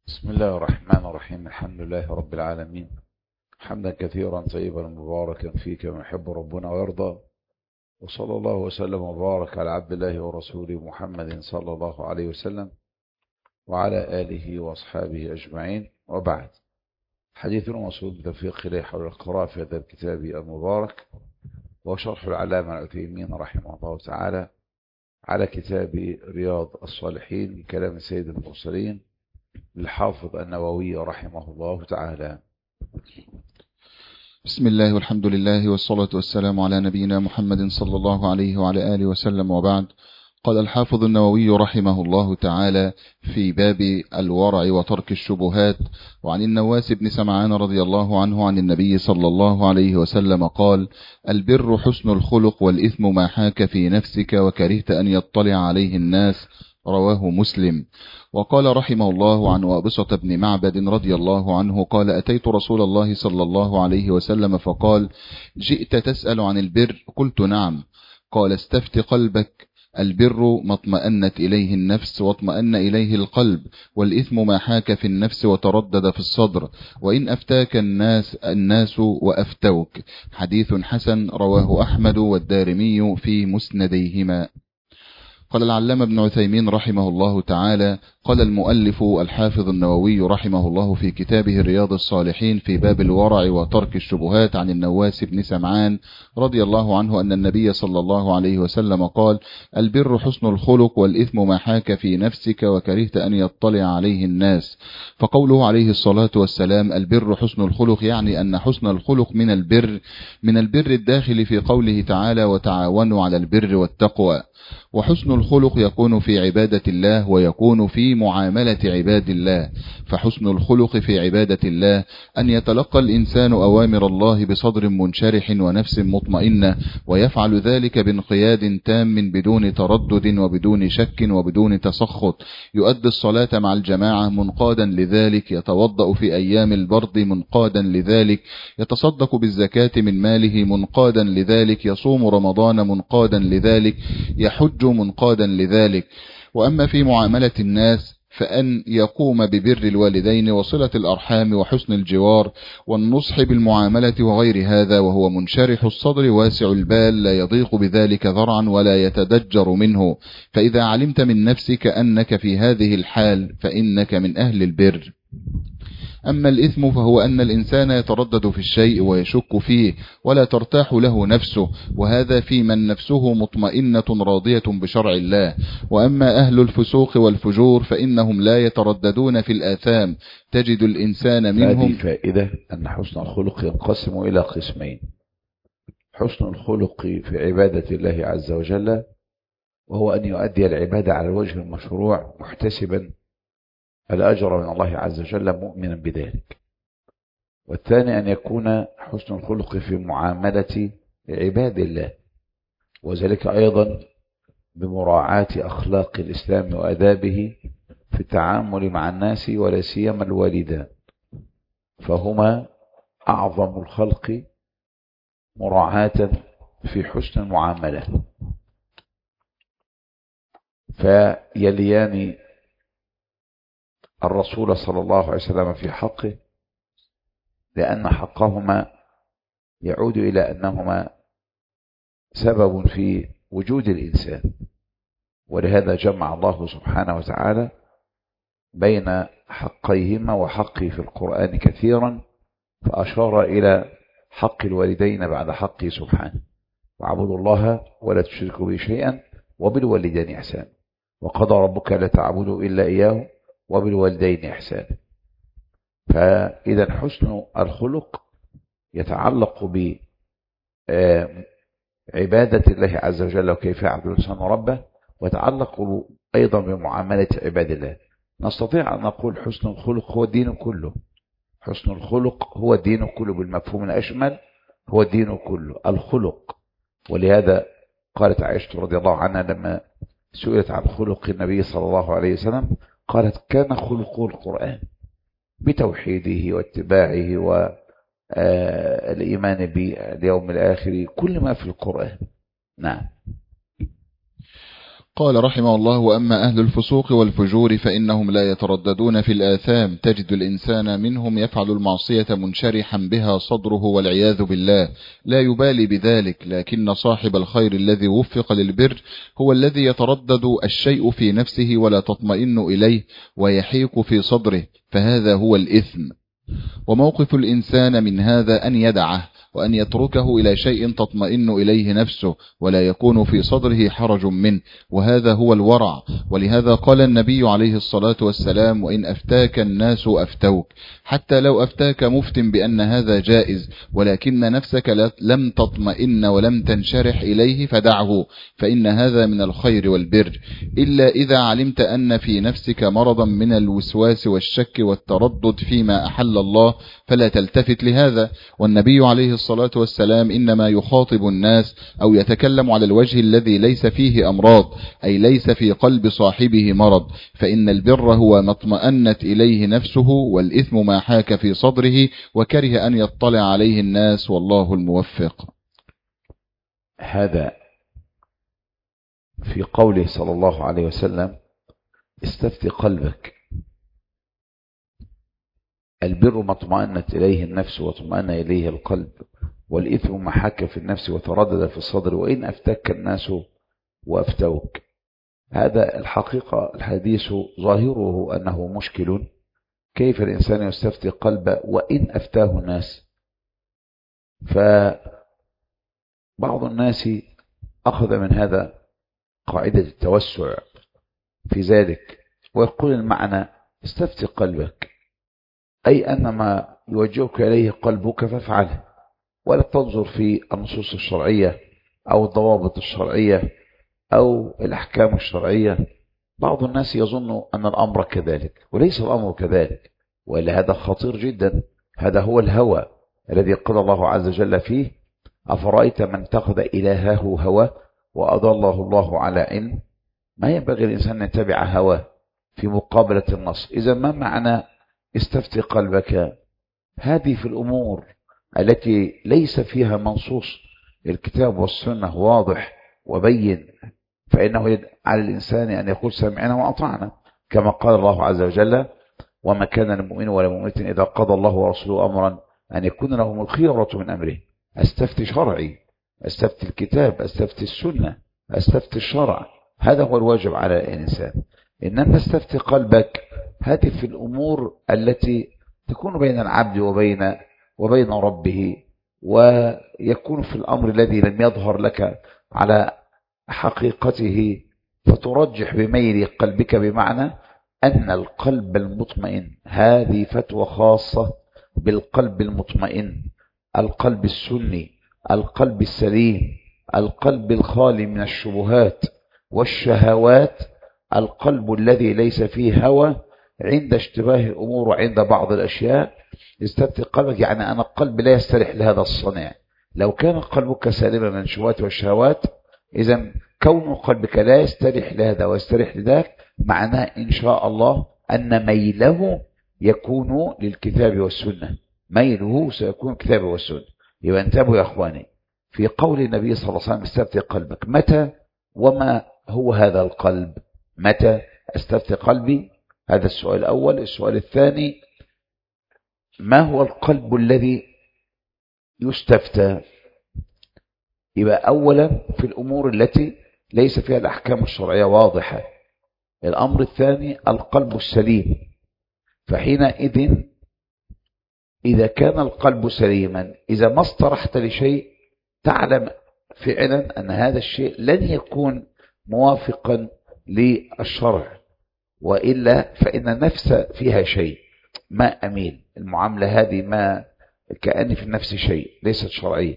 بسم الله الرحمن الرحيم. الحمد لله رب العالمين، حمدا كثيرا طيبا مباركا فيه كما يحب ربنا ويرضى. وصلى الله وسلم وبارك على عبد الله ورسوله محمد صلى الله عليه وسلم وعلى آله وأصحابه أجمعين، وبعد. حديثنا موصول بتوفيق إليه حول القراءة في هذا الكتاب المبارك، وشرح العلامة العثيمين رحمه الله تعالى على كتاب رياض الصالحين من كلام سيد المرسلين للحافظ النووي رحمه الله تعالى. بسم الله والحمد لله والصلاة والسلام على نبينا محمد صلى الله عليه وعلى آله وسلم، وبعد. قال الحافظ النووي رحمه الله تعالى في باب الورع وترك الشبهات: وعن النواس بن سمعان رضي الله عنه عن النبي صلى الله عليه وسلم قال: البر حسن الخلق، والإثم ما حاك في نفسك وكرهت أن يطلع عليه الناس. رواه مسلم. وقال رحمه الله عن وابصة بن معبد رضي الله عنه قال: أتيت رسول الله صلى الله عليه وسلم فقال: جئت تسأل عن البر؟ قلت: نعم. قال: استفت قلبك، البر ما اطمأنت إليه النفس واطمأن إليه القلب، والإثم ما حاك في النفس وتردد في الصدر، وإن أفتاك الناس وأفتوك. حديث حسن، رواه أحمد والدارمي في مسنديهما. قال العلامة ابن عثيمين رحمه الله تعالى: قال المؤلف الحافظ النووي رحمه الله في كتابه رياض الصالحين في باب الورع وترك الشبهات عن النواس بن سمعان رضي الله عنه أن النبي صلى الله عليه وسلم قال: البر حسن الخلق، والإثم ما حاك في نفسك وكرهت أن يطلع عليه الناس. فقوله عليه الصلاة والسلام البر حسن الخلق يعني أن حسن الخلق من البر الداخل في قوله تعالى: وتعاونوا على البر والتقوى. وحسن الخلق يكون في عبادة الله ويكون في معاملة عباد الله. فحسن الخلق في عبادة الله أن يتلقى الإنسان أوامر الله بصدر منشرح ونفس مطمئنة، ويفعل ذلك بانقياد تام بدون تردد وبدون شك وبدون تسخط. يؤدي الصلاة مع الجماعة منقادا لذلك، يتوضأ في أيام البرد منقادا لذلك، يتصدق بالزكاة من ماله منقادا لذلك، يصوم رمضان منقادا لذلك، يحج منقادا لذلك. وأما في معاملة الناس فأن يقوم ببر الوالدين وصلة الأرحام وحسن الجوار والنصح بالمعاملة وغير هذا، وهو منشرح الصدر واسع البال، لا يضيق بذلك ذرعا ولا يتدجر منه. فإذا علمت من نفسك أنك في هذه الحال فإنك من أهل البر. أما الإثم فهو أن الإنسان يتردد في الشيء ويشك فيه ولا ترتاح له نفسه، وهذا في من نفسه مطمئنة راضية بشرع الله. وأما أهل الفسوق والفجور فإنهم لا يترددون في الآثام، تجد الإنسان منهم. هذه فائدة أن حسن الخلق ينقسم إلى قسمين: حسن الخلق في عبادة الله عز وجل، وهو أن يؤدي العبادة على الوجه المشروع محتسبا الأجر من الله عز وجل مؤمنا بذلك. والثاني أن يكون حسن الخلق في معاملة عباد الله، وذلك أيضا بمراعاة أخلاق الإسلام وأدابه في التعامل مع الناس ولا سيما الوالدان، فهما أعظم الخلق مراعاة في حسن المعاملة، فيليان الرسول صلى الله عليه وسلم في حقه، لأن حقهما يعود إلى أنهما سبب في وجود الإنسان. ولهذا جمع الله سبحانه وتعالى بين حقيهما وحقه في القرآن كثيرا، فأشار إلى حق الوالدين بعد حقه سبحانه: واعبدوا الله ولا تشركوا به شيئا وبالوالدين إحسانا، وقضى ربك لا تعبدوا إلا إياه وبالوالدين إحسانا. فإذا حسن الخلق يتعلق بعبادة الله عز وجل وكيف يعبد الإنسان ربه، ويتعلق أيضا بمعاملة عباد الله. نستطيع أن نقول حسن الخلق هو الدين كله. حسن الخلق هو الدين كله بالمفهوم الأشمل، هو الدين كله الخلق. ولهذا قالت عائشة رضي الله عنها لما سئلت عن خلق النبي صلى الله عليه وسلم قالت: كان خلقه القرآن، بتوحيده واتباعه والإيمان باليوم الآخر، كل ما في القرآن. نعم. قال رحمه الله: وأما أهل الفسوق والفجور فإنهم لا يترددون في الآثام، تجد الإنسان منهم يفعل المعصية منشرحا بها صدره والعياذ بالله، لا يبالي بذلك، لكن صاحب الخير الذي وفق للبر هو الذي يتردد الشيء في نفسه ولا تطمئن إليه ويحيك في صدره، فهذا هو الإثم. وموقف الإنسان من هذا أن يدعه وأن يتركه إلى شيء تطمئن إليه نفسه ولا يكون في صدره حرج منه، وهذا هو الورع. ولهذا قال النبي عليه الصلاة والسلام: وإن أفتاك الناس أفتوك. حتى لو أفتاك مفت بأن هذا جائز ولكن نفسك لم تطمئن ولم تنشرح إليه فدعه، فإن هذا من الخير والبر، إلا إذا علمت أن في نفسك مرضا من الوسواس والشك والتردد فيما أحل الله فلا تلتفت لهذا. والنبي عليه الصلاة والسلام إنما يخاطب الناس أو يتكلم على الوجه الذي ليس فيه أمراض، أي ليس في قلب صاحبه مرض، فإن البر هو ما اطمأنت إليه نفسه، والإثم ما حاك في صدره وكره أن يطلع عليه الناس، والله الموفق. هذا في قوله صلى الله عليه وسلم: استفتي قلبك. البر ما اطمأنت إليه النفس واطمأن إليه القلب، والإثم ما حك في النفس وتردد في الصدر، وإن أفتك الناس وأفتوك. هذا الحقيقة الحديث ظاهره أنه مشكل. كيف الإنسان يستفتي قلبه وإن أفتاه الناس؟ فبعض الناس أخذ من هذا قاعدة التوسع في ذلك، ويقول المعنى: استفتي قلبك، أي أن ما يوجهك إليه قلبك فافعله، ولا تنظر في النصوص الشرعية أو الضوابط الشرعية أو الأحكام الشرعية. بعض الناس يظن أن الأمر كذلك، وليس الأمر كذلك، وإلا هذا خطير جدا. هذا هو الهوى الذي قال الله عز وجل فيه: أفرأيت من اتخذ إلهه هوى وأضله الله على علم. ما ينبغي الإنسان أن يتبع هواه في مقابلة النص. إذا ما معنى استفتي قلبك؟ هذه في الأمور التي ليس فيها منصوص الكتاب والسنة واضح وبين، فإنه على الإنسان أن يقول سمعنا وأطعنا، كما قال الله عز وجل: وما كان للمؤمن ولا مؤمنة إذا قضى الله ورسوله أمرا أن يكون لهم الخيرة من أمره. أستفتي شرعي، أستفتي الكتاب، أستفتي السنة، أستفتي الشرع، هذا هو الواجب على الإنسان. إنما استفتي قلبك هذه في الأمور التي تكون بين العبد وبين ربه، ويكون في الأمر الذي لم يظهر لك على حقيقته، فترجح بميل قلبك، بمعنى أن القلب المطمئن، هذه فتوى خاصة بالقلب المطمئن، القلب السني، القلب السليم، القلب الخالي من الشبهات والشهوات، القلب الذي ليس فيه هوى عند اشتباه الأمور وعند بعض الأشياء. استفتي قلبك يعني أن القلب لا يستريح لهذا الصنع. لو كان قلبك سالما من الشبهات والشهوات، إذا كون قلبك لا يستريح لهذا ويستريح لذاك معناه إن شاء الله أن ميله يكون للكتاب والسنة، ميله سيكون الكتاب والسنة. يبقى انتبهوا يا أخواني في قول النبي صلى الله عليه وسلم: استفتي قلبك. متى وما هو هذا القلب؟ متى استفتي قلبي؟ هذا السؤال الأول. السؤال الثاني: ما هو القلب الذي يستفتى؟ يبقى أولا في الأمور التي ليس فيها الأحكام الشرعية واضحة. الأمر الثاني القلب السليم. فحينئذ إذا كان القلب سليما، إذا ما استرحت لشيء تعلم فعلا أن هذا الشيء لن يكون موافقا للشرع، وإلا فإن النفس فيها شيء، ما أميل المعاملة هذه، ما كأن في النفس شيء ليست شرعية.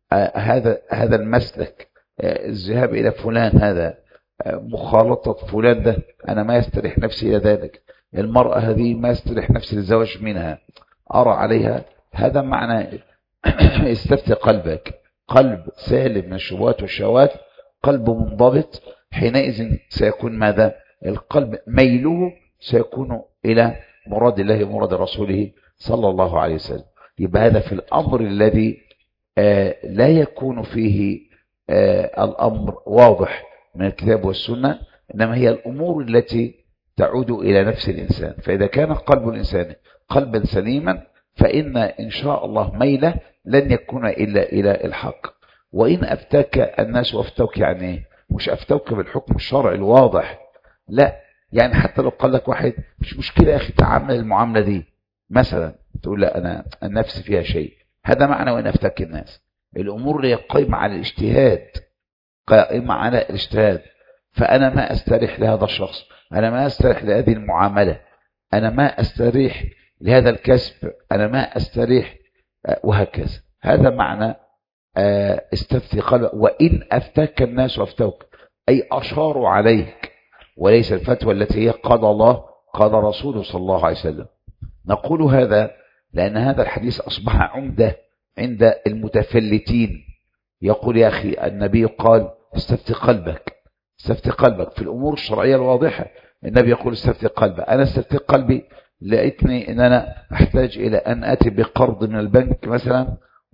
هذا المسلك، الذهاب إلى فلان، هذا مخالطة فلان، ده أنا ما يستريح نفسي إلى ذلك. المرأة هذه ما يستريح نفسي للزواج منها، أرى عليها. هذا معنى استفتي قلبك. قلب سالم من الشبهات والشهوات، قلب منضبط، حينئذ سيكون ماذا؟ القلب ميله سيكون إلى مراد الله ومراد رسوله صلى الله عليه وسلم. يبقى هذا في الأمر الذي لا يكون فيه الأمر واضح من الكتاب والسنة، إنما هي الأمور التي تعود إلى نفس الإنسان. فإذا كان قلب الإنسان قلبا سليما فإن إن شاء الله ميله لن يكون إلا إلى الحق. وإن أفتاك الناس وافتوك، يعني مش أفتوك بالحكم الشرعي الواضح، لا، يعني حتى لو قال لك واحد مش مشكلة يا أخي تعامل المعاملة دي مثلا، تقول لا أنا النفس فيها شيء، هذا معنى وإن أفتاك الناس. الأمور اللي قائمة على الاجتهاد، قائمة على الاجتهاد، فأنا ما أستريح لهذا الشخص، أنا ما أستريح لهذه المعاملة، أنا ما أستريح لهذا الكسب، أنا ما أستريح، وهكذا. هذا معنى استفتي قلبك. وإن أفتاك الناس وافتوك، أي أشاروا عليك، وليس الفتوى التي هي قال الله قال رسوله صلى الله عليه وسلم. نقول هذا لأن هذا الحديث أصبح عمدة عند المتفلتين. يقول يا أخي النبي قال استفتي قلبك، استفتي قلبك في الأمور الشرعية الواضحة. النبي يقول استفتي قلبك. أنا استفتي قلبي، لقيتني أن أنا أحتاج إلى أن أتي بقرض من البنك مثلا،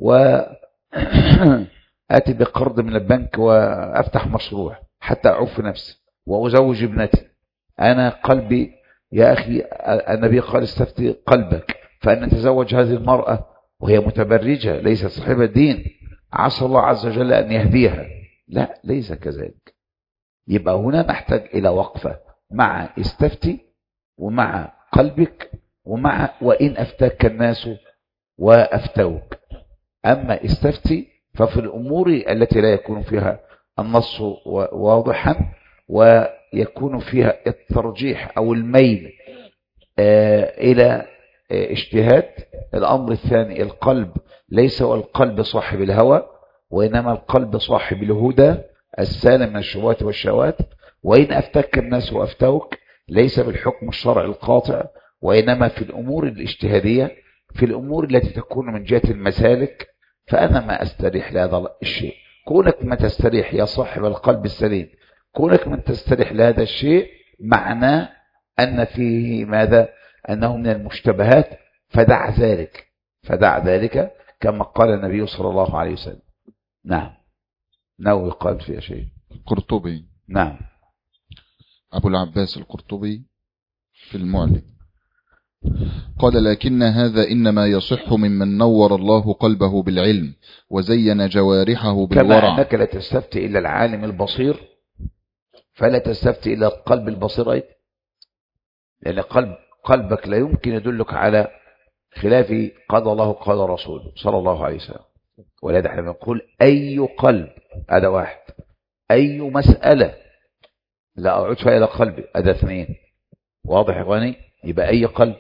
أتي بقرض من البنك وأفتح مشروع حتى أعف نفسي وأزوج ابنتي. أنا قلبي يا أخي النبي قال استفتي قلبك، فأن تزوج هذه المرأة وهي متبرجة ليست صاحبة دين، عسى الله عز وجل أن يهديها. لا، ليس كذلك. يبقى هنا نحتاج إلى وقفة مع استفتي ومع قلبك ومع وإن أفتاك الناس وأفتوك. أما استفتي ففي الأمور التي لا يكون فيها النص واضحا ويكون فيها الترجيح أو الميل إلى اجتهاد. الأمر الثاني القلب ليس هو القلب صاحب الهوى، وإنما القلب صاحب الهدى السالم من الشبهات والشهوات. وإن أفتك الناس وأفتوك ليس بالحكم الشرعي القاطع، وإنما في الأمور الاجتهادية، في الأمور التي تكون من جهة المسالك، فأنا ما أستريح لهذا الشيء. كونك ما تستريح يا صاحب القلب السليم، كونك من تستريح لهذا الشيء معناه أن فيه ماذا؟ أنه من المشتبهات، فدع ذلك، فدع ذلك كما قال النبي صلى الله عليه وسلم. نعم. نووي قال فيها شيء. القرطبي. نعم. أبو العباس القرطبي في المعلم قال لكن هذا إنما يصح ممن نور الله قلبه بالعلم وزين جوارحه بالورع. كما أنك لا تستفتي إلا العالم البصير فلا تستفتي إلا القلب البصير أيضا، لأن قلبك لا يمكن يدلك على خلاف قال الله قال رسوله صلى الله عليه وسلم. ولذا احنا بنقول أي قلب، هذا واحد. أي مسألة لا أعود فيها إلى قلبي، هذا اثنين. واضح يا إخواني؟ يبقى أي قلب،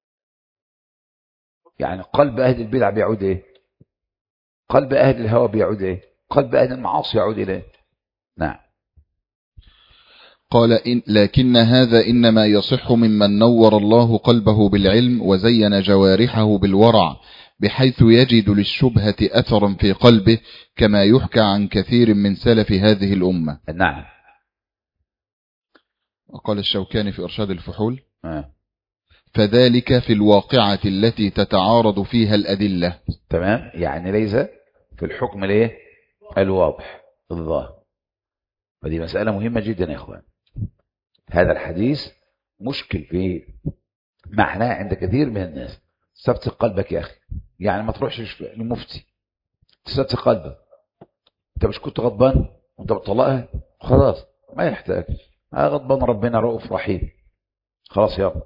يعني قلب أهل البدع بيعود إيه؟ قلب أهل الهوى بيعود إيه؟ قلب أهل المعاصي يعود إليه. نعم. قال لكن هذا إنما يصح ممن نور الله قلبه بالعلم وزين جوارحه بالورع، بحيث يجد للشبهة أثرا في قلبه، كما يحكى عن كثير من سلف هذه الأمة. نعم. وقال الشوكاني في إرشاد الفحول فذلك في الواقعة التي تتعارض فيها الأدلة. تمام، يعني ليس في الحكم الايه الواضح الظاهر. ودي مسألة مهمة جدا يا إخوان. هذا الحديث مشكل في معناه عند كثير من الناس. استفتي قلبك يا أخي، يعني ما تروحش للمفتي، تستفتي قلبك. انت مش كنت غضبان وانت بتطلقها؟ خلاص ما يحتاج، غضبان ربنا رؤوف رحيم، خلاص يلا.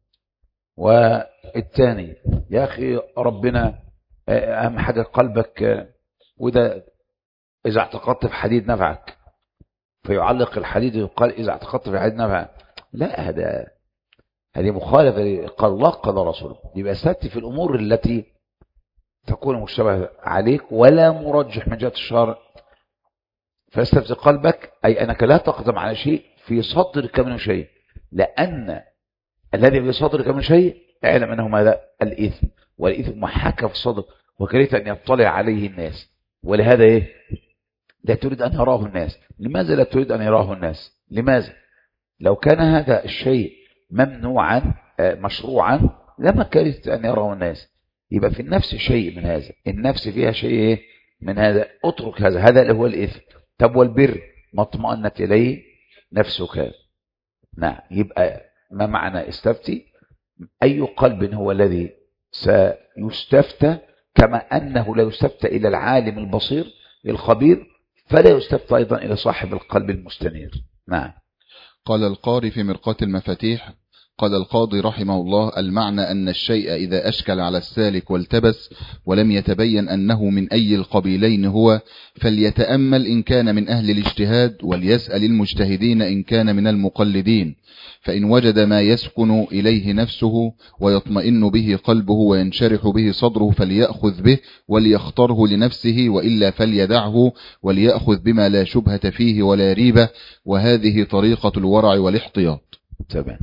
والثاني يا أخي ربنا أهم حاجة قلبك، وده إذا اعتقدت في حديد نفعك، فيعلق الحديد ويقال إذا اعتقدت في حديد نفعك. لا، هذه مخالفة قال الله قال رسوله. يبقى استفتي في الأمور التي تكون مشتبه عليك ولا مرجح من جهة الشرع. فاستفتي قلبك أي أنك لا تقدم على شيء في صدرك من شيء، لأن الذي في صدرك من شيء اعلم أنه ماذا؟ الإثم، والإثم محاكى في الصدر وكرهت أن يطلع عليه الناس. ولهذا إيه؟ لا تريد أن يراه الناس. لماذا لا تريد أن يراه الناس؟ لماذا؟ لو كان هذا الشيء ممنوعا مشروعا لما كرهت أن يراه الناس. يبقى في النفس شيء من هذا، النفس فيها شيء من هذا، اترك هذا اللي هو الإثم. طب والبر؟ ما اطمأنت إليه نفسك. نعم. يبقى ما معنى استفتي؟ أي قلب هو الذي سيستفتى، كما أنه لا يستفتى إلى العالم البصير الخبير، فلا يستفتى أيضا إلى صاحب القلب المستنير. نعم. قال القاري في مرقاة المفاتيح، قال القاضي رحمه الله: المعنى أن الشيء إذا أشكل على السالك والتبس ولم يتبين أنه من أي القبيلين هو، فليتأمل إن كان من أهل الاجتهاد، وليسأل المجتهدين إن كان من المقلدين، فإن وجد ما يسكن إليه نفسه ويطمئن به قلبه وينشرح به صدره فليأخذ به وليختاره لنفسه، وإلا فليدعه وليأخذ بما لا شبهة فيه ولا ريبة، وهذه طريقة الورع والاحتياط. تمام.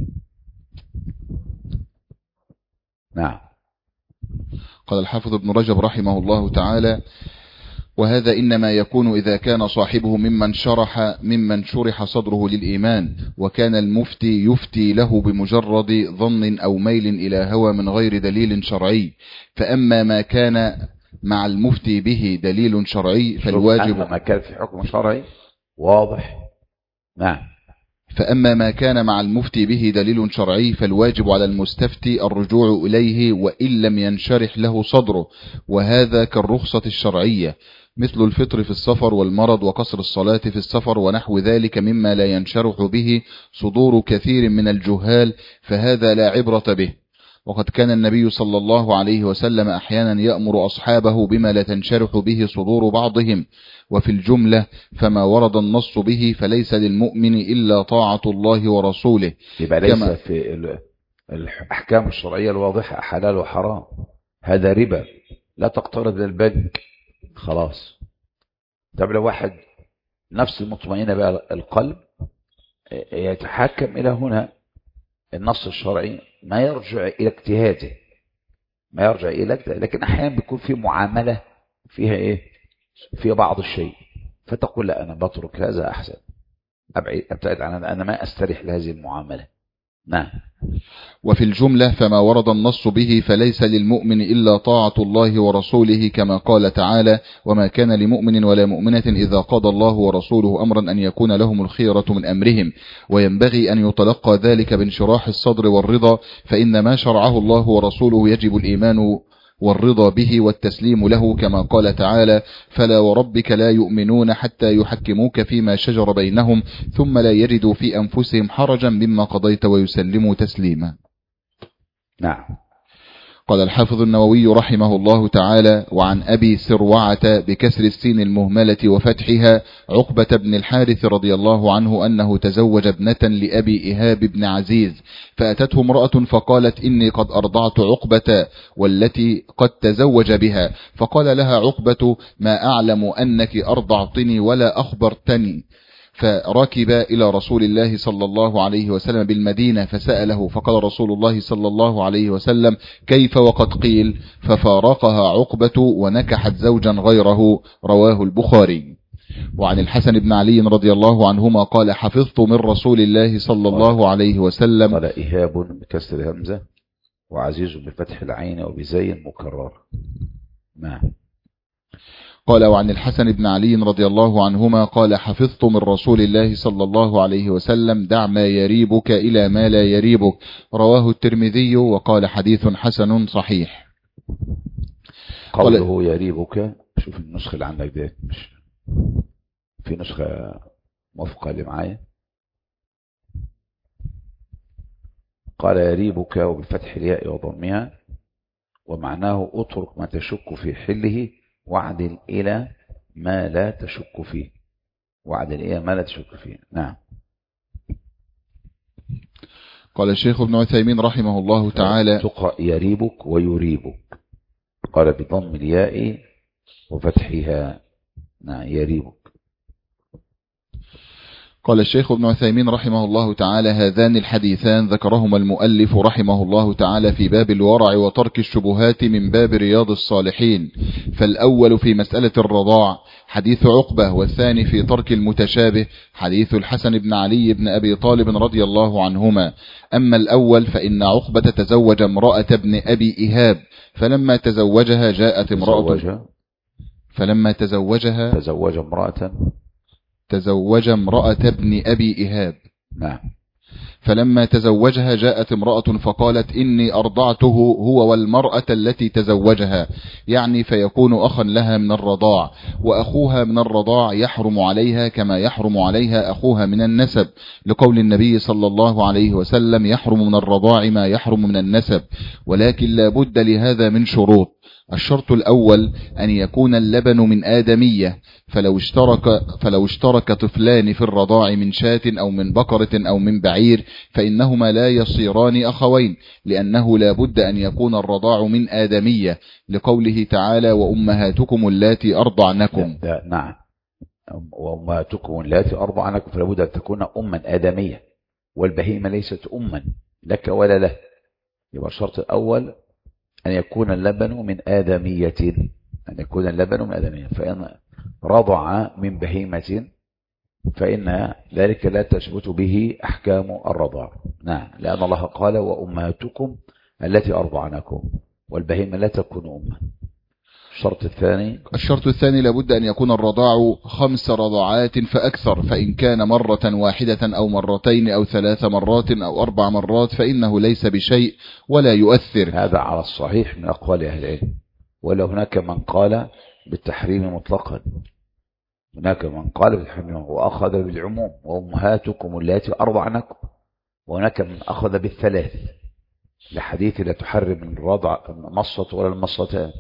نعم. قال الحافظ ابن رجب رحمه الله تعالى: وهذا إنما يكون إذا كان صاحبه ممن شرح صدره للإيمان، وكان المفتي يفتي له بمجرد ظن أو ميل إلى هوى من غير دليل شرعي. فأما ما كان مع المفتي به دليل شرعي فالواجب، ما كان في حكم شرعي واضح. نعم. فأما ما كان مع المفتي به دليل شرعي فالواجب على المستفتي الرجوع إليه وإن لم ينشرح له صدره، وهذا كالرخصة الشرعية، مثل الفطر في السفر والمرض وقصر الصلاة في السفر ونحو ذلك مما لا ينشرح به صدور كثير من الجهال، فهذا لا عبرة به. وقد كان النبي صلى الله عليه وسلم أحيانا يأمر أصحابه بما لا تنشرح به صدور بعضهم. وفي الجملة فما ورد النص به فليس للمؤمن إلا طاعة الله ورسوله. يبقى ليس في الأحكام الشرعية الواضحة حلال وحرام، هذا ربا، لا تقترض للبنك خلاص. طب لو واحد نفس المطمئنة بقى القلب يتحكم إلى هنا النص الشرعي، ما يرجع إلى اجتهاده، لكن أحيانا بيكون في معاملة فيها في بعض الشيء، فتقول لا أنا بترك هذا أحسن، أبتعد عن أنا ما أستريح لهذه المعاملة. نعم. وفي الجملة فما ورد النص به فليس للمؤمن إلا طاعة الله ورسوله، كما قال تعالى: وما كان لمؤمن ولا مؤمنة إذا قضى الله ورسوله أمرا أن يكون لهم الخيرة من أمرهم. وينبغي أن يتلقى ذلك بانشراح الصدر والرضا، فإن ما شرعه الله ورسوله يجب الإيمان والرضا به والتسليم له، كما قال تعالى: فلا وربك لا يؤمنون حتى يحكموك فيما شجر بينهم ثم لا يجدوا في أنفسهم حرجا مما قضيت ويسلموا تسليما. نعم. قال الحافظ النووي رحمه الله تعالى: وعن أبي سروعة بكسر السين المهملة وفتحها عقبة بن الحارث رضي الله عنه أنه تزوج ابنة لأبي إيهاب بن عزيز، فأتته امرأة فقالت: إني قد أرضعت عقبة والتي قد تزوج بها، فقال لها عقبة: ما أعلم أنك أرضعتني ولا أخبرتني. فركب إلى رسول الله صلى الله عليه وسلم بالمدينة فسأله، فقال رسول الله صلى الله عليه وسلم: كيف وقد قيل؟ ففارقها عقبة ونكحت زوجا غيره. رواه البخاري. وعن الحسن بن علي رضي الله عنهما قال: حفظت من رسول الله صلى الله عليه وسلم. قال إيهاب بكسر الهمزة وعزيز بفتح العين وبزي مكرر. نعم. قال: وعن الحسن بن علي رضي الله عنهما قال: حفظت من رسول الله صلى الله عليه وسلم: دع ما يريبك إلى ما لا يريبك. رواه الترمذي وقال: حديث حسن صحيح. قوله يريبك، شوف النسخة اللي عندك دي، مش في نسخة موافقة اللي معايا. قال يريبك وبفتح الياء وضمها، ومعناه اترك ما تشك في حله وعدل إلى ما لا تشك فيه. نعم. قال الشيخ ابن عثيمين رحمه الله تعالى: تقرأ يريبك ويريبك، قال بضم الياء وفتحها. نعم. يريبك. قال الشيخ ابن عثيمين رحمه الله تعالى: هذان الحديثان ذكرهما المؤلف رحمه الله تعالى في باب الورع وترك الشبهات من باب رياض الصالحين. فالأول في مسألة الرضاع حديث عقبة، والثاني في ترك المتشابه حديث الحسن بن علي بن أبي طالب رضي الله عنهما. أما الأول فإن عقبة تزوج امرأة ابن أبي إيهاب، فلما تزوجها جاءت امرأة، تزوج امرأة تزوج امرأة ابن أبي إيهاب. نعم. فلما تزوجها جاءت امرأة فقالت إني أرضعته هو والمرأة التي تزوجها، يعني فيكون أخا لها من الرضاع، وأخوها من الرضاع يحرم عليها كما يحرم عليها أخوها من النسب، لقول النبي صلى الله عليه وسلم يحرم من الرضاع ما يحرم من النسب، ولكن لا بد لهذا من شروط. الشرط الأول أن يكون اللبن من آدمية، فلو اشترك طفلان في الرضاع من شاة أو من بقرة أو من بعير فإنهما لا يصيران أخوين، لأنه لا بد أن يكون الرضاع من آدمية، لقوله تعالى وأمهاتكم اللاتي أرضعنكم. نعم، وأمهاتكم اللاتي أرضعنكم، فلا بد أن تكون أما آدمية، والبهيمة ليست أما لك ولا له. يبقى الشرط الأول أن يكون اللبن من آدمية، فإن رضع من بهيمة فإن ذلك لا تثبت به أحكام الرضاع. نعم، لأن الله قال وأمهاتكم التي أرضعنكم، والبهيمة لا تكون أما. الشرط الثاني لابد أن يكون الرضاع 5 رضعات فأكثر، فإن كان مرة واحدة أو مرتين أو 3 مرات أو 4 مرات فإنه ليس بشيء ولا يؤثر. هذا على الصحيح من أقوال أهل العلم، ولا هناك من قال بالتحريم مطلقا، وأخذ بالعموم وأمهاتكم اللاتي أرضعنكم، وهناك من أخذ بالثلاث لحديث لا تحرم من الرضع مصة ولا المصتان،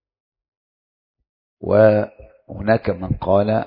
وهناك من قال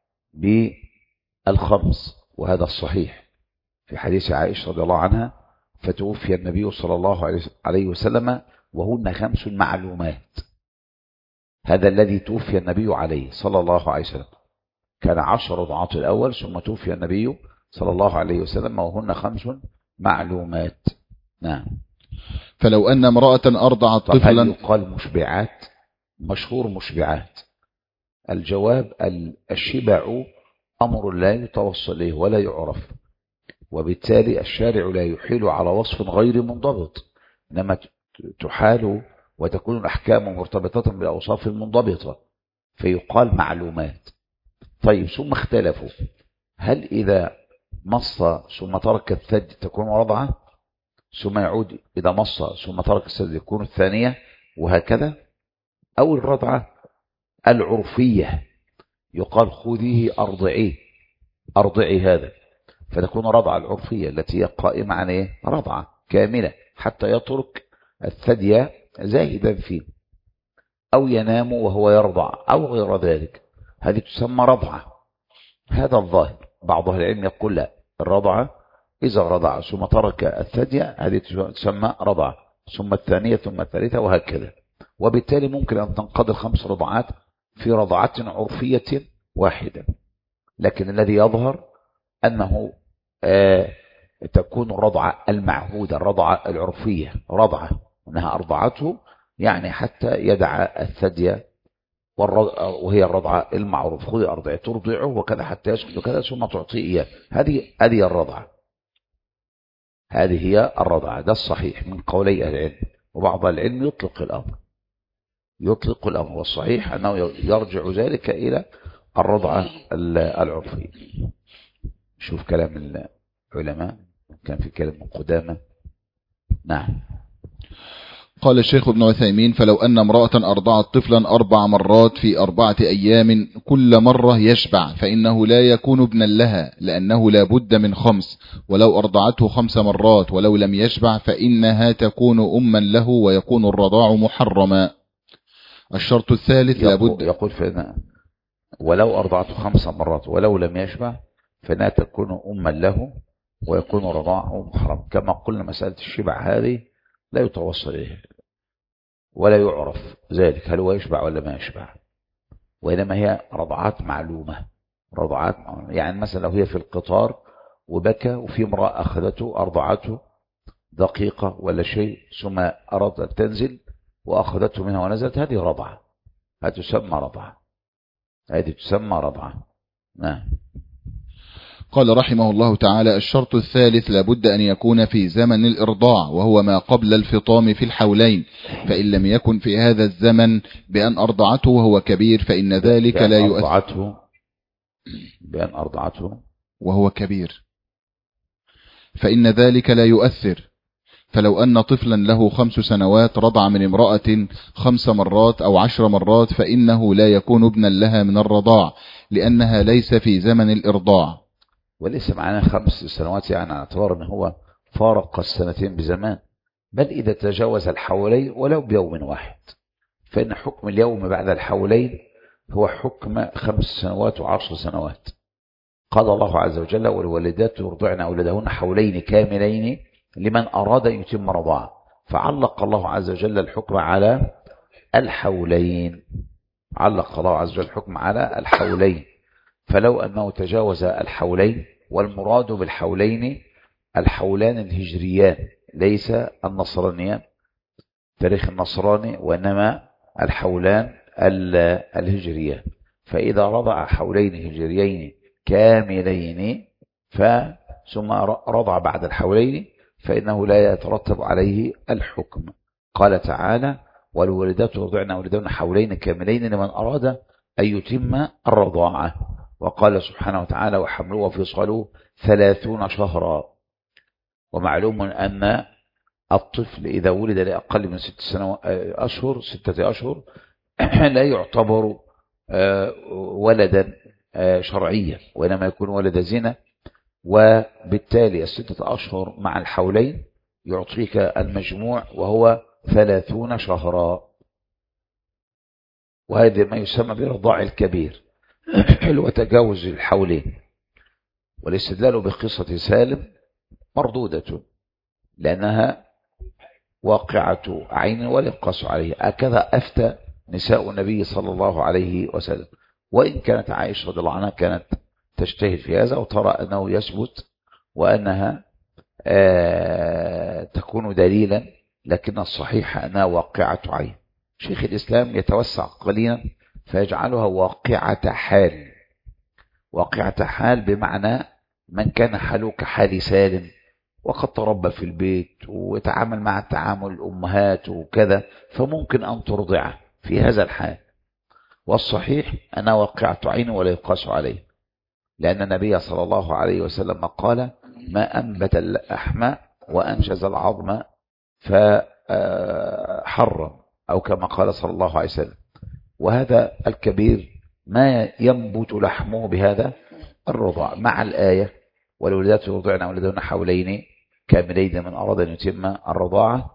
بالخمس، وهذا الصحيح في حديث عائشة رضي الله عنها فتوفي النبي صلى الله عليه وسلم وهن 5 معلومات. هذا الذي توفي النبي عليه صلى الله عليه وسلم، كان 10 رضعات الأول، ثم توفي النبي صلى الله عليه وسلم وهن 5 معلومات. نعم. فلو أن امرأة أرضعت طفلا، هل يقال مشبعات؟ مشهور مشبعات. الجواب الشبع أمر لا يتوصل إليه ولا يعرف، وبالتالي الشارع لا يحيل على وصف غير منضبط، إنما تحال وتكون الأحكام مرتبطة بالأوصاف المنضبطة فيقال معلومات. طيب، ثم اختلفوا هل إذا مص ثم ترك الثدي تكون رضعة، ثم يعود إذا مص ثم ترك الثدي يكون الثانية، وهكذا، أو الرضعة العرفية يقال خذيه أرضعي هذا، فتكون رضعة العرفية التي هي قائمة عن رضعة كاملة حتى يترك الثدي زاهدا فيه، أو ينام وهو يرضع أو غير ذلك، هذه تسمى رضعة. هذا الظاهر. بعض أهل العلم يقول لا، الرضعة إذا رضع ثم ترك الثدي هذه تسمى رضعة، ثم الثانية ثم الثالثة وهكذا، وبالتالي ممكن أن تنقضي 5 رضعات في رضعة عرفية واحدة. لكن الذي يظهر أنه تكون الرضعة المعهودة، الرضعة العرفية رضعة، أنها أرضعته يعني حتى يدع الثدي، وهي الرضعة المعروف، خذي أرضعه ترضعه وكذا حتى يسكت وكذا ثم تعطيه إياه. هذه الرضعة، هذه هي الرضعة. ده الصحيح من قولي أهل العلم، وبعض العلم يطلق الأمر، والصحيح أنه يرجع ذلك إلى الرضعة العرفية. شوف كلام العلماء، كان في كلام من قدامى. نعم. قال الشيخ ابن عثيمين فلو أن امرأة أرضعت طفلا 4 مرات في 4 أيام كل مرة يشبع فإنه لا يكون ابنا لها، لأنه لا بد من 5، ولو أرضعته 5 مرات ولو لم يشبع فإنها تكون أما له ويكون الرضاع محرما. الشرط الثالث لابد يقول فإن ولو أرضعته 5 مرات ولو لم يشبع فإنها تكون أما له ويكون الرضاع محرما. كما قلنا مسألة الشبع هذه لا يتوصل إليه ولا يعرف ذلك هل هو يشبع ولا ما يشبع، وإنما هي رضعات معلومة، رضعات يعني مثلا لو هي في القطار وبكى وفي امرأة أخذته أرضعته دقيقة ولا شيء ثم أرادت تنزل وأخذته منها ونزلت، هذه رضعة، هذه تسمى رضعة. نعم. قال رحمه الله تعالى الشرط الثالث لابد أن يكون في زمن الإرضاع، وهو ما قبل الفطام في الحولين، فإن لم يكن في هذا الزمن بأن أرضعته وهو كبير فإن ذلك لا يؤثر. بأن أرضعته وهو كبير، فإن ذلك لا يؤثر. فلو أن طفلا له 5 سنوات رضع من امرأة 5 مرات أو 10 مرات فإنه لا يكون ابنا لها من الرضاع، لأنها ليس في زمن الإرضاع. وليس معناه 5 سنوات يعني على اعتبار أنه هو فارق السنتين بزمان، بل إذا تجاوز الحولين ولو بيوم واحد، فإن حكم اليوم بعد الحولين هو حكم 5 سنوات و10 سنوات. قال الله عز وجل: والوالدات يرضعن أولادهن حولين كاملين لمن أراد أن يتم رضاعه، فعلق الله عز وجل الحكم على الحولين. علق الله عز وجل الحكم على الحولين، فلو أنه تجاوز الحولين، والمراد بالحولين الحولان الهجريان ليس النصرانيان تاريخ النصراني، وإنما الحولان الهجريان. فإذا رضع حولين هجريين كاملين ثم رضع بعد الحولين فإنه لا يترتب عليه الحكم. قال تعالى: والوالدات يرضعن أولادهن حولين كاملين لمن أراد أن يتم الرضاعة. وقال سبحانه وتعالى: وحمله وفصاله 30 شهرا. ومعلوم أن الطفل إذا ولد لأقل من 6 أشهر لا يعتبر ولدا شرعيا، وإنما يكون ولد زنا، وبالتالي 6 أشهر مع الحولين يعطيك المجموع وهو 30 شهرا. وهذا ما يسمى برضاع الكبير وتجاوز الحولين. والاستدلال بقصة سالم مردودة، لأنها واقعة عين ولا يقاس عليه. هكذا أفتى نساء النبي صلى الله عليه وسلم، وإن كانت عائشة رضي الله عنها كانت تجتهد في هذا وترى أنه يثبت وأنها تكون دليلا، لكن الصحيح أنها واقعة عين. شيخ الإسلام يتوسع قليلا فيجعلها واقعة حال. واقعة حال بمعنى من كان حاله كحال سالم، وقد تربى في البيت وتعامل مع تعامل الأمهات وكذا، فممكن أن ترضعه في هذا الحال. والصحيح أنها واقعة عين ولا يقاس عليه، لأن النبي صلى الله عليه وسلم قال: ما أنبت اللحم وأنشز العظم فحرم، أو كما قال صلى الله عليه وسلم. وهذا الكبير ما ينبت لحمه بهذا الرضاع، مع الآية: والولدات يرضعن أولادهن حولين كاملين من أراد أن يتم الرضاعة.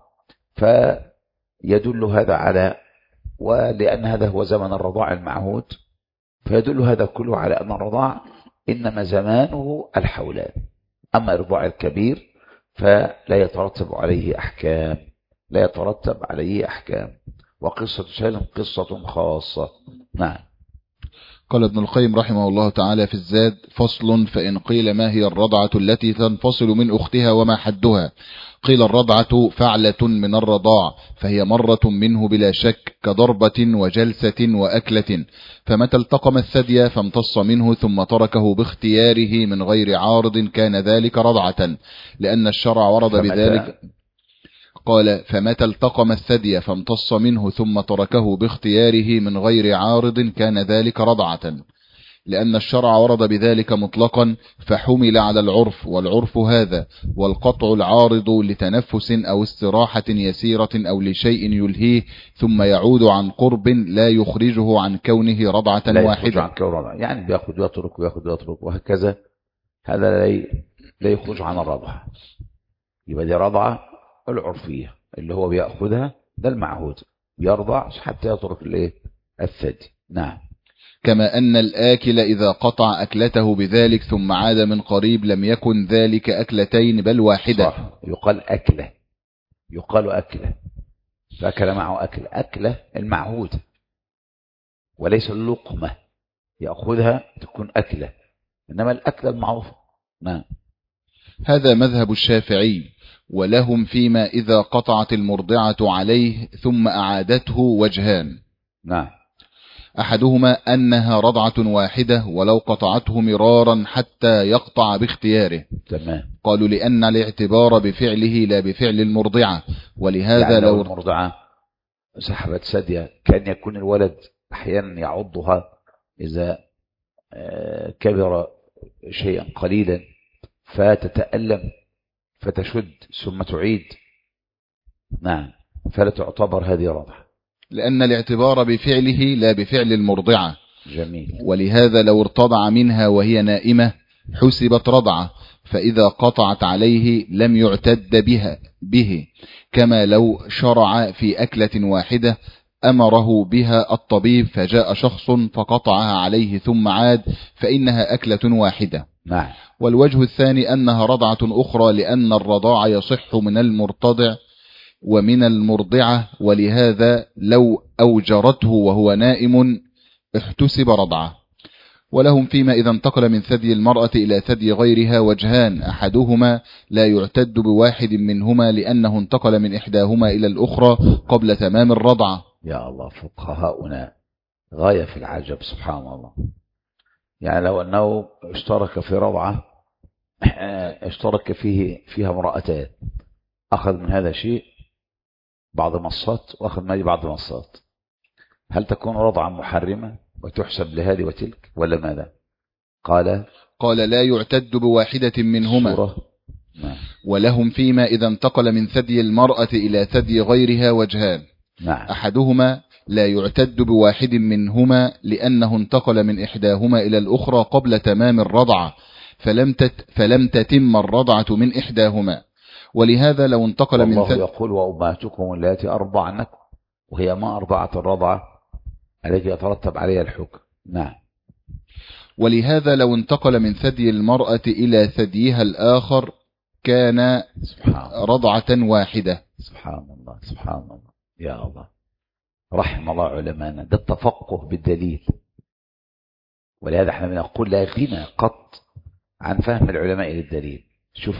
فيدل هذا على، ولأن هذا هو زمن الرضاع المعهود، فيدل هذا كله على أن الرضاع إنما زمانه الحولان. أما الرضاع الكبير فلا يترتب عليه أحكام، لا يترتب عليه أحكام. وقصة سالم قصة خاصة. نعم. قال ابن القيم رحمه الله تعالى في الزاد: فصل. فإن قيل ما هي الرضعة التي تنفصل من أختها وما حدها؟ قيل: الرضعة فعلة من الرضاع، فهي مرة منه بلا شك، كضربة وجلسة وأكلة. فمتى التقم الثدي فامتص منه ثم تركه باختياره من غير عارض كان ذلك رضعة، لأن الشرع ورد بذلك. قال: فمتى التقم الثدي فامتص منه ثم تركه باختياره من غير عارض كان ذلك رضعة، لأن الشرع ورد بذلك مطلقا، فحمل على العرف، والعرف هذا، والقطع العارض لتنفس أو استراحة يسيرة أو لشيء يلهيه ثم يعود عن قرب لا يخرجه عن كونه رضعة واحدة. عن كونه رضعة، يعني بياخد ويترك وياخد ويترك وهكذا، هذا لا يخرج عن الرضعة. يبقى دي رضعة العرفية اللي هو بيأخذها، ده المعهود، يرضع حتى يترك الثدي. نعم. كما أن الآكل إذا قطع أكلته بذلك ثم عاد من قريب لم يكن ذلك أكلتين بل واحدة. صح. يقال أكلة، يقال أكلة، فأكل معه أكلة المعهود، وليس اللقمة يأخذها تكون أكلة، إنما الأكلة المعروفة. نعم. هذا مذهب الشافعي، ولهم فيما إذا قطعت المرضعة عليه ثم أعادته وجهان. نعم. أحدهما أنها رضعة واحدة ولو قطعته مرارا حتى يقطع باختياره. تمام. قالوا لأن الاعتبار بفعله لا بفعل المرضعة، ولهذا يعني لو المرضعة سحبت ثديها كان يكون الولد أحيانا يعضها إذا كبر شيئا قليلا فتتألم فتشد ثم تعيد، نعم، فلا تعتبر هذه رضعة، لأن الاعتبار بفعله لا بفعل المرضعة. جميل. ولهذا لو ارتضع منها وهي نائمة حسبت رضعة، فإذا قطعت عليه لم يعتد به كما لو شرع في أكلة واحدة أمره بها الطبيب فجاء شخص فقطعها عليه ثم عاد فإنها أكلة واحدة. نعم. والوجه الثاني أنها رضعة أخرى، لأن الرضاع يصح من المرتضع ومن المرضعة، ولهذا لو أوجرته وهو نائم احتسب رضعة. ولهم فيما إذا انتقل من ثدي المرأة إلى ثدي غيرها وجهان، أحدهما لا يعتد بواحد منهما لأنه انتقل من إحداهما إلى الأخرى قبل تمام الرضعة. يا الله، فقهاؤنا غاية في العجب، سبحان الله. يعني لو أنه اشترك في رضعة اشترك فيها امرأتان، أخذ من هذا شيء بعض مصات وأخذ من هذه بعض مصات، هل تكون رضعة محرمة وتحسب لهذه وتلك ولا ماذا؟ قال لا يعتد بواحدة منهما. ولهم فيما إذا انتقل من ثدي المرأة إلى ثدي غيرها وجهان. نعم. أحدهما لا يعتد بواحد منهما لأنه انتقل من إحداهما إلى الأخرى قبل تمام الرضعة فلم تتم الرضعة من إحداهما. ولهذا لو انتقل من الله يقول وأمهاتكم اللاتي أرضعنكم، وهي ما أرضعت الرضعة التي يترتب عليها الحكم. نعم. ولهذا لو انتقل من ثدي المرأة إلى ثديها الآخر كان رضعة واحدة. سبحان الله، سبحان الله، يا الله، رحم الله علمانا، ده التفقه بالدليل. ولهذا احنا بنقول لا غنى قط عن فهم العلماء للدليل. شوف،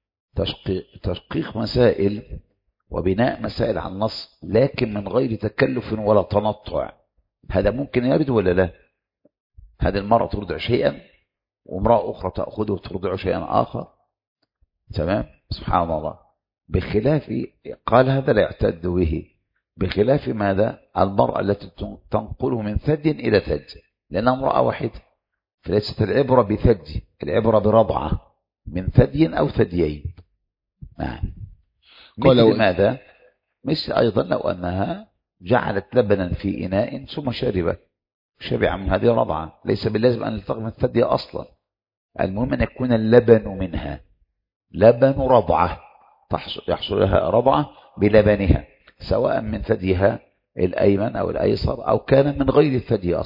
تشقيق مسائل وبناء مسائل عن النص، لكن من غير تكلف ولا تنطع. هذا ممكن يبدو ولا لا؟ هذه المرأة ترضع شيئا وامرأة أخرى تأخذه وترضع شيئا آخر، تمام، سبحان الله. بخلاف قال هذا لا يعتد به، بخلاف ماذا؟ المرأة التي تنقله من ثدي إلى ثدي، لأنها امرأة واحدة، فليست العبرة بثدي، العبرة برضعة من ثدي أو ثديين. نعم. مثل ماذا؟ مثل أيضا لو أنها جعلت لبنا في إناء ثم شبع من هذه الرضعة، ليس باللازم أن يلتقي من الثدي أصلا، المهم أن يكون اللبن منها لبن رضعة، يحصل لها رضعة بلبنها، سواء من ثديها الأيمن أو الأيسر أو كان من غير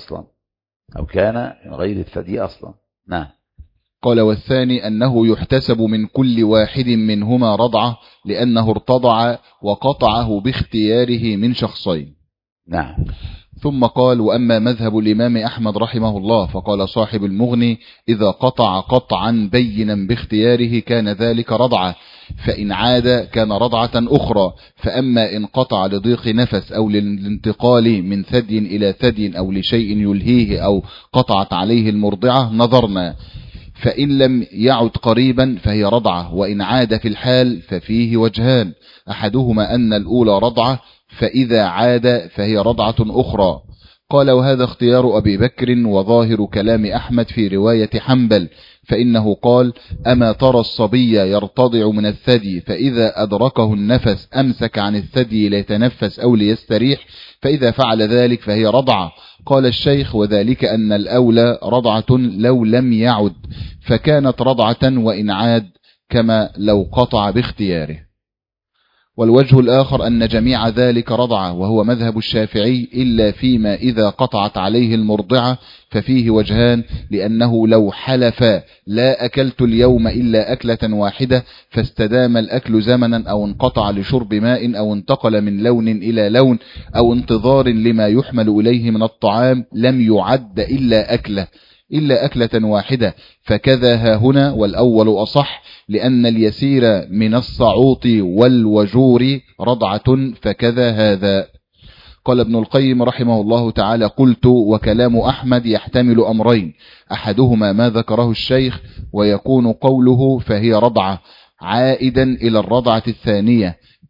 الثدي أصلا. نعم. قال والثاني أنه يحتسب من كل واحد منهما رضعة لأنه ارتضع وقطعه باختياره من شخصين. نعم. ثم قال وأما مذهب الإمام أحمد رحمه الله فقال صاحب المغني إذا قطع قطعا بينا باختياره كان ذلك رضعة، فإن عاد كان رضعة أخرى. فأما إن قطع لضيق نفس أو للانتقال من ثدي إلى ثدي أو لشيء يلهيه أو قطعت عليه المرضعة نظرنا، فإن لم يعد قريبا فهي رضعة، وإن عاد في الحال ففيه وجهان، أحدهما أن الأولى رضعة فإذا عاد فهي رضعة أخرى. قال وهذا اختيار أبي بكر وظاهر كلام أحمد في رواية حنبل، فإنه قال أما ترى الصبي يرتضع من الثدي فإذا أدركه النفس أمسك عن الثدي ليتنفس أو ليستريح، فإذا فعل ذلك فهي رضعة. قال الشيخ وذلك أن الأولى رضعة لو لم يعد، فكانت رضعة وإن عاد كما لو قطع باختياره. والوجه الآخر أن جميع ذلك رضعة، وهو مذهب الشافعي إلا فيما إذا قطعت عليه المرضعة ففيه وجهان، لأنه لو حلف لا أكلت اليوم إلا أكلة واحدة فاستدام الأكل زمنا أو انقطع لشرب ماء أو انتقل من لون إلى لون أو انتظار لما يحمل إليه من الطعام لم يعد إلا أكلة واحدة، فكذا ها هنا، والأول أصح لأن اليسير من الصعوط والوجور رضعة فكذا هذا. قال ابن القيم رحمه الله تعالى قلت وكلام أحمد يحتمل أمرين، أحدهما ما ذكره الشيخ ويكون قوله فهي رضعة عائدا إلى الرضعة الثانية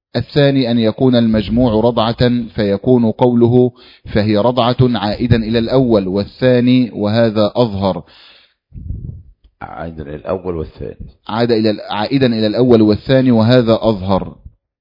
الثاني أن يكون المجموع رضعة فيكون قوله فهي رضعة عائدا إلى الأول والثاني وهذا أظهر. عائدا إلى الأول والثاني، عائدا إلى الأول والثاني وهذا أظهر.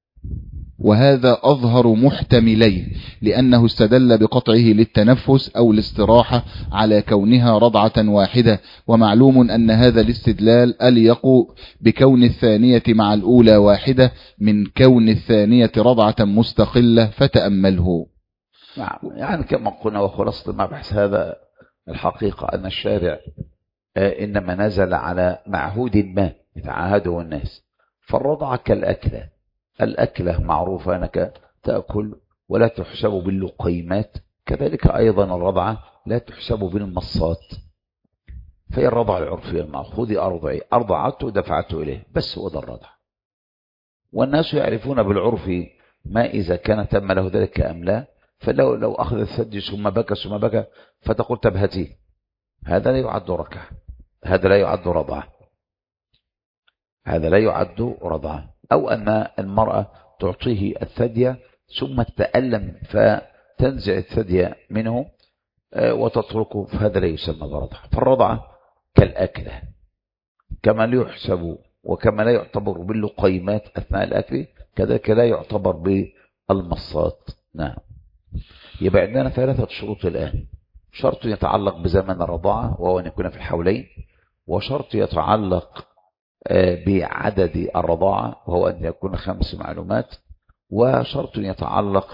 وهذا أظهر محتمليه، لأنه استدل بقطعه للتنفس أو الاستراحة على كونها رضعة واحدة، ومعلوم أن هذا الاستدلال أليق بكون الثانية مع الأولى واحدة من كون الثانية رضعة مستقلة، فتأمله. نعم، يعني كما قلنا وخلاصة المبحث هذا الحقيقة أن الشارع إنما نزل على معهود ما يتعاهده الناس. فالرضعة كالأكلة، الأكلة معروفة أنك تأكل ولا تحسب باللقيمات، كذلك أيضا الرضعة لا تحسب بالمصات. فهي الرضعة العرفية المأخوذ أرضعته دفعته إليه، بس هو ده الرضع. والناس يعرفون بالعرف ما إذا كان تم له ذلك أم لا. فلو أخذ الثدي ثم بكى فتقول تبهتي، هذا لا يعد ركعة، هذا لا يعد رضعة، هذا لا يعد رضعة. أو أن المرأة تعطيه الثدي ثم تتألم فتنزع الثدي منه وتتركه، فهذا لا يسمى برضعة. فالرضعة كالأكلة، كما لا يحسب وكما لا يعتبر باللقيمات أثناء الأكل، كذلك لا يعتبر بالمصات. نعم. يبقى عندنا 3 شروط الآن: شرط يتعلق بزمن الرضاعة وهو أن يكون في الحولين، وشرط يتعلق بعدد الرضاعة وهو أن يكون 5 معلومات، وشرط يتعلق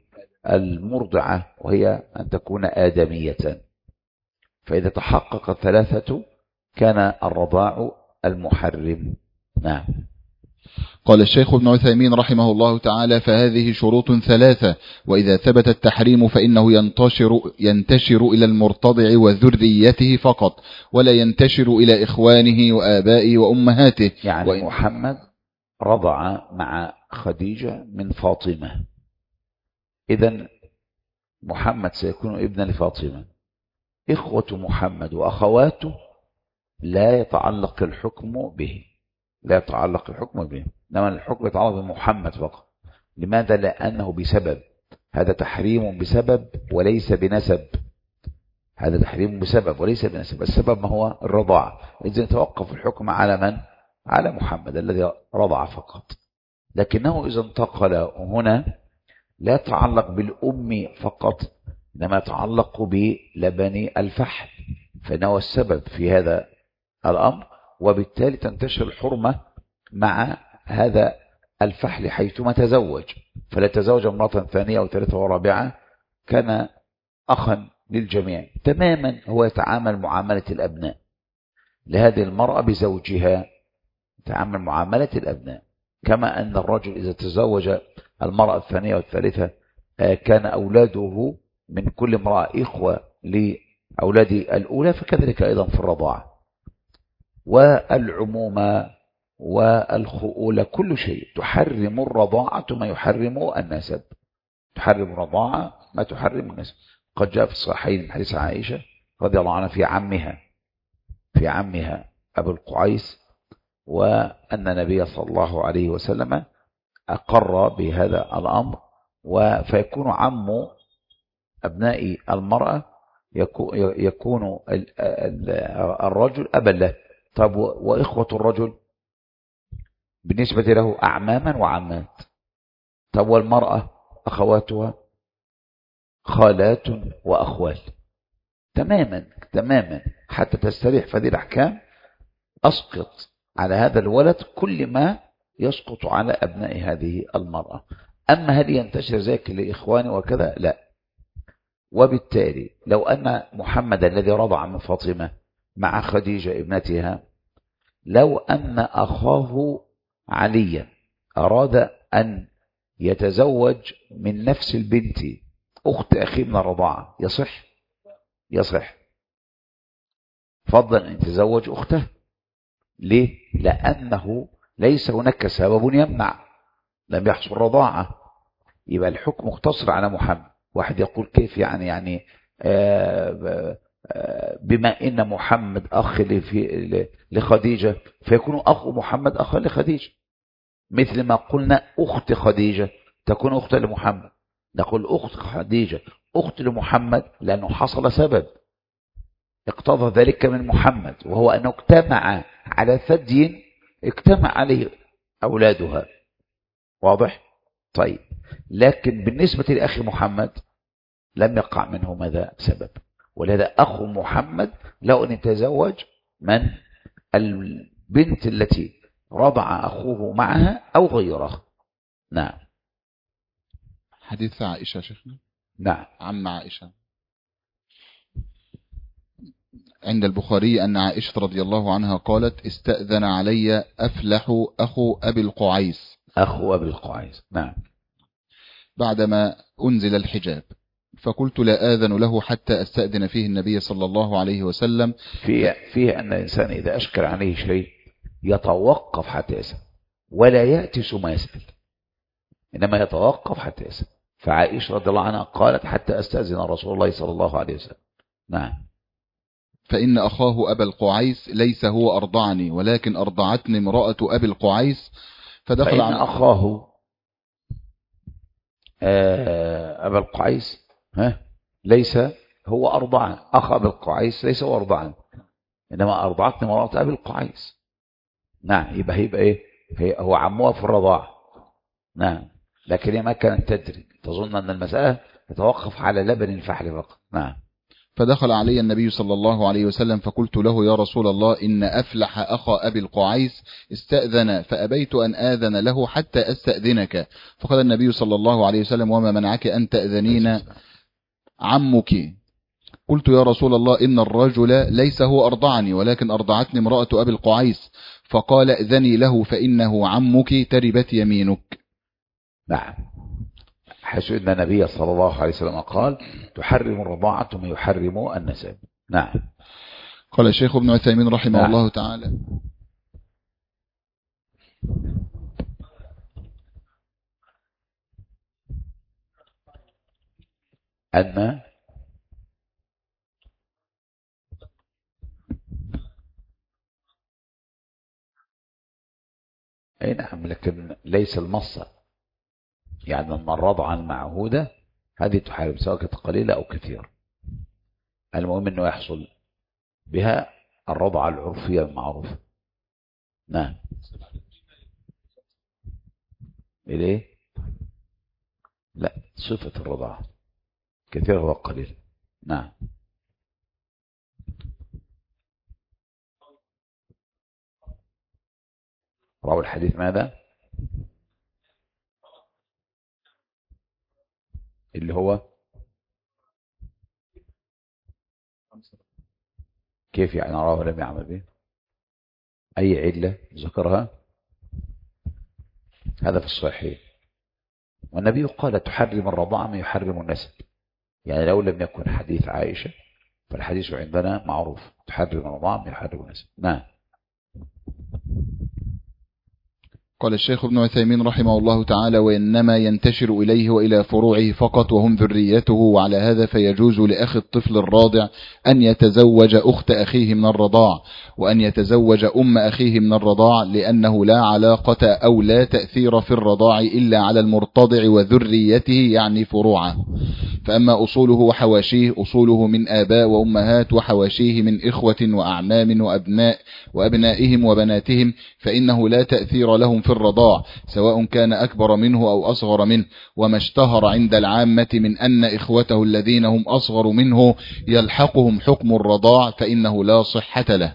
بالمرضعة وهي أن تكون آدمية. فإذا تحقق 3 كان الرضاع المحرم. نعم. قال الشيخ ابن عثيمين رحمه الله تعالى: فهذه شروط 3، وإذا ثبت التحريم فإنه ينتشر إلى المرتضع وذريته فقط، ولا ينتشر إلى إخوانه وآبائه وأمهاته. يعني محمد رضع مع خديجة من فاطمة، إذن محمد سيكون ابنا لفاطمة. إخوة محمد وأخواته لا يتعلق الحكم به، لا يتعلق الحكم به، إنما الحكم يتعلق بمحمد فقط. لماذا؟ لأنه بسبب، هذا تحريم بسبب وليس بنسب، هذا تحريم بسبب وليس بنسب. السبب ما هو الرضاعة، إذن يتوقف الحكم على من؟ على محمد الذي رضع فقط. لكنه إذا انتقل هنا لا يتعلق بالأم فقط، إنما يتعلق بلبن الفحل، فإنه السبب في هذا الأمر، وبالتالي تنتشر الحرمة مع هذا الفحل حيثما تزوج. فلا تزوج امرأة ثانية أو ثالثة ورابعة كان أخا للجميع تماما. هو يتعامل معاملة الأبناء لهذه المرأة بزوجها، يتعامل معاملة الأبناء، كما أن الرجل إذا تزوج المرأة الثانية والثالثة كان أولاده من كل امرأة إخوة لأولاد الأولى، فكذلك أيضا في الرضاعة والعمومة والخؤولة. كل شيء تحرم الرضاعة ما يحرم النسب، تحرم الرضاعة ما تحرم النسب. قد جاء في الصحيحين من حديث عائشة رضي الله عنها في عمها أبو القعيس، وأن النبي صلى الله عليه وسلم أقر بهذا الأمر، فيكون عم أبناء المرأة يكون الرجل أبا له. طب وإخوة الرجل بالنسبة له أعماما وعمات. طب والمرأة أخواتها خالات وأخوال، تماما حتى تستريح فهذه الأحكام. أسقط على هذا الولد كل ما يسقط على أبناء هذه المرأة. أما هل ينتشر ذلك لإخواني وكذا؟ لا. وبالتالي لو أن محمد الذي رضع من فاطمة مع خديجة ابنتها، لو أن أخاه عليا أراد أن يتزوج من نفس البنت أخت أخيه من الرضاعة، يصح فضلا أن يتزوج أخته. ليه؟ لأنه ليس هناك سبب يمنع، لم يحصل رضاعة، يبقى الحكم مقتصر على محمد. واحد يقول كيف يعني بما إن محمد أخ لخديجة فيكون أخو محمد أخا لخديجة. مثل ما قلنا أخت خديجة تكون أخت لمحمد، نقول أخت خديجة أخت لمحمد لأنه حصل سبب اقتضى ذلك من محمد، وهو أنه اجتمع على ثدي اجتمع عليه أولادها. واضح؟ طيب، لكن بالنسبة لأخي محمد لم يقع منه ماذا سبب، ولهذا أخو محمد لو أن يتزوج من البنت التي رضع أخوه معها أو غيره. نعم. حديث عائشة شيخنا. نعم. عم عائشة عند البخاري أن عائشة رضي الله عنها قالت استأذن علي أفلح أخو أبي القعيس. أخو أبي القعيس. نعم. بعدما أنزل الحجاب، فقلت لا آذن له حتى أستأذن فيه النبي صلى الله عليه وسلم. فيه أن الإنسان إذا أشكل عليه شيء يتوقف حتى يسأل، ولا يأتي ثم يسأل، إنما يتوقف حتى يسأل. فعائشة رضي الله عنها قالت حتى أستأذن رسول الله صلى الله عليه وسلم. نعم. فإن أخاه أبا القعيس ليس هو أرضعني ولكن أرضعتني امرأة أبي القعيس. فإن أخاه أبا القعيس ليس هو أرضعا، أخ أبي القعيس ليس هو أرضعا، إنما أرضعتني امرأة أبي القعيس. نعم. يبقى إيه؟ هو عموها في الرضاعة. نعم. لكن هي ما كانت تدري، تظن أن المسألة تتوقف على لبن الفحل فقط. نعم. فدخل علي النبي صلى الله عليه وسلم فقلت له يا رسول الله إن أفلح أخا أبي القعيس استأذن فأبيت أن آذن له حتى أستأذنك. فقال النبي صلى الله عليه وسلم وما منعك أن تأذنين عمك؟ قلت يا رسول الله إن الرجل ليس هو أرضعني ولكن أرضعتني امرأة أبي القعيس. فقال أذني له فإنه عمك تربت يمينك. نعم. حيث أن النبي صلى الله عليه وسلم قال تحرم الرضاعة ما يحرم النسب. نعم. قال الشيخ ابن عثيمين رحمه الله تعالى أن أي نعم، لكن ليس المصة، يعني أن الرضعة المعهودة هذه تحارب سواء كانت قليلة أو كثيرة، المهم أنه يحصل بها الرضعة العرفية المعروفة. نعم. إليه؟ لا، صفة الرضعة كثيرة وقليلة. نعم. راوي الحديث ماذا؟ اللي هو كيف يعني راه لم يعمل به؟ أي علة ذكرها؟ هذا في الصحيح. والنبي قال تحرم الرضاعة ما يحرم النسب، يعني لو لم يكن حديث عائشة فالحديث عندنا معروف تحرم الرضاعة ما يحرم النسب. نعم. قال الشيخ ابن عثيمين رحمه الله تعالى وإنما ينتشر إليه وإلى فروعه فقط وهم ذريته، وعلى هذا فيجوز لأخ الطفل الراضع أن يتزوج أخت أخيه من الرضاع وأن يتزوج أم أخيه من الرضاع، لأنه لا علاقة أو لا تأثير في الرضاع إلا على المرتضع وذريته يعني فروعه. فأما أصوله وحواشيه أصوله من آباء وأمهات، وحواشيه من إخوة وأعمام وأبنائهم وبناتهم، فإنه لا تأثير لهم في الرضاع سواء كان أكبر منه أو أصغر منه. وما اشتهر عند العامة من أن إخوته الذين هم أصغر منه يلحقهم حكم الرضاع فإنه لا صحة له.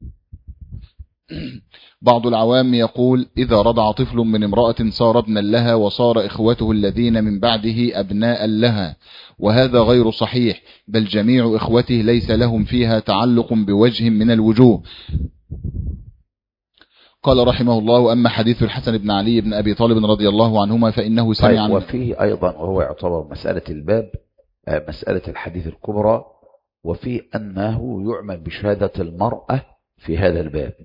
بعض العوام يقول إذا رضع طفل من امرأة صار ابنا لها وصار إخوته الذين من بعده أبناء لها، وهذا غير صحيح، بل جميع إخوته ليس لهم فيها تعلق بوجه من الوجوه. قال رحمه الله أما حديث الحسن بن علي بن أبي طالب رضي الله عنهما فإنه سمع. وفيه أيضا وهو يعتبر مسألة الباب مسألة الحديث الكبرى، وفيه أنه يعمل بشهادة المرأة في هذا الباب،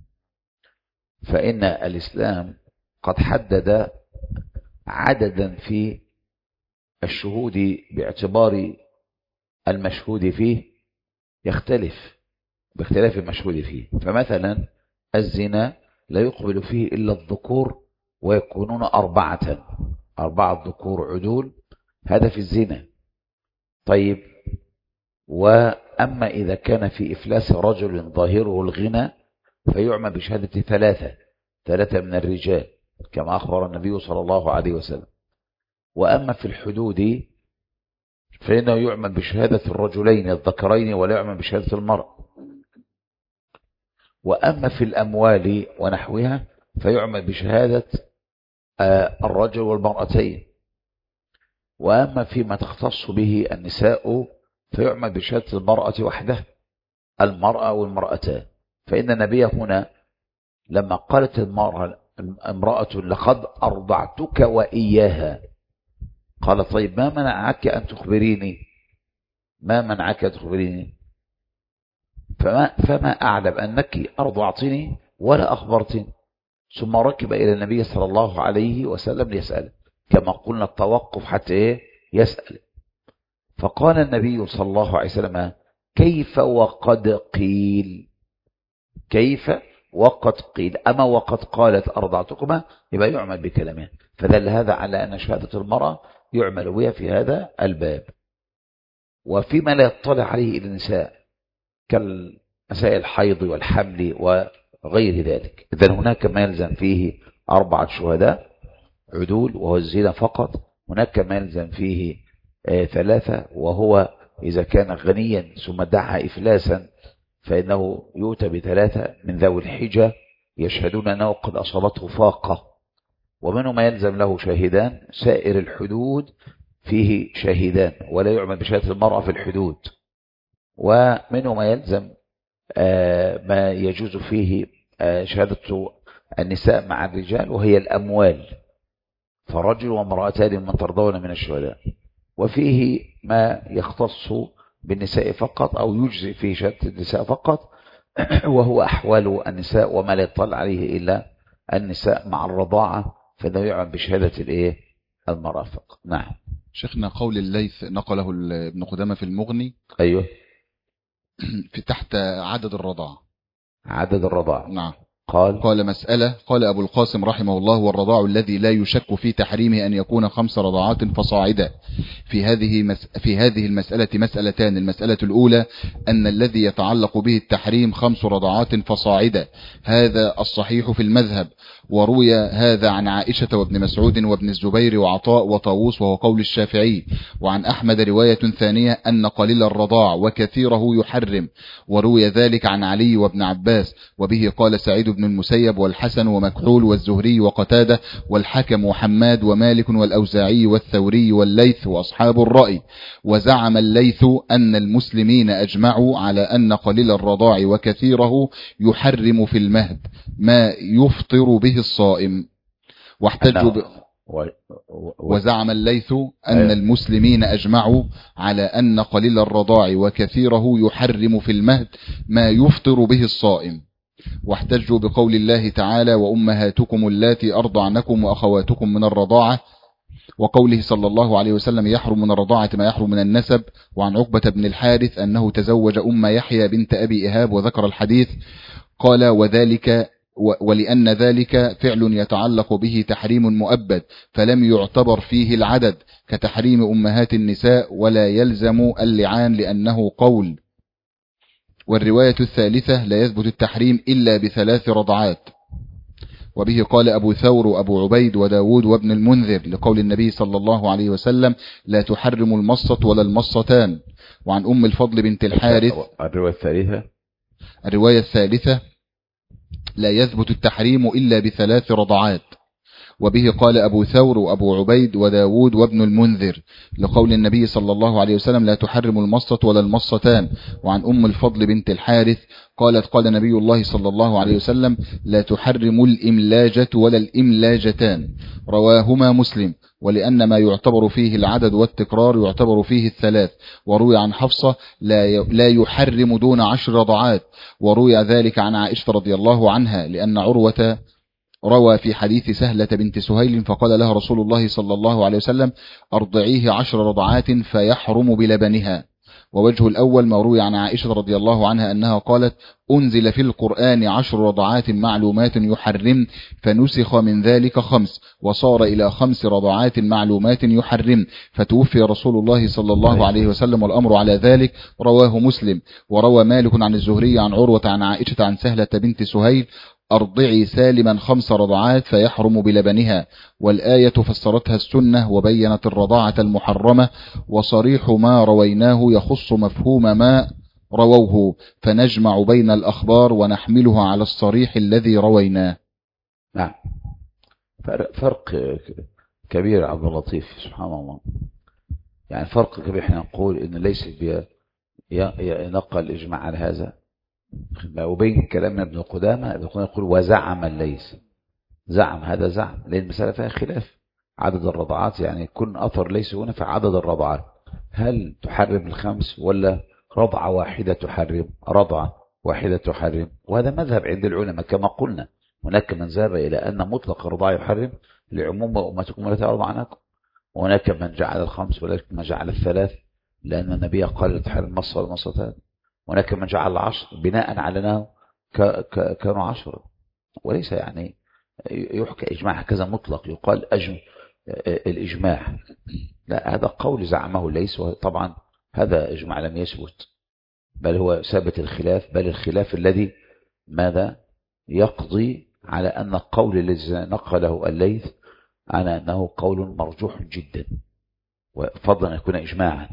فإن الإسلام قد حدد عددا في الشهود باعتبار المشهود فيه يختلف باختلاف المشهود فيه. فمثلا الزنا لا يقبل فيه إلا الذكور ويكونون أربعة ذكور عدول، هذا في الزنا. طيب، وأما إذا كان في إفلاس رجل ظاهره الغنى فيعمى بشهادة ثلاثة من الرجال كما أخبر النبي صلى الله عليه وسلم. وأما في الحدود فإنه يعمى بشهادة الرجلين الذكرين ولا يعمى بشهادة المرأة. وأما في الأموال ونحوها فيعمى بشهادة الرجل والمرأتين. وأما فيما تختص به النساء فيعمى بشهادة المرأة وحدها، المرأة والمرأتان. فإن النبي هنا لما قالت امرأة لقد أرضعتك وإياها، قال طيب ما منعك أن تخبريني؟ فما أعلم أنك أرضعتني ولا أخبرتني. ثم ركب إلى النبي صلى الله عليه وسلم ليسأل، كما قلنا التوقف حتى يسأل. فقال النبي صلى الله عليه وسلم كيف وقد قيل، أما وقد قالت أرضعتكما يبقى يعمل بكلامها. فدل هذا على أن شهادة المرأة يعمل بها في هذا الباب. وفيما لا يطلع عليه النساء كالمسائل الحيض والحمل وغير ذلك، إذن هناك ما يلزم فيه 4 شهداء عدول وهو الزنا فقط. هناك ما يلزم فيه 3 وهو إذا كان غنيا ثم دعا إفلاسا فإنه يؤتى ب3 من ذوي الحجة يشهدون أنه قد أصابته فاقة. ومنه ما يلزم له شاهدان. سائر الحدود فيه شاهدان ولا يعمل بشهادة المرأة في الحدود. ومنه ما يلزم ما يجوز فيه شهادة النساء مع الرجال وهي الأموال، فرجل وامرأتان من ترضون من الشهداء. وفيه ما يختص بالنساء فقط أو يجزي فيه شهادة النساء فقط وهو أحوال النساء وما لا يطلع عليه إلا النساء مع الرضاعة، فإنه يعمل بشهادة المرأة فقط. نعم. شيخنا قول الليث نقله ابن قدامة في المغني. أيوه. في تحت عدد الرضاع. نعم. قال مسألة. قال أبو القاسم رحمه الله والرضاع الذي لا يشك في تحريمه أن يكون 5 رضاعات فصاعدا. في هذه المسألة مسألتان. المسألة الأولى أن الذي يتعلق به التحريم 5 رضاعات فصاعدا، هذا الصحيح في المذهب، وروي هذا عن عائشة وابن مسعود وابن الزبير وعطاء وطاووس وهو قول الشافعي. وعن أحمد رواية ثانية أن قليل الرضاع وكثيره يحرم، وروي ذلك عن علي وابن عباس، وبه قال سعيد بن المسيب والحسن ومكحول والزهري وقتادة والحكم وحماد ومالك والأوزاعي والثوري والليث وأصحاب الرأي. وزعم الليث أن المسلمين أجمعوا على أن قليل الرضاع وكثيره يحرم في المهد ما يفطر به الصائم. واحتجوا وزعم الليث أن المسلمين أجمعوا على أن قليل الرضاع وكثيره يحرم في المهد ما يفطر به الصائم. واحتجوا بقول الله تعالى وأمهاتكم اللاتي أرضعنكم وأخواتكم من الرضاعة، وقوله صلى الله عليه وسلم يحرم من الرضاعة ما يحرم من النسب. وعن عقبة بن الحارث أنه تزوج أم يحيى بنت أبي إهاب وذكر الحديث. قال وذلك ولأن ذلك فعل يتعلق به تحريم مؤبد فلم يعتبر فيه العدد كتحريم أمهات النساء ولا يلزم اللعان لأنه قول. والرواية الثالثة لا يثبت التحريم إلا ب3 رضعات، وبه قال أبو ثور وأبو عبيد وداود وابن المنذر لقول النبي صلى الله عليه وسلم لا تحرم المصة ولا المصتان. وعن أم الفضل بنت الحارث الرواية الثالثة لا يثبت التحريم إلا ب3 رضعات، وبه قال أبو ثور وأبو عبيد وداود وابن المنذر لقول النبي صلى الله عليه وسلم لا تحرم المصة ولا المصتان. وعن أم الفضل بنت الحارث قالت قال نبي الله صلى الله عليه وسلم لا تحرم الإملاجة ولا الإملاجتان، رواهما مسلم. ولأن ما يعتبر فيه العدد والتكرار يعتبر فيه 3. وروي عن حفصة لا يحرم دون 10 رضعات، وروي ذلك عن عائشة رضي الله عنها لأن عروة روى في حديث سهلة بنت سهيل فقال لها رسول الله صلى الله عليه وسلم أرضعيه 10 رضعات فيحرم بلبنها. ووجه الأول ما روي عن عائشة رضي الله عنها أنها قالت: أنزل في القرآن 10 رضعات معلومات يحرم، فنسخ من ذلك 5، وصار إلى 5 رضعات معلومات يحرم، فتوفي رسول الله صلى الله عليه وسلم والأمر على ذلك. رواه مسلم. وروى مالك عن الزهري عن عروة عن عائشة عن سهلة بنت سهيل: أرضعي سالما 5 رضعات فيحرم بلبنها. والآية فسرتها السنة وبينت الرضاعة المحرمة، وصريح ما رويناه يخص مفهوم ما رووه، فنجمع بين الأخبار ونحملها على الصريح الذي رويناه. نعم. فرق كبير يا عبد اللطيف، سبحان الله. يعني فرق كبير. احنا نقول ان ليس ينقل الإجماع على هذا، وبين كلامنا ابن قدامة يقول وزعم الليث. زعم، هذا زعم، لأن المسألة فيها خلاف. عدد الرضعات يعني كن أثر ليس هنا في عدد الرضعات، هل تحرم 5 ولا رضعة واحدة تحرم؟ رضعة واحدة تحرم. وهذا مذهب عند العلماء كما قلنا. هناك من ذهب إلى أن مطلق الرضاعة يحرم لعموم أمتكم التي أرضعناكم، وهناك من جعل 5 ولكن من جعل 3 لأن النبي قال تحرم مصر والمصتان. هناك من جعل 10 بناء على أنه كانوا 10، وليس يعني يحكى إجماع هكذا مطلق يقال الإجماع. لا، هذا قول زعمه ليس، وطبعا هذا إجماع لم يثبت، بل هو ثابت الخلاف، بل الخلاف الذي ماذا يقضي على أن القول الذي نقله الليث على أنه قول مرجوح جدا، وفضلا أن يكون إجماعا.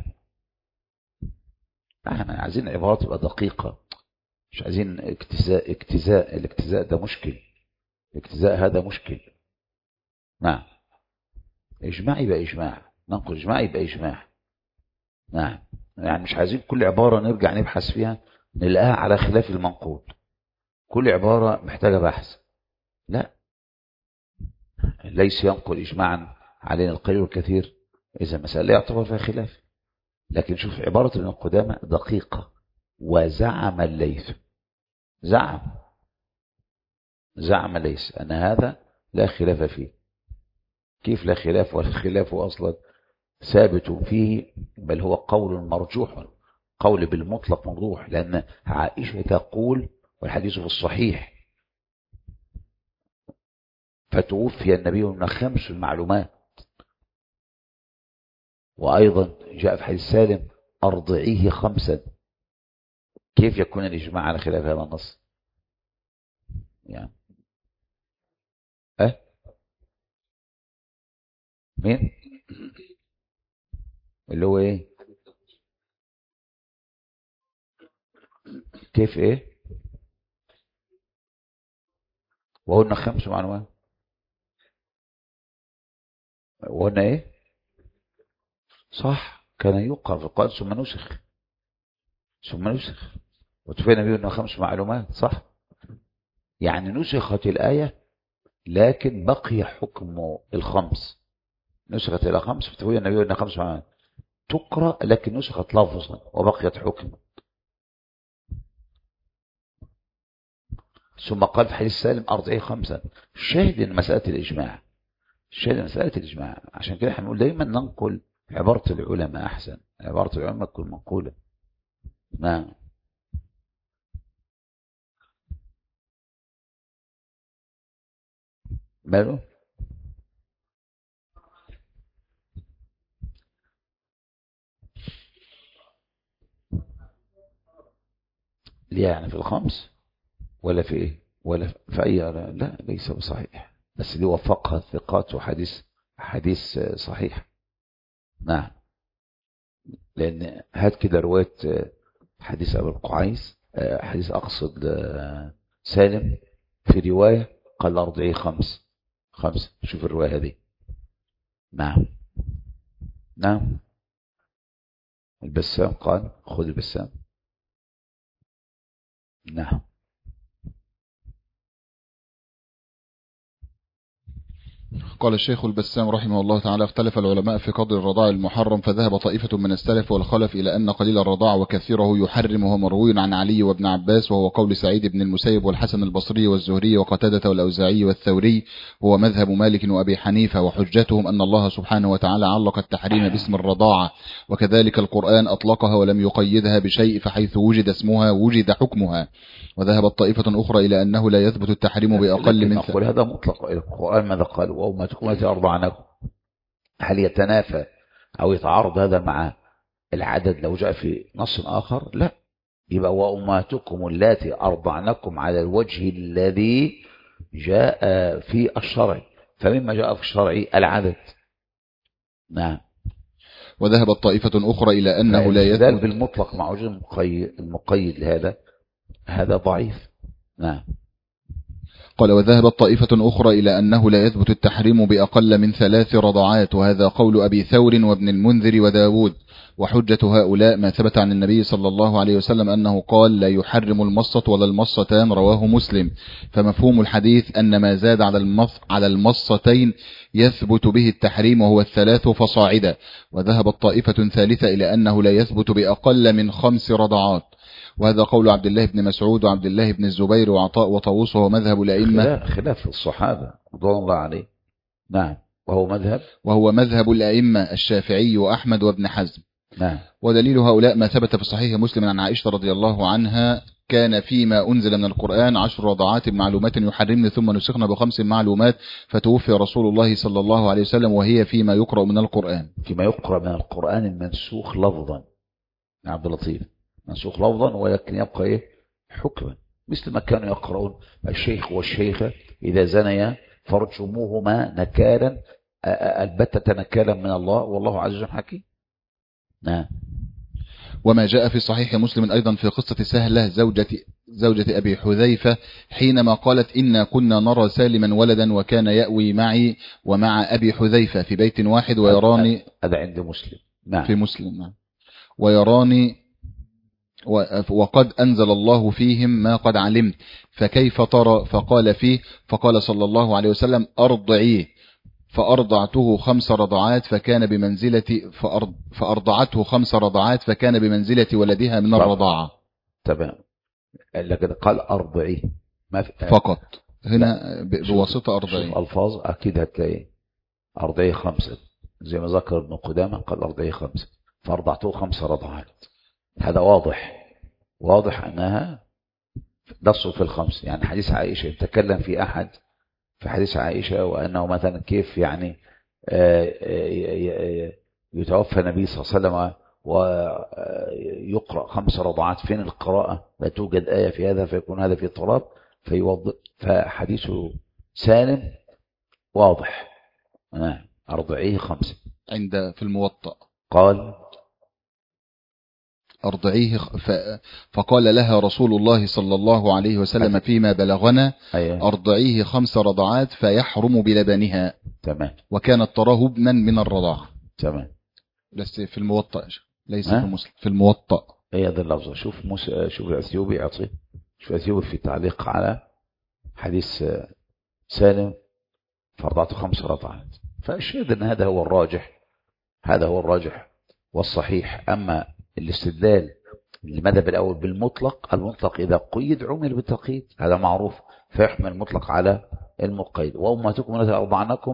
احنا عايزين عبارات تبقى دقيقة، مش عايزين اجتزاء. الاجتزاء ده مشكل، الاجتزاء هذا مشكل. نعم. إجماع يبقى إجماع، ننقل إجماع يبقى إجماع. نعم. يعني مش عايزين كل عبارة نرجع نبحث فيها نلاقيها على خلاف المنقول، كل عبارة محتاجة بحث. لا، ليس ينقل إجماعا علينا القليل والكثير إذا مسألة يعتبر فيها خلاف. لكن شوف عبارة ابن قدامة دقيقة: وزعم الليث. زعم الليث أن هذا لا خلاف فيه. كيف لا خلاف؟ والخلاف أصلا ثابت فيه، بل هو قول مرجوح، قول بالمطلق مرجوح، لأن عائشة تقول والحديث في الصحيح: فتوفي النبي من 5 المعلومات. وأيضا جاء في حديث سالم: أرضعيه 5. كيف يكون الإجماع على خلاف هذا النص؟ يعني مين اللي هو ايه؟ كيف ايه؟ وقلنا 5 معلومات، وقلنا ايه؟ صح، كان يقرأ في القرآن ثم نسخ وتوفي النبي انه 5 معلومات. صح، يعني نسخت الآية لكن بقي حكم 5. نسخت إلى 5 فتوفي النبي انه 5 معلومات تقرأ، لكن نسخت لفظا وبقيت حكم. ثم قال في حديث سالم: أرضعيه 5. الشاهد ان مسألة الإجماع. عشان كده هنقول دايما ننقل عبارة العلماء أحسن، عبارة العلماء تكون منقولة. نعم. ماله؟ ليه يعني في 5 ولا في ايه ولا في اي؟ لا ليس بصحيح، بس دي وفقها الثقات حديث صحيح. نعم. لان هات كده رواية حديث ابو القعيس، حديث اقصد سالم، في رواية قال أرضعيه 5. شوف الرواية هذه. نعم. البسام قال: خذ البسام. نعم. قال الشيخ البسام رحمه الله تعالى: اختلف العلماء في قدر الرضاع المحرم، فذهب طائفة من السلف والخلف إلى أن قليل الرضاع وكثيره يحرم، وهو مروي عن علي وابن عباس، وهو قول سعيد بن المسيب والحسن البصري والزهري وقتادة والأوزاعي والثوري، هو مذهب مالك وأبي حنيفة، وحجتهم أن الله سبحانه وتعالى علق التحريم باسم الرضاعة، وكذلك القرآن أطلقها ولم يقيدها بشيء، فحيث وجد اسمها وجد حكمها. وذهبت طائفة أخرى إلى أنه لا يثبت التحريم بأقل من نقول هذا مطلق. القرآن ماذا قال؟ وما تكون أرضعنكم. هل يتنافى أو يتعارض هذا مع العدد لو جاء في نص آخر؟ لا. يبقى وأماتكم اللاتي أرضعنكم على الوجه الذي جاء في الشرع، فمما جاء في الشرع العدد. نعم. وذهبت طائفة أخرى إلى أنه لا يثبت بالمطلق مع وجه المقيد لهذا، هذا ضعيف. نعم. قال: وذهبت طائفة أخرى إلى أنه لا يثبت التحريم بأقل من 3 رضعات، وهذا قول أبي ثور وابن المنذر وداود، وحجة هؤلاء ما ثبت عن النبي صلى الله عليه وسلم أنه قال: لا يحرم المصة ولا المصتان، رواه مسلم. فمفهوم الحديث أن ما زاد على المصتين يثبت به التحريم، وهو 3 فصاعدا. وذهبت طائفة ثالثة إلى أنه لا يثبت بأقل من 5 رضعات، وهذا قول عبد الله بن مسعود وعبد الله بن الزبير وعطاء وطاووس، وهو مذهب الأئمة خلاف الصحابة رضوان الله عليه. نعم. وهو مذهب الأئمة الشافعي وأحمد وابن حزم. نعم. ودليل هؤلاء ما ثبت في صحيح مسلم عن عائشة رضي الله عنها: كان فيما أنزل من القرآن 10 رضعات معلومات يحرمن ثم نسخن ب5 معلومات، فتوفي رسول الله صلى الله عليه وسلم وهي فيما يقرأ من القرآن. فيما يقرأ من القرآن المنسوخ لفظا. عبد اللطيف، منسوخ لفظا ولكن يبقى ايه؟ حكما. مثل ما كانوا يقرؤون الشيخ والشيخة إذا زنيا فارجموهما نكالا البتة نكالا من الله والله عزيز حكيم. نعم. وما جاء في صحيح مسلم أيضا في قصة سهلة زوجة أبي حذيفة حينما قالت: إنا كنا نرى سالما ولدا وكان يأوي معي ومع أبي حذيفة في بيت واحد ويراني. هذا عند مسلم. نعم. في مسلم. نعم. ويراني وقد أنزل الله فيهم ما قد علمت، فكيف ترى؟ فقال فيه، فقال صلى الله عليه وسلم: أرضعيه. فأرضعته 5 رضعات فكان بمنزلة فأرضعته 5 رضعات فكان بمنزلة ولدها من الرضاعة. تمام. لكن قال أرضعيه فقط هنا بواسطة أرضعيه. ألفاظ أكيد هتلاقي أرضعيه 5 زي ما ذكر ابن قدامة، قال أرضعيه 5 فأرضعته 5 رضعات. هذا واضح أنها نص في 5. يعني حديث عائشة يتكلم في أحد في حديث عائشة وأنه مثلا كيف يعني يتوفى النبي صلى الله عليه وسلم ويقرأ 5 رضعات. فين القراءة؟ لا توجد آية في هذا، فيكون هذا في اضطراب فحديثه سالم واضح. أرضعيه 5 في الموطأ قال أرضعيه فقال لها رسول الله صلى الله عليه وسلم فيما بلغنا: أرضعيه 5 رضعات فيحرم بلبنها. تمام. وكانت تراه ابنا من الرضاعة. تمام. بس في الموطأ ليس في مسلم، في الموطأ. هذا اللفظ. شوف الأثيوبي يعطي، شوف الأثيوبي في تعليق على حديث سالم فرضعته 5 رضعات. فالشاهد أن هذا هو الراجح والصحيح. أما الاستدلال المذهب الأول بالمطلق، المطلق إذا قيد عمل بالتقييد، هذا معروف، فيحمل المطلق على المقيد. وأمهاتكم التي أرضعنكم،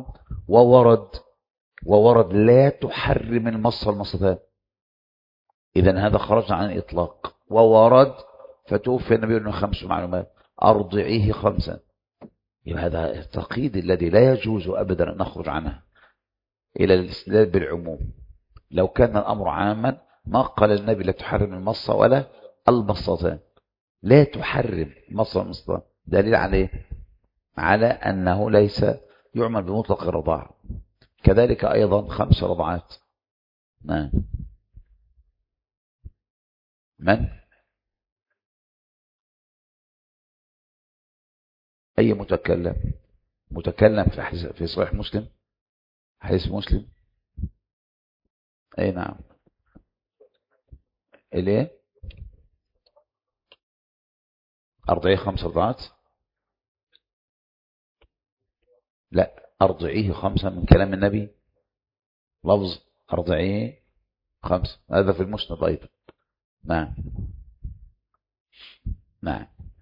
وورد لا تحرم المصتان. إذن هذا خرج عن الإطلاق. وورد فتوفي النبي من 5 معلومات، أرضعيه 5. هذا التقييد الذي لا يجوز أبدا أن نخرج عنه إلى الاستدلال بالعموم. لو كان الأمر عاما ما قال النبي لا تحرم المصة ولا المصتان. لا تحرم المصة والمصتان دليل على أنه ليس يعمل بمطلق الرضاعة. كذلك أيضا 5 رضعات. نعم. من أي متكلم في صحيح مسلم، حديث مسلم. أي نعم. إليه أرضعيه 5 رضعات. لا، أرضعيه 5 من كلام النبي، لفظ أرضعيه 5، هذا في المسند أيضا. نعم نعم.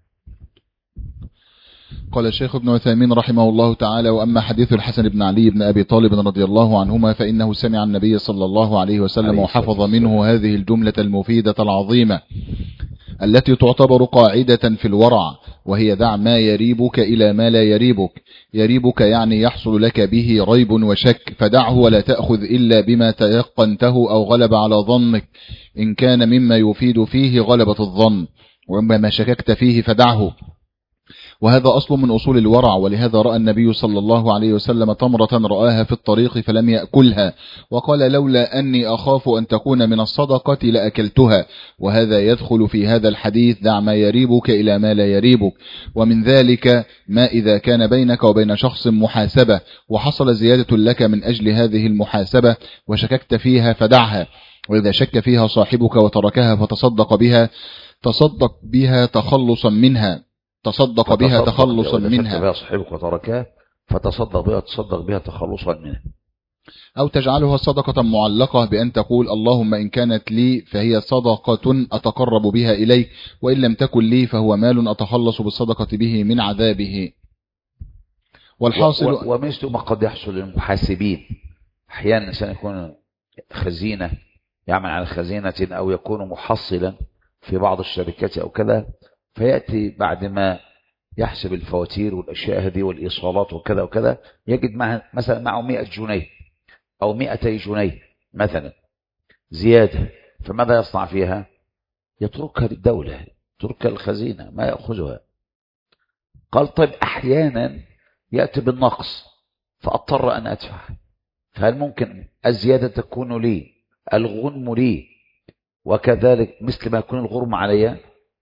قال الشيخ ابن عثيمين رحمه الله تعالى: وأما حديث الحسن بن علي بن أبي طالب رضي الله عنهما فإنه سمع النبي صلى الله عليه وسلم وحفظ منه هذه الجملة المفيدة العظيمة التي تعتبر قاعدة في الورع، وهي: دع ما يريبك إلى ما لا يريبك. يريبك يعني يحصل لك به ريب وشك، فدعه ولا تأخذ إلا بما تيقنته أو غلب على ظنك، إن كان مما يفيد فيه غلبة الظن، وأما ما شككت فيه فدعه. وهذا أصل من أصول الورع، ولهذا رأى النبي صلى الله عليه وسلم تمرة رآها في الطريق فلم يأكلها، وقال: لولا أني أخاف أن تكون من الصدقة لأكلتها. وهذا يدخل في هذا الحديث: دع ما يريبك إلى ما لا يريبك. ومن ذلك ما إذا كان بينك وبين شخص محاسبة، وحصل زيادة لك من أجل هذه المحاسبة وشككت فيها فدعها. وإذا شك فيها صاحبك وتركها فتصدق بها، تصدق بها تخلصا منها، تصدق بها تخلصا منها. بها صاحبك وتركها فتصدق بها، تصدق بها تخلصا منها. أو تجعلها صدقة معلقة بأن تقول: اللهم إن كانت لي فهي صدقة أتقرب بها إليك، وإن لم تكن لي فهو مال أتخلص بالصدقة به من عذابه. والحاصل ومثل ما قد يحصل للمحاسبين، أحيانا الإنسان يكون خزينة، يعمل على خزينة، أو يكون محصلا في بعض الشركات أو كذا، فيأتي بعد ما يحسب الفواتير والأشياء هذه والإيصالات وكذا وكذا، يجد مثلا معه 100 جنيه أو 200 جنيه مثلا زيادة، فماذا يصنع فيها؟ يتركها للدولة، يتركها للخزينة، ما يأخذها. قال: طيب أحيانا يأتي بالنقص فأضطر أن أدفع، فهل ممكن الزيادة تكون لي، الغنم لي، وكذلك مثل ما يكون الغرم علي؟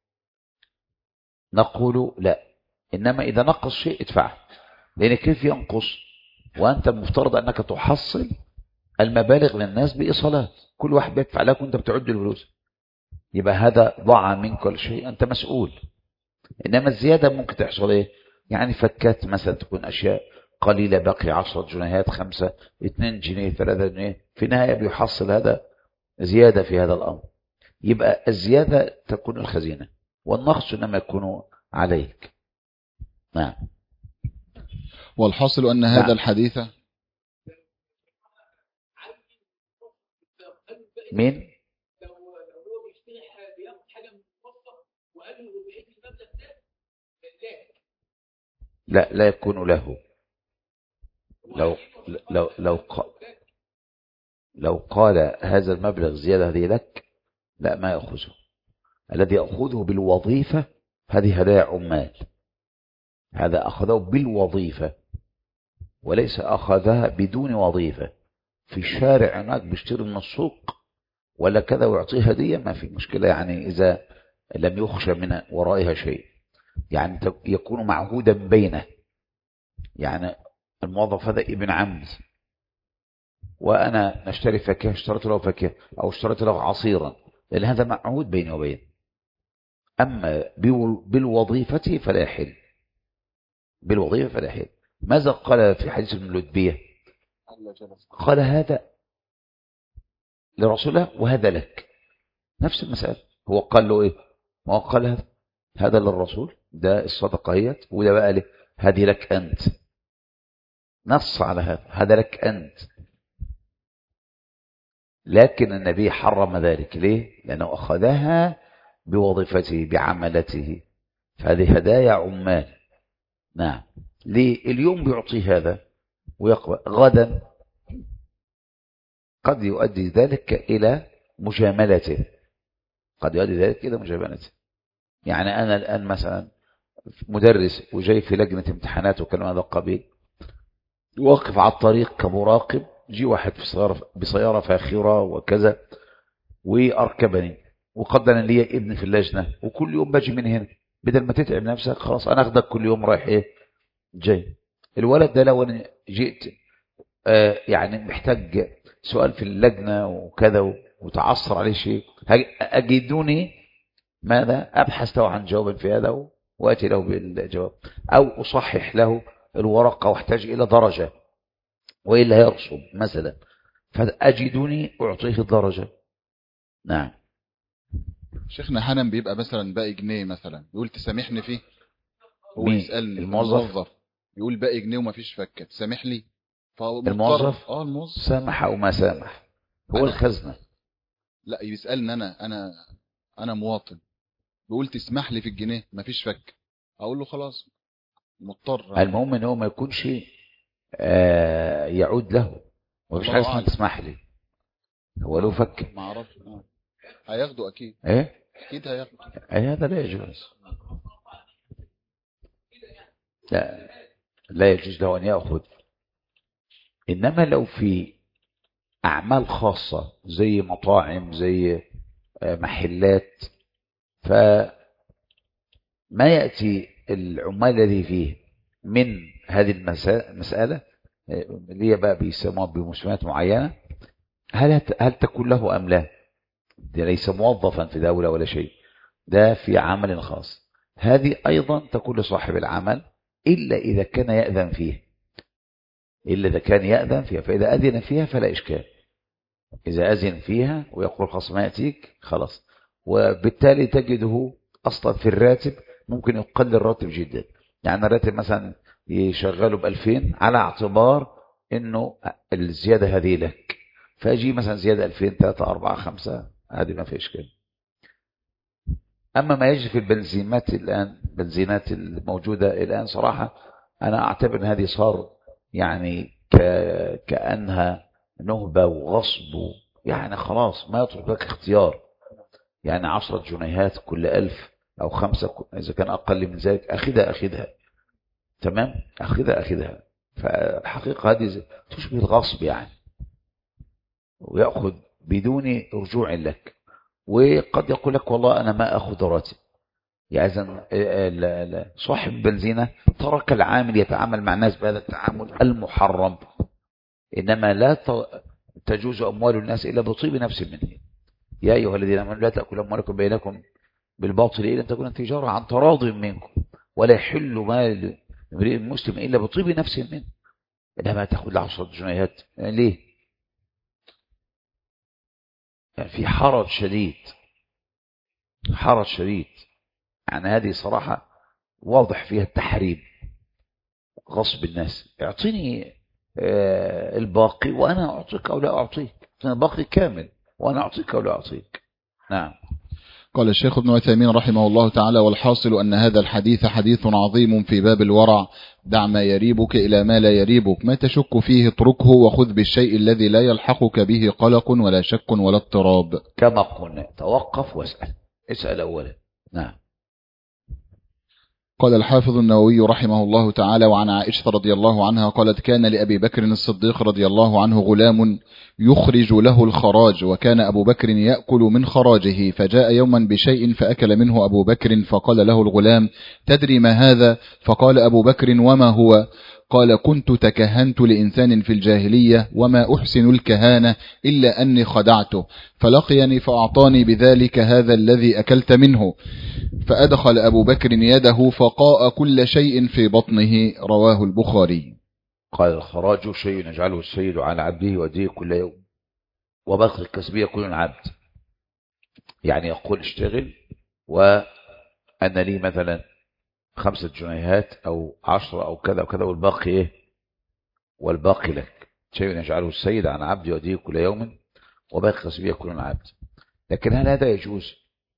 نقول لا، إنما إذا نقص شيء ادفعه، لأن كيف ينقص وأنت المفترض أنك تحصل المبالغ للناس بإيصالات، كل واحد بيدفع لك وأنت بتعد الفلوس، يبقى هذا ضاع منك كل شيء، أنت مسؤول. إنما الزيادة ممكن تحصل إيه؟ يعني فكات مثلا تكون أشياء قليلة، باقي 10 جنيهات، 5، 2 جنيه، 3 جنيه، في النهاية بيحصل هذا زيادة في هذا الأمر، يبقى الزيادة تكون الخزينة، والنقص إنما يكون عليك. نعم. والحاصل أن هذا الحديث مين؟ لا يكون له. لو قال هذا المبلغ زيادة هذه لك، لا، ما يأخذه. الذي يأخذه بالوظيفة هذه هدايا عمال، هذا أخذه بالوظيفة، وليس أخذها بدون وظيفة. في الشارع هناك بيشتري من السوق ولا كذا ويعطيه هدية، ما في مشكلة، يعني إذا لم يخشى من ورائها شيء، يعني يكون معهودا بينه، يعني الموظف هذا ابن عمي وأنا نشتري فاكهة، اشتريت له فاكهة أو اشتريت له عصيرا، لأن هذا معهود بيني وبين. أما بالوظيفة فلا يحل، بالوظيفة فلا يحل. ماذا قال في حديث ابن لتبية؟ قال: هذا لرسوله وهذا لك، نفس المسألة. هو قال له إيه؟ ما هو قال هذا للرسول، ده الصدقة هي، وده بقى له هذه لك أنت، نص على هذا لك أنت. لكن النبي حرم ذلك، ليه؟ لأنه أخذها بوظيفته بعملته، فهذه هدايا عمال. نعم. ليه؟ اليوم بيعطي هذا ويقبل، غدا قد يؤدي ذلك إلى مجاملته، قد يؤدي ذلك إلى مجاملته. يعني أنا الآن مثلا مدرس وجاي في لجنة امتحانات وكلام هذا القبيل، واقف على الطريق كمراقب، جي واحد بسيارة فاخرة وكذا وأركبني وقدر لي ابن في اللجنة، وكل يوم باجي من هنا، بدل ما تتعب نفسك خلاص أنا أخذك كل يوم رايح إيه جاي. الولد ده لو أنا جئت يعني محتاج سؤال في اللجنة وكذا وتعصر عليه شيء، أجدوني ماذا أبحث له عن جواب في هذا وأتي له بالجواب، أو أصحح له الورقة واحتاج إلى درجة وإلا يرسب مثلا، فأجدني أعطيه الدرجة. نعم. شيخنا حنان بيبقى مثلا باقي جنيه مثلا، يقول تسامحني فيه، هو مين؟ يسألني الموظف. يقول باقي جنيه وما فيش فكة، تسامح لي؟ فمضطر. الموظف الموظف سامح أو ما سامح، هو انا الخزنة. لا، يسألني انا مواطن، بيقول تسمح لي في الجنيه ما فيش فكة، اقول له خلاص مضطر. المهم ان هو ما يكونش يعود له، ومفيش حاجه الله اسمها اعلم. تسمح لي، هو له فك. ما اعرفش. هياخده اكيد. ايه، اكيد هياخده. هذا لا يجوز. لا، لا يجوز له ان ياخذ. انما لو في اعمال خاصه زي مطاعم، زي محلات، فما ياتي العمال الذي فيه من هذه المساله اللي هي بقى بيسموها بمسميات معينه، هل تكون له ام لا؟ ده ليس موظفا في دولة ولا شيء، ده في عمل خاص. هذه أيضا تكون لصاحب العمل، إلا إذا كان يأذن فيه، إلا إذا كان يأذن فيها. فإذا أذن فيها فلا إشكال، إذا أذن فيها ويقول خلاص ما يأتيك خلاص. وبالتالي تجده أصلا في الراتب ممكن يقلل الراتب جدا. يعني الراتب مثلا يشغله ب2000 على اعتبار إنه الزيادة هذه لك، فأجي مثلا زيادة 2000 3 4 5، هذه ما في إشكال. أما ما يجري في البنزينات الآن، البنزينات الموجودة الآن صراحة أنا أعتبر أن هذه صار يعني كأنها نهبة وغصب، يعني خلاص ما يترك لك اختيار. يعني 10 جنيهات كل 1000 أو 5 إذا كان أقل من ذلك أخذها تمام، أخذها. فالحقيقة هذه تشبه الغصب يعني، ويأخذ بدون رجوع لك. وقد يقول لك والله أنا ما أخذ راتب. يعني صاحب البنزينة ترك العامل يتعامل مع الناس بهذا التعامل المحرم، إنما لا تجوز أموال الناس إلا بطيب نفس منه. يا أيها الذين آمنوا لا تأكلوا أموالكم بينكم بالباطل إلا أن تكون تجارة عن تراض منكم، ولا يحل مال امرئ مسلم إلا بطيب نفس منه. إنما تأخذ 10 جنيهات يعني ليه؟ يعني في حرج شديد، حرج شديد. يعني هذه صراحة واضح فيها التحريم، غصب الناس. اعطيني الباقي وأنا أعطيك أو لا أعطيك، اعطيني الباقي كامل وأنا أعطيك أو لا أعطيك. نعم. قال الشيخ ابن عثيمين رحمه الله تعالى: والحاصل أن هذا الحديث حديث عظيم في باب الورع. دع ما يريبك إلى ما لا يريبك، ما تشك فيه اتركه، وخذ بالشيء الذي لا يلحقك به قلق ولا شك ولا اضطراب. كما قلنا توقف واسأل، اسأل أولا. نعم. قال الحافظ النووي رحمه الله تعالى: وعن عائشة رضي الله عنها قالت: كان لأبي بكر الصديق رضي الله عنه غلام يخرج له الخراج، وكان أبو بكر يأكل من خراجه، فجاء يوما بشيء فأكل منه أبو بكر، فقال له الغلام: تدري ما هذا؟ فقال أبو بكر: وما هو؟ قال: كنت تكهنت لإنسان في الجاهلية، وما أحسن الكهانة إلا أني خدعته، فلقيني فأعطاني بذلك هذا الذي أكلت منه. فأدخل أبو بكر يده فقاء كل شيء في بطنه. رواه البخاري. قال: الخراج شيء يجعله السيد على عبده يؤديه كل يوم، وباقي الكسب يكون العبد. يعني يقول اشتغل وأنا لي مثلا 5 جنيهات أو 10 أو كذا وكذا، والباقي إيه؟ والباقي لك. شيء يجعله السيد على عبده يؤديه كل يوم، وباقي الكسب يكون العبد. لكن هل هذا يجوز؟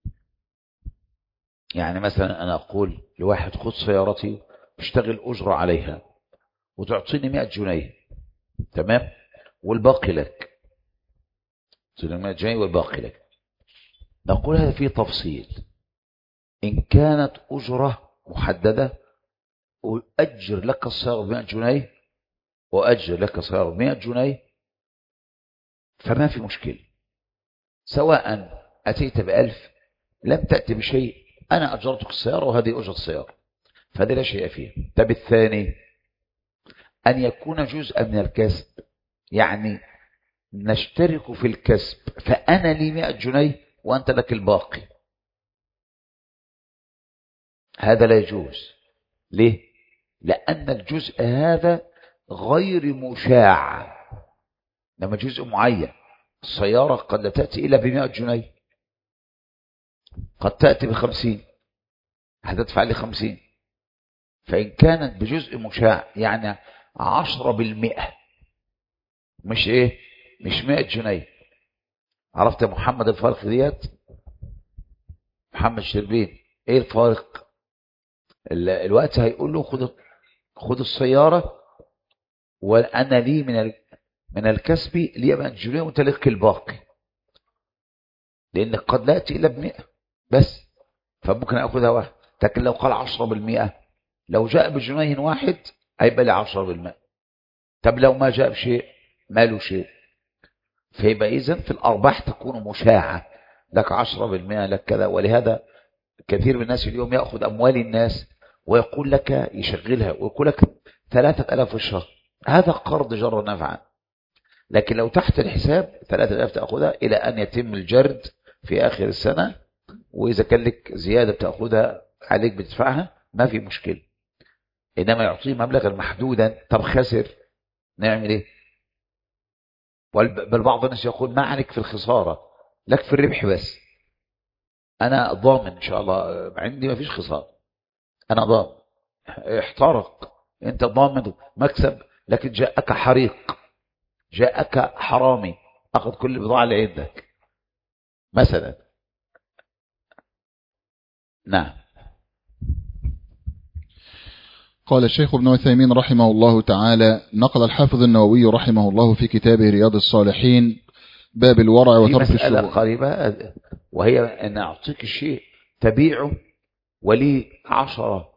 يعني مثلا أنا أقول لواحد: خذ سيارتي اشتغل أجرة عليها وتعطيني 100 جنيه، تمام، والباقي لك. تعطيني 100 جنيه والباقي لك. نقول هذا فيه تفصيل. إن كانت أجرة محددة، أؤجر لك السيارة ب100 جنيه وأجر لك السيارة ب100 جنيه، فما في مشكلة. سواء أتيت ب1000 لم تأتي بشيء، أنا أجرتك السيارة وهذه أجرة السيارة، فهذا لا شيء فيه. طب الثاني أن يكون جزءا من الكسب، يعني نشترك في الكسب، فأنا لي 100 جنيه وأنت لك الباقي، هذا لا يجوز. ليه؟ لأن الجزء هذا غير مشاع، لما جزء معين. السيارة قد لا تأتي إلا ب100 جنيه، قد تأتي ب50، هتدفع لي 50. فإن كانت بجزء مشاع يعني 10%، مش إيه، مش 100 جنيه. عرفت يا محمد الفرق ديت؟ محمد شربين، إيه الفرق؟ الوقت هيقول له خد السيارة، وأنا لي من الكسب لي 100 جنيه وأنت لك الباقي، لأن قد لا يأتي إلا ب100 بس، فممكن أخذها واحد. لكن لو قال 10%، لو جاء بجنيه واحد هيبقى لي 10%. طب لو ما جاء بشيء ما له شيء. فيبقى إذن في الأرباح تكون مشاعة، لك 10%، لك كذا. ولهذا كثير من الناس اليوم يأخذ أموال الناس ويقول لك يشغلها ويقول لك 3000 في الشهر، هذا قرض جر نفعا. لكن لو تحت الحساب 3000 تأخذها إلى أن يتم الجرد في آخر السنة، وإذا كان لك زيادة بتأخذها عليك بتدفعها، ما في مشكلة. إنما يعطيه مبلغا محدودا، طب خسر نعمل إيه؟ بل بعض الناس يقول ما عليك في الخسارة، لك في الربح بس، أنا ضامن إن شاء الله، عندي ما فيش خسارة، أنا ضامن. احترق أنت ضامن مكسب، لكن جاءك حريق، جاءك حرامي أخذ كل البضاعة اللي عندك مثلا. نعم. قال الشيخ ابن عثيمين رحمه الله تعالى: نقل الحافظ النووي رحمه الله في كتابه رياض الصالحين باب الورع وترك الشبهات. مسألة قريبة، وهي أن أعطيك الشيء تبيعه ولي 10،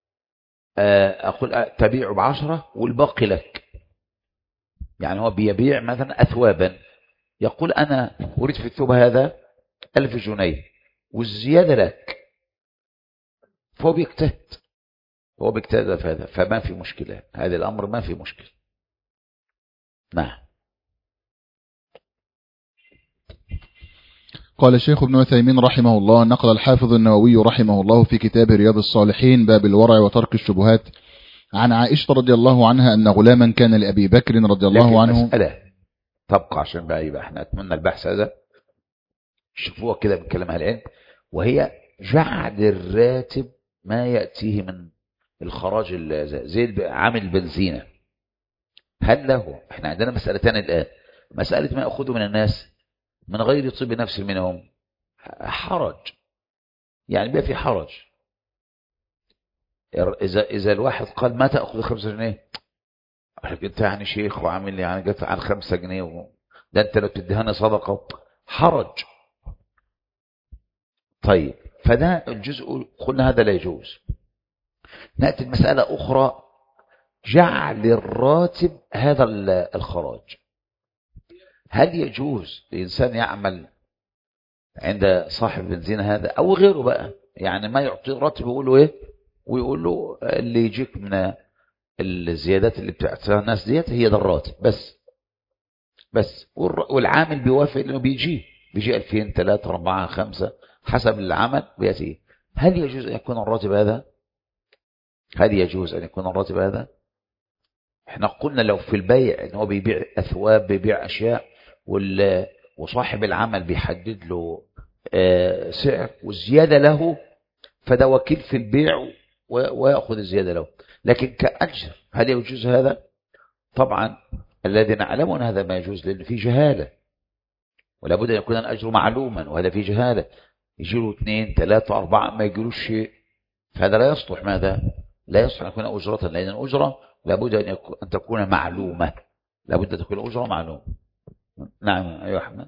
أقول تبيعه ب10 والباقي لك. يعني هو بيبيع مثلا أثوابا، يقول أنا أريد في الثوب هذا 1000 جنيه والزيادة لك، فهو بيجتهد، في هذا، فما في مشكلة، هذا الأمر ما في مشكلة. نعم. قال الشيخ ابن عثيمين رحمه الله: نقل الحافظ النووي رحمه الله في كتاب رياض الصالحين باب الورع وترك الشبهات عن عائشة رضي الله عنها أن غلاما كان لأبي بكر رضي الله عنه. مسألة تبقى عشان بقى يبقى احنا أتمنى البحث هذا شوفوها كده من كلام العلم، وهي جعل الراتب ما يأتيه من الخراج زي عامل البنزينة، هل له؟ احنا عندنا مسألتان الآن: مسألة ما يأخذه من الناس من غير طيب نفس منهم، حرج، يعني بقى في حرج. إذا الواحد قال ما تأخذ 5 جنيه، انت يعني شيخ وعامل يعني جت عن 5 جنيه ده انت لو تدهنا صدقة، حرج. طيب، فده الجزء قلنا هذا لا يجوز. نأتي المسألة أخرى: جعل الراتب هذا الخراج. هل يجوز لإنسان يعمل عند صاحب بنزين هذا أو غيره بقى، يعني ما يعطي راتب ويقول له إيه، ويقول له اللي يجيك من الزيادات اللي بتاعتها الناس ديت هي ده الراتب بس والعامل بيوافق انه بيجي 2000 3 4 5 حسب العمل بيأتي. هل يجوز أن يكون الراتب هذا؟ احنا قلنا لو في البيع ان هو بيبيع اثواب، بيبيع اشياء، وصاحب العمل بيحدد له سعر والزيادة له، فده وكيل في البيع ويأخذ الزيادة له. لكن كأجر هل يجوز هذا؟ طبعا الذي نعلم أن هذا ما يجوز، لأن في جهالة، ولا بد أن يكون الأجر معلوما، وهذا في جهالة، يجيله 2 3 4 ما يجيلوش شيء، فهذا لا يصلح. ماذا؟ لا يصلح أن يكون أجرة، لأن الأجرة لابد أن تكون معلومة، لابد أن تكون الأجرة معلومة. نعم. أيها أحمد.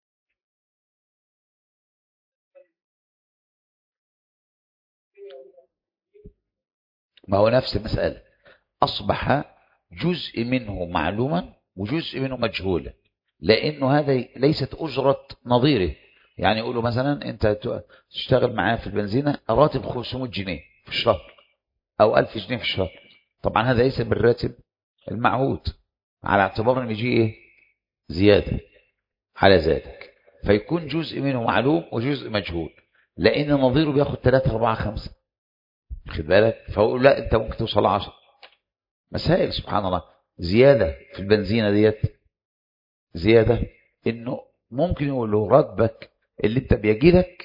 ما هو نفس المسألة، أصبح جزء منه معلوما وجزء منه مجهولا، لأنه هذا ليست أجرة نظيره. يعني يقولوا مثلا أنت تشتغل معاه في البنزينة راتب 500 جنيه في الشهر أو 1000 جنيه في الشهر، طبعا هذا ليس بالراتب المعهود، على اعتبار أن يجي إيه؟ زيادة على ذلك، فيكون جزء منه معلوم وجزء مجهول، لأن نظيره بياخد 3 4 5، خد بالك، فأقول لا أنت ممكن توصل 10 مسائل. سبحان الله. زيادة في البنزينة ديت، زيادة انه ممكن يقولوا راتبك اللي انت بيجي لك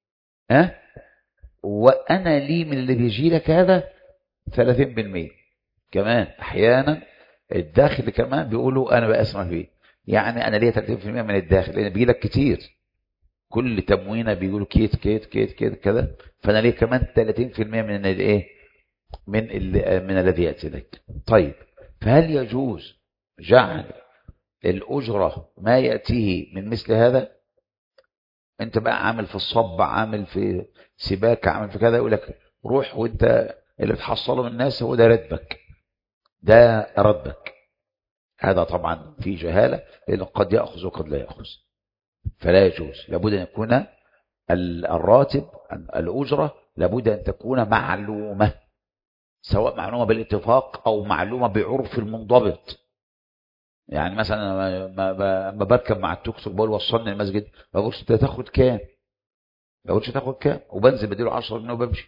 وانا لي من اللي بيجي لك هذا 30%. كمان احيانا الداخل كمان بيقولوا انا بقسم فيه، يعني انا ليا 30% من الداخل لان بيجي لك كتير، كل تموينه بيقولوا كيت كيت كيت كيت كذا، فانا ليا كمان 30% من الايه، من الذي ياتي لك. طيب فهل يجوز جعل الأجرة ما يأتيه من مثل هذا؟ انت بقى عامل في الصب، عامل في سباكة، عامل في كذا، يقول لك روح وانت اللي بتحصله من الناس هو ده راتبك، ده راتبك. هذا طبعا في جهالة، لأنه قد يأخذ وقد لا يأخذ، فلا يجوز. لابد أن يكون الراتب، الأجرة لابد أن تكون معلومة، سواء معلومة بالاتفاق أو معلومة بعرف المنضبط. يعني مثلا ما بركب مع التوك توك بقول وصلني المسجد، ما بقولش انت تاخد كام، ما بقولش تاخد كام، وبنزل بديله 10 جنيه وبمشي.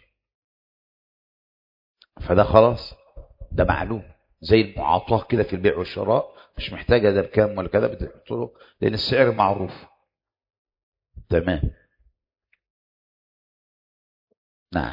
فده خلاص، ده معلوم، زي المعاطاه كده في البيع والشراء، مش محتاجه ده بكام ولا كذا، بتحط له لان السعر معروف. تمام. نعم.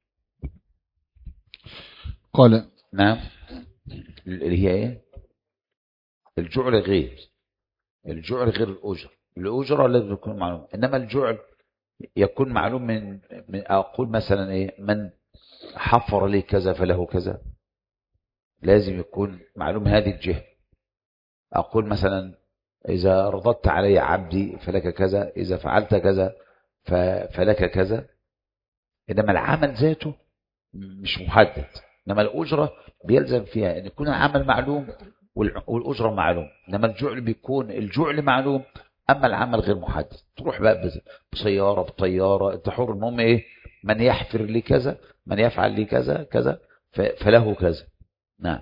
قال نعم. اللي هي ايه؟ الجعل غير، الجعل غير الأجر. الأجرة لازم تكون معلومة، إنما الجعل يكون معلوم من أقول مثلا إيه، من حفر لي كذا فله كذا، لازم يكون معلوم هذه الجهة. أقول مثلا إذا رضت علي عبدي فلك كذا، إذا فعلت كذا فلك كذا. إنما العمل ذاته مش محدد، إنما الأجرة بيلزم فيها أن يكون العمل معلوم والأجرة معلوم. إنما الجعل بيكون الجعل معلوم، أما العمل غير محدد. تروح بقى بسيارة بطيارة، أنت حر. المهم إيه، من يحفر لي كذا، من يفعل لي كذا كذا فله كذا. نعم.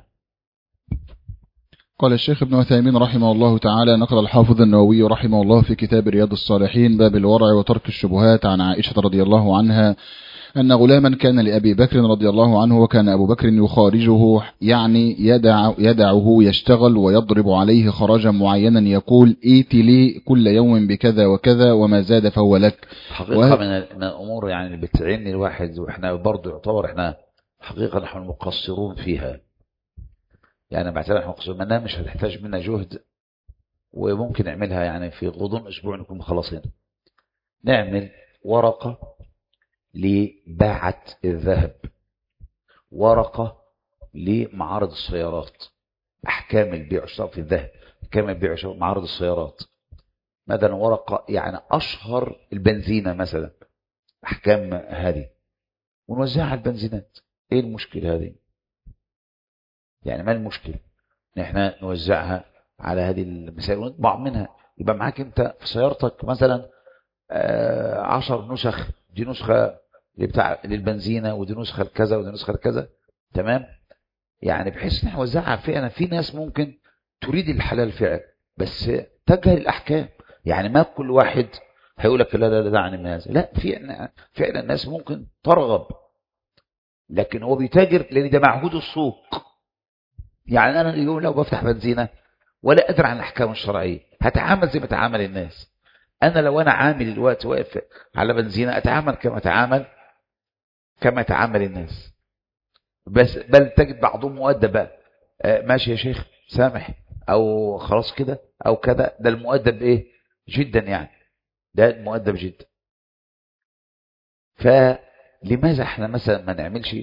قال الشيخ ابن عثيمين رحمه الله تعالى: نقل الحافظ النووي رحمه الله في كتاب رياض الصالحين باب الورع وترك الشبهات عن عائشة رضي الله عنها أن غلاما كان لأبي بكر رضي الله عنه، وكان أبو بكر يخارجه، يعني يدعه يشتغل ويضرب عليه خراجا معينا، يقول: ائت لي كل يوم بكذا وكذا، وما زاد فهو لك. حقيقة من الأمور يعني اللي بتعني الواحد، وإحنا برضو يعتبر إحنا حقيقة نحن مقصرون فيها. يعني بعتبر احنا مقصرون منها، مش هتحتاج منا جهد، وممكن نعملها يعني في غضون أسبوع نكون مخلصين. نعمل ورقة لباعة الذهب، ورقة لمعارض السيارات، أحكام البيع والشراء في الذهب، أحكام البيع والشراء معارض السيارات. مثلا ورقة يعني أشهر البنزينة مثلا، أحكام هذه، ونوزعها على البنزينات. إيه المشكلة هذه؟ يعني ما المشكلة إن إحنا نوزعها على هذه المسائل ونطبع منها، يبقى معاك أنت في سيارتك مثلا 10 نسخ، دي نسخة للبنزينة، ودي نسخة لكذا، ودي نسخة لكذا. تمام. يعني بحيث ان احنا نوزعها فعلا. في ناس ممكن تريد الحلال فعلا بس تجهل الاحكام، يعني ما كل واحد هيقول لك لا لا لا دعني من هذا، لا، فعلا الناس ممكن ترغب، لكن هو بيتاجر لان ده معهود السوق. يعني انا اليوم لو بفتح بنزينه ولا ادري عن الاحكام الشرعيه، هتعامل زي ما تعامل الناس. انا لو انا عامل الوقت واقف على بنزينه، اتعامل كما تعامل الناس. بس بل تجد بعضهم مؤدب بقى، ماشي يا شيخ سامح، او خلاص كده او كذا. ده المؤدب ايه جدا، يعني ده المؤدب جدا. فلماذا احنا مثلا ما نعملش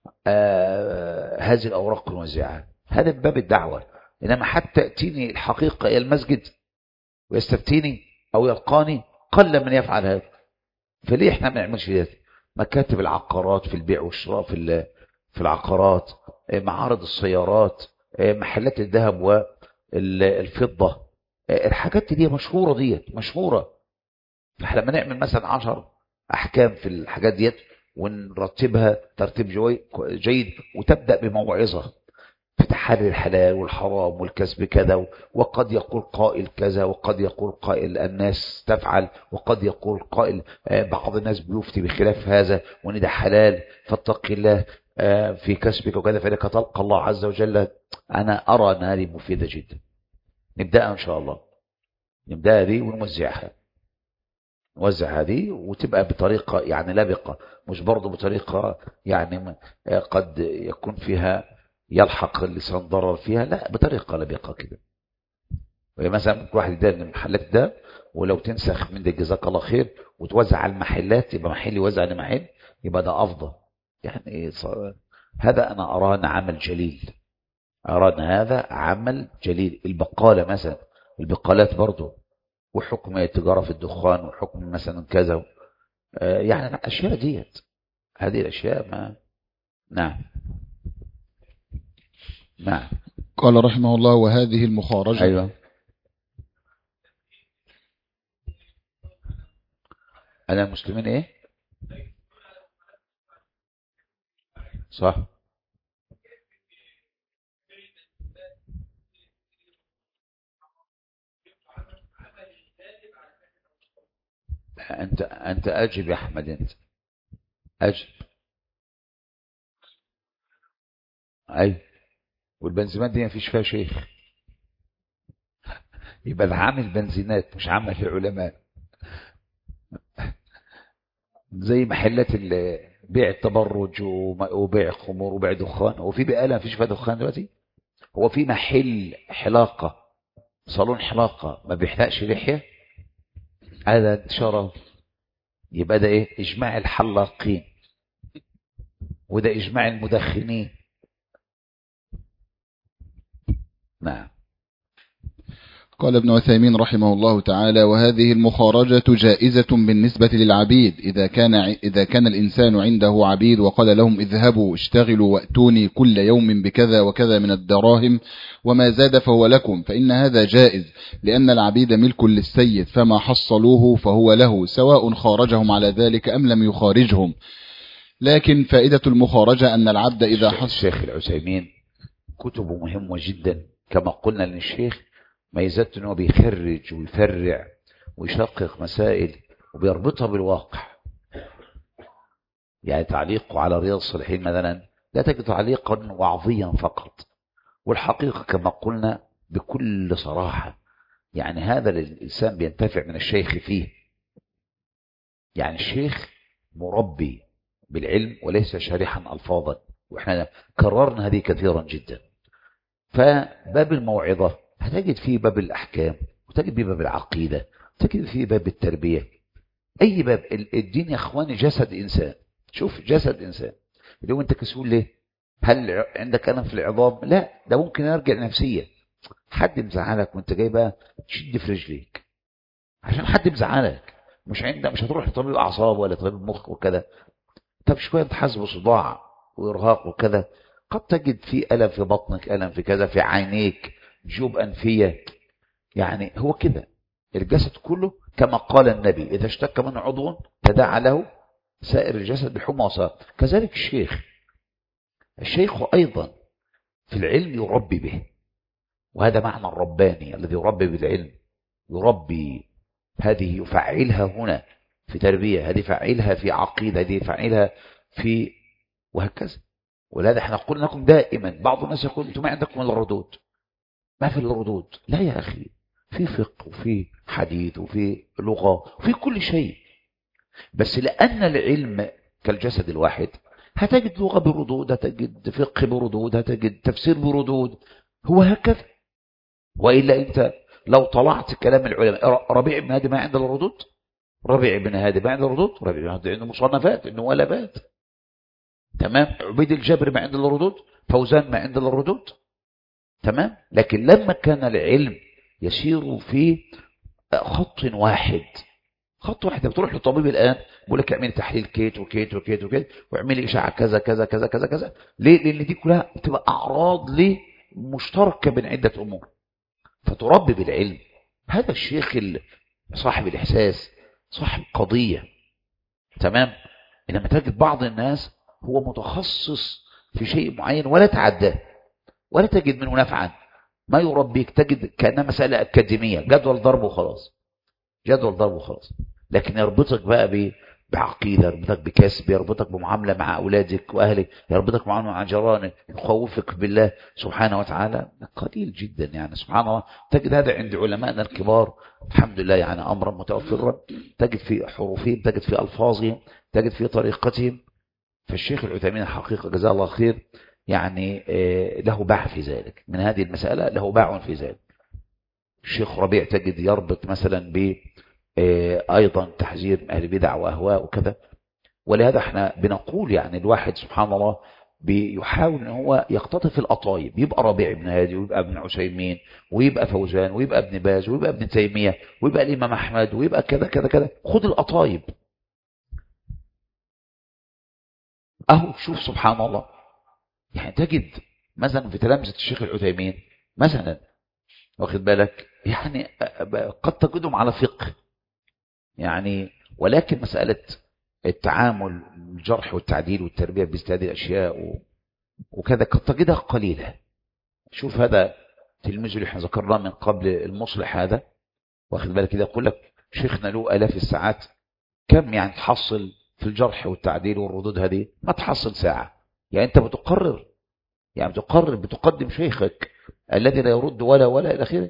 هذه الاوراق نوزعها؟ هذا من باب الدعوه. انما حتى تاتيني الحقيقه الى المسجد ويستفتيني او يلقاني، قل من يفعل هذا. فليه احنا ما نعملش ده؟ مكاتب العقارات في البيع والشراء في العقارات، معارض السيارات، محلات الذهب والفضة، الحاجات دي مشهورة، مشهورة. فاحنا لما نعمل مثلا 10 أحكام في الحاجات ديت ونرتبها ترتيب جيد، وتبدأ بموعظة في تحري الحلال والحرام والكسب كذا، وقد يقول قائل كذا، وقد يقول قائل الناس تفعل، وقد يقول قائل بعض الناس بيفتي بخلاف هذا، وان ده حلال فاتق الله. في كسبك وكذا، فإنك تلقى الله عز وجل. أنا أرى أن هذه مفيدة جدا. نبدأها إن شاء الله، نبدأها دي ونوزعها، نوزع هذه وتبقى بطريقة يعني لبقة، مش برضو بطريقة يعني قد يكون فيها يلحق اللسان ضرر فيها، لا بطريقة لبقة كده. مثلا ممكن واحد يدير المحلات ده، ولو تنسخ من ده جزاك الله خير وتوزع على المحلات، يبقى محل يوزع لمحل، يبقى ده أفضل. يعني هذا أنا أراه عمل جليل، أرى أن هذا عمل جليل. البقالة مثلا، البقالات برضو، وحكم التجارة في الدخان، وحكم مثلا كذا، يعني الأشياء ديت، هذه الأشياء ما. نعم نعم. قال رحمه الله: وهذه المخارجة. أيوة. أنا المسلمين إيه؟ صح. أنت أجب يا أحمد، أنت أجب. أي، والبنزيمات دي ما فيش فيها شيخ، يبقى ده عامل بنزينات مش عامل العلماء. زي محلات بيع التبرج وبيع خمور وبيع دخان. هو في بقالة ما فيش فيها دخان دلوقتي؟ هو في محل حلاقة، صالون حلاقة ما بيحلقش لحية؟ هذا شرف. يبقى ده ايه؟ اجماع الحلاقين، وده اجماع المدخنين. نعم. قال ابن عثيمين رحمه الله تعالى: وهذه المخارجة جائزة بالنسبة للعبيد إذا كان الإنسان عنده عبيد وقال لهم: اذهبوا اشتغلوا وأتوني كل يوم بكذا وكذا من الدراهم، وما زاد فهو لكم، فإن هذا جائز، لأن العبيد ملك للسيد، فما حصلوه فهو له، سواء خارجهم على ذلك أم لم يخارجهم. لكن فائدة المخارجة أن العبد إذا حصل. الشيخ العثيمين كتبه مهمة جدا، كما قلنا للشيخ ميزته انه بيخرج ويفرع ويشقق مسائل وبيربطها بالواقع. يعني تعليقه على رياض الصالحين مثلا لا تجد تعليقا وعظيا فقط، والحقيقة كما قلنا بكل صراحة، يعني هذا الإنسان بينتفع من الشيخ فيه. يعني الشيخ مربي بالعلم وليس شارحا ألفاظا، وإحنا كررنا هذه كثيرا جدا. فباب الموعظة هتجد فيه باب الأحكام، وتجد فيه باب العقيدة، وتجد فيه باب التربية. أي باب. الدين يا أخواني جسد إنسان. شوف جسد إنسان، اليوم أنت كسول ليه؟ هل عندك ألم في العظام؟ لا، ده ممكن يرجع نفسيا. حد مزعلك وانت جاي بقى تشد في رجليك عشان حد مزعلك، مش هتروح لطبيب أعصاب ولا طبيب مخ وكذا. طب شوية تحس بصداع وإرهاق وكذا، قد تجد في ألم في بطنك، ألم في كذا، في عينيك، جيوب أنفية. يعني هو كده الجسد كله، كما قال النبي: إذا اشتكى من عضو تداعى له سائر الجسد بحمى وسهر. كذلك الشيخ أيضا في العلم يربي به، وهذا معنى الرباني الذي يربي بالعلم. يربي، هذه يفعلها هنا في تربية، هذه يفعلها في عقيدة، هذه يفعلها في، وهكذا. ولهذا احنا قلنا لكم دائما، بعض الناس يقول: انتم ما عندكم الا الردود. ما في الردود؟ لا يا أخي، في فقه وفي حديث وفي لغة وفي كل شيء. بس لأن العلم كالجسد الواحد، هتجد لغة بردود، هتجد فقه بردود، هتجد تفسير بردود، هو هكذا. وإلا أنت لو طلعت كلام العلماء، ربيع بن هادي ما عند الردود، ربيع بن هادي ما عند الردود، ربيع بن هادي عنده مصنفات، عنده مؤلفات، تمام. عبيد الجبر ما عند الردود، فوزان ما عند الردود، تمام. لكن لما كان العلم يسير في خط واحد، خط واحد، بتروح للطبيب الآن بيقول لك اعملي تحليل كيت وكيت وكيت وكيت، واعملي إشعة كذا كذا كذا كذا كذا. ليه؟ لأن دي كلها بتبقى أعراض مشتركة بين عدة أمور، فتربي بالعلم. هذا الشيخ صاحب الإحساس، صاحب قضية، تمام. إنما تجد بعض الناس هو متخصص في شيء معين ولا تعداه، ولا تجد منه نفعا. ما يربيك تجد كأنها مسألة أكاديمية، جدول ضرب وخلاص، جدول ضرب وخلاص. لكن يربطك بقى بعقيدة، يربطك بكسب، يربطك بمعاملة مع أولادك وأهلك، يربطك بمعاملة مع جيرانك، يخوفك بالله سبحانه وتعالى، قليل جدا يعني. سبحان الله، تجد هذا عند علمائنا الكبار الحمد لله يعني أمرا متوفرا، تجد في حروفهم، تجد في ألفاظهم، تجد في طريقتهم. فالشيخ العثيمين الحقيقة جزاه الله خير يعني له باع في ذلك، من هذه المسألة له باع في ذلك. الشيخ ربيع تجد يربط مثلا ب أيضا تحذير أهل البدع وأهواء وكذا. ولهذا احنا بنقول يعني الواحد سبحان الله بيحاول ان هو يقتطف الأطايب، يبقى ربيع بن هادي، ويبقى ابن عثيمين، ويبقى فوزان، ويبقى ابن باز، ويبقى ابن تيمية، ويبقى الإمام أحمد، ويبقى كذا كذا كذا. خد الأطايب أهو، شوف سبحان الله. يعني تجد مثلا في تلامذة الشيخ العثيمين مثلا، واخد بالك، يعني قد تجدهم على فقه يعني، ولكن مسألة التعامل الجرح والتعديل والتربية بمثل هذه الأشياء وكذا قد تجدها قليلة. شوف هذا تلميذ اللي احنا ذكرناه من قبل، المصلح هذا، واخد بالك كده، يقول لك شيخنا له آلاف الساعات، كم يعني تحصل في الجرح والتعديل والردود هذه؟ ما تحصل ساعة. يعني انت بتقرر، يعني بتقدم شيخك الذي لا يرد ولا إلى آخره،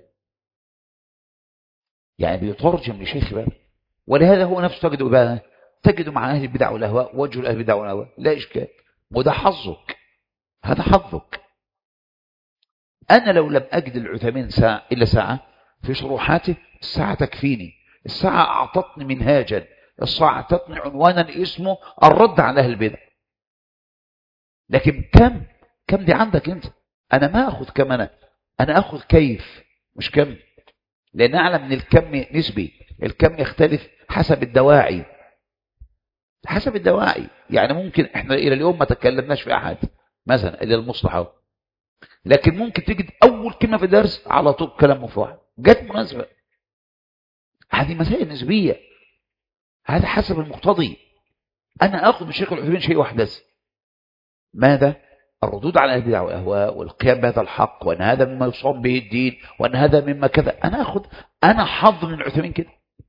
يعني بيترجم لشيخ بقى. ولهذا هو نفسه تجده بقى، تجده مع أهل البدع والأهواء، وجه أهل البدع والأهواء لا إشكال، وده حظك، هذا حظك. أنا لو لم أجد العثيمين ساعة إلا ساعة في شروحاته، الساعة تكفيني، الساعة أعطتني منهاجا، الساعة أعطتني عنوانا اسمه الرد على أهل البدع. لكن كم دي عندك أنت؟ أنا ما أخذ كم، أنا أخذ كيف مش كم، لأن أعلم أن الكم نسبي، الكم يختلف حسب الدواعي، حسب الدواعي. يعني ممكن احنا إلى اليوم ما تكلمناش في أحد مثلا إلى المصلحة، لكن ممكن تجد أول كلمة في الدرس على طول كلام مفاعل، جت مناسبة. هذه مسائل نسبية، هذا حسب المقتضي. أنا أخذ من الشيخ العثيمين شيء واحد بس، ماذا؟ الردود على البدع والأهواء، والقيام بهذا الحق، وأن هذا مما يصاب به الدين، وأن هذا مما كذا. أنا حظ من العثيمين كده.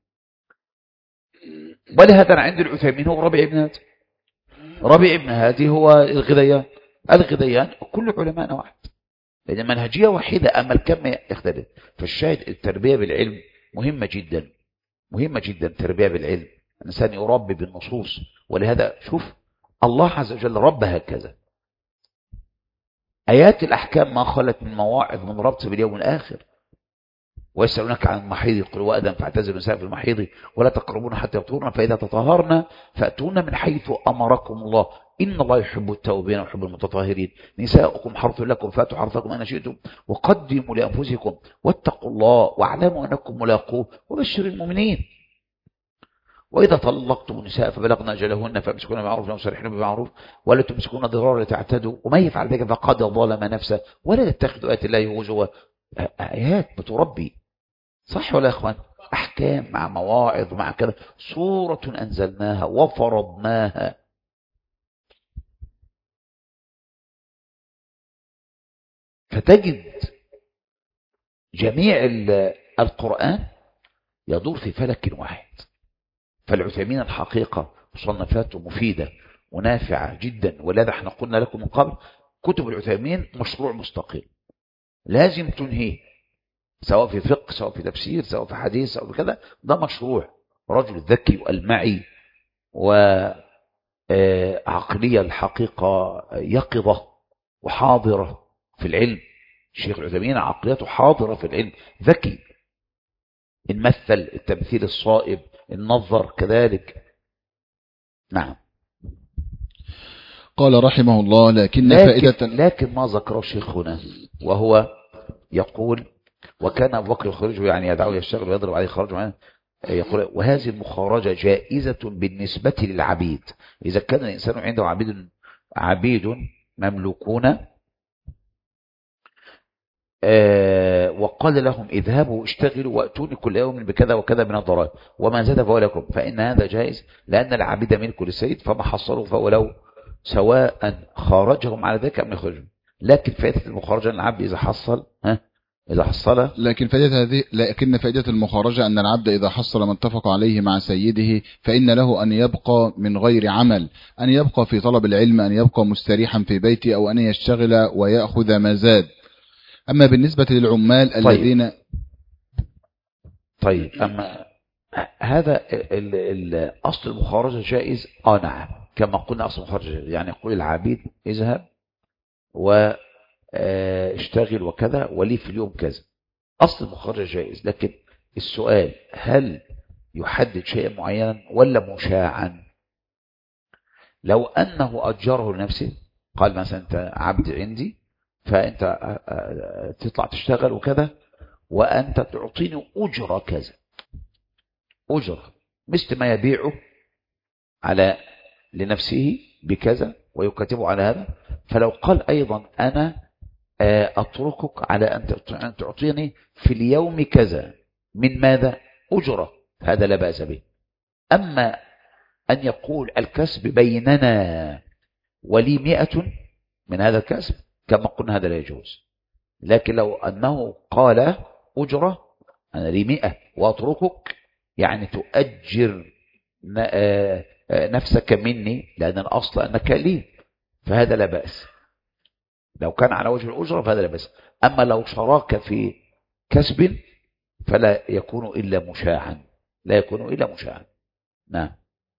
ولهذا أنا عند العثيمين هو ربيع بن هادي، ربيع بن هادي هو الغذيان كل علماءنا واحد، لأن المنهجية واحدة، أما الكم يختلف. فالشاهد التربية بالعلم مهمة جدا، مهمة جدا. التربية بالعلم، الإنسان يربي بالنصوص. ولهذا شوف الله عز وجل رب هكذا. آيات الأحكام ما خلت من مواعظ من ربط باليوم الآخر. ويسألونك عن المحيض قل هو أذى فاعتزلوا النساء في المحيض ولا تقربون حتى يطهرن فإذا تطهرن فأتون من حيث أمركم الله إن الله يحب التوابين ويحب المتطهرين. نساؤكم حرث لكم فأتوا حرثكم أن شئتم وقدموا لأنفسكم واتقوا الله واعلموا أنكم ملاقوه وبشر المؤمنين. وإذا طلقتم النساء فبلغن أجلهن فامسكوهن بمعروف أو سرحوهن بمعروف ولا تمسكون ضرارا لتعتدوا ومن يفعل ذلك فقد ظلم نفسه ولا تتخذوا آيات الله هزوا. آيات بتربي، صح ولا يا اخوان؟ احكام مع مواعظ مع كذا، سورة انزلناها وفرضناها. فتجد جميع القرآن يدور في فلك واحد. فالعثيمين الحقيقة مصنفاته مفيدة ونافعة جدا. ولذا احنا قلنا لكم من قبل كتب العثيمين مشروع مستقل لازم تنهيه، سواء في فقه سواء في تفسير سواء في حديث سواء في كذا. ده مشروع رجل ذكي والمعي وعقلية الحقيقة يقظة وحاضرة في العلم. الشيخ العثيمين عقليته حاضرة في العلم، ذكي، المثل التمثيل الصائب، النظر كذلك. نعم. قال رحمه الله لكن ما ذكره شيخنا وهو يقول وكان أبو بكر يخرجه يعني يدعو يشتغل ويضرب عليه خرج معه. يقول وهذه المخارجة جائزة بالنسبة للعبيد إذا كان الإنسان عنده عبيد مملوكون وقال لهم اذهبوا اشتغلوا واتوني كل يوم بكذا وكذا من الضرائب وما زاد فهو لكم، فإن هذا جائز لأن العبيد ملك للسيد فما حصلوا فهو له سواء خارجهم على ذلك أم يخرجهم. لكن فائدة المخارجة للعبد إذا حصل إذا حصل. لكن فائدة المخارجة أن العبد إذا حصل ما اتفق عليه مع سيده فإن له أن يبقى من غير عمل، أن يبقى في طلب العلم، أن يبقى مستريحا في بيته، أو أن يشتغل ويأخذ ما زاد. أما بالنسبة للعمال الذين أما هذا أصل المخارجة جائز. نعم، كما قلنا أصل المخارجة جائز. يعني يقول العبيد اذهب واشتغل وكذا ولي في اليوم كذا، أصل المخارجة جائز. لكن السؤال هل يحدد شيئا معينا ولا مشاعا؟ لو أنه أجره لنفسه، قال مثلا أنت عبد عندي فأنت تطلع تشتغل وكذا وأنت تعطيني أجرة كذا، أجرة مثل ما يبيعه على لنفسه بكذا ويكتبه على هذا. فلو قال أيضا أنا أتركك على أن تعطيني في اليوم كذا من ماذا؟ أجرة، هذا لا بأس به. أما أن يقول الكسب بيننا ولي 100 من هذا الكسب كما قلنا هذا لا يجوز. لكن لو أنه قال أجرة أنا لي 100 وأتركك، يعني تؤجر نفسك مني لأن الأصل أنك لي، فهذا لا بأس. لو كان على وجه الأجرة فهذا لا بأس. أما لو شراك في كسب فلا يكون إلا مشاعا، لا يكون إلا مشاعا. نعم،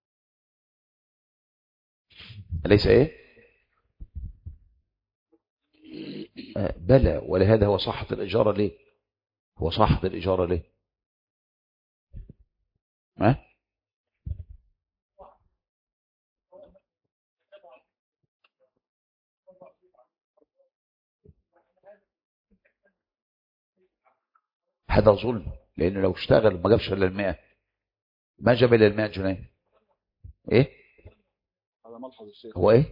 أليس إيه؟ بلى، ولهذا هو صحة الإجارة ليه؟ هو صحة الإجارة ليه؟ ما؟ هذا ظلم، لأنه لو اشتغل ما جابش إلا 100، ما جاب إلا 100 جنيه. إيه؟ هو إيه؟